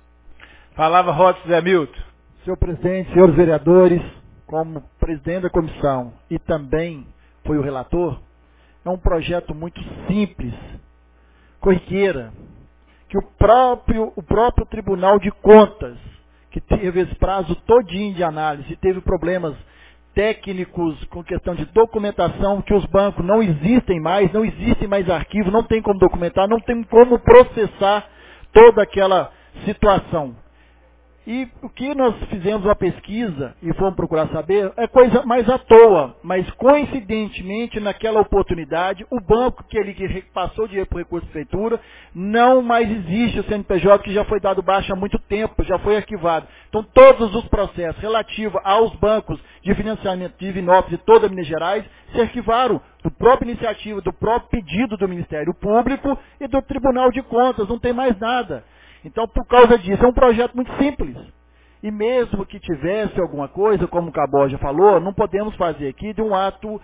Palavra Rotes Zé Milton. Senhor presidente, senhores vereadores, como presidente da comissão e também foi o relator, é um projeto muito simples, corriqueira, que o próprio Tribunal de Contas, que teve esse prazo todinho de análise, teve problemas técnicos com questão de documentação, que os bancos não existem mais arquivo, não tem como documentar, não tem como processar toda aquela situação. E o que nós fizemos uma pesquisa e fomos procurar saber é coisa mais à toa, mas coincidentemente naquela oportunidade o banco que passou dinheiro para o recurso da prefeitura não mais existe, o CNPJ que já foi dado baixa há muito tempo, já foi arquivado. Então todos os processos relativos aos bancos de financiamento de Divinópolis e toda Minas Gerais se arquivaram do próprio iniciativa, do próprio pedido do Ministério Público e do Tribunal de Contas, não tem mais nada. Então, por causa disso, é um projeto muito simples. E mesmo que tivesse alguma coisa, como o Cabó já falou, não podemos fazer aqui de um ato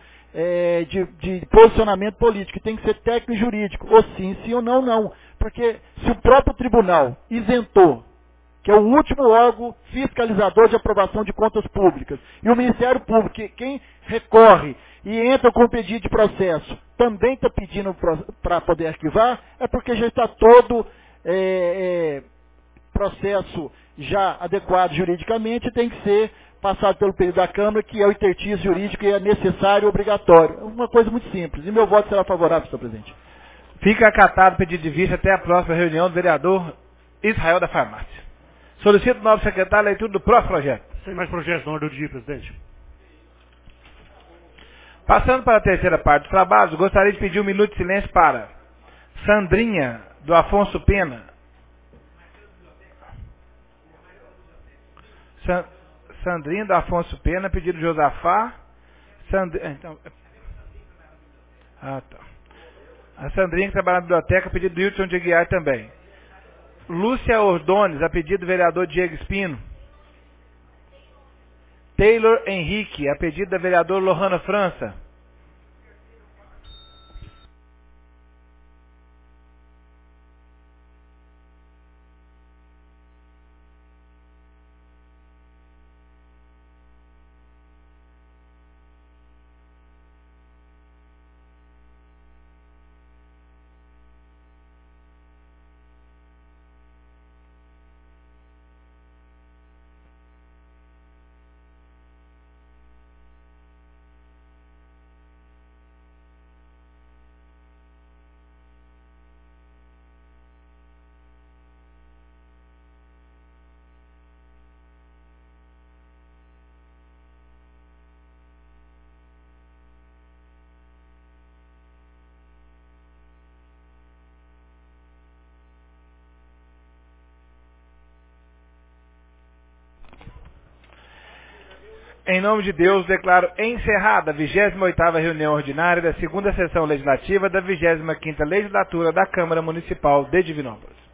de posicionamento político. Tem que ser técnico e jurídico. Ou sim ou não, não. Porque se o próprio tribunal isentou, que é o último órgão fiscalizador de aprovação de contas públicas, e o Ministério Público, quem recorre e entra com pedido de processo, também está pedindo para poder arquivar, é porque já está todo processo já adequado juridicamente, tem que ser passado pelo período da Câmara, que é o exercício jurídico e é necessário e obrigatório. É uma coisa muito simples. E meu voto será favorável, senhor presidente. Fica acatado o pedido de vista até a próxima reunião do vereador Israel da Farmácia. Solicito o novo secretário a leitura do próximo projeto. Sem mais projetos na ordem do dia, presidente. Passando para a terceira parte dos trabalhos, gostaria de pedir 1 minuto de silêncio para Sandrinha, do Afonso Pena. Sandrinha, do Afonso Pena, pedido de Josafá. Tá. A Sandrinha, que trabalha na biblioteca, pedido do Wilson de Aguiar também. Lúcia Ordones, a pedido do vereador Diego Espino. Taylor Henrique, a pedido da vereadora Lohana França. Em nome de Deus, declaro encerrada a 28ª reunião ordinária da segunda sessão legislativa da 25ª legislatura da Câmara Municipal de Divinópolis.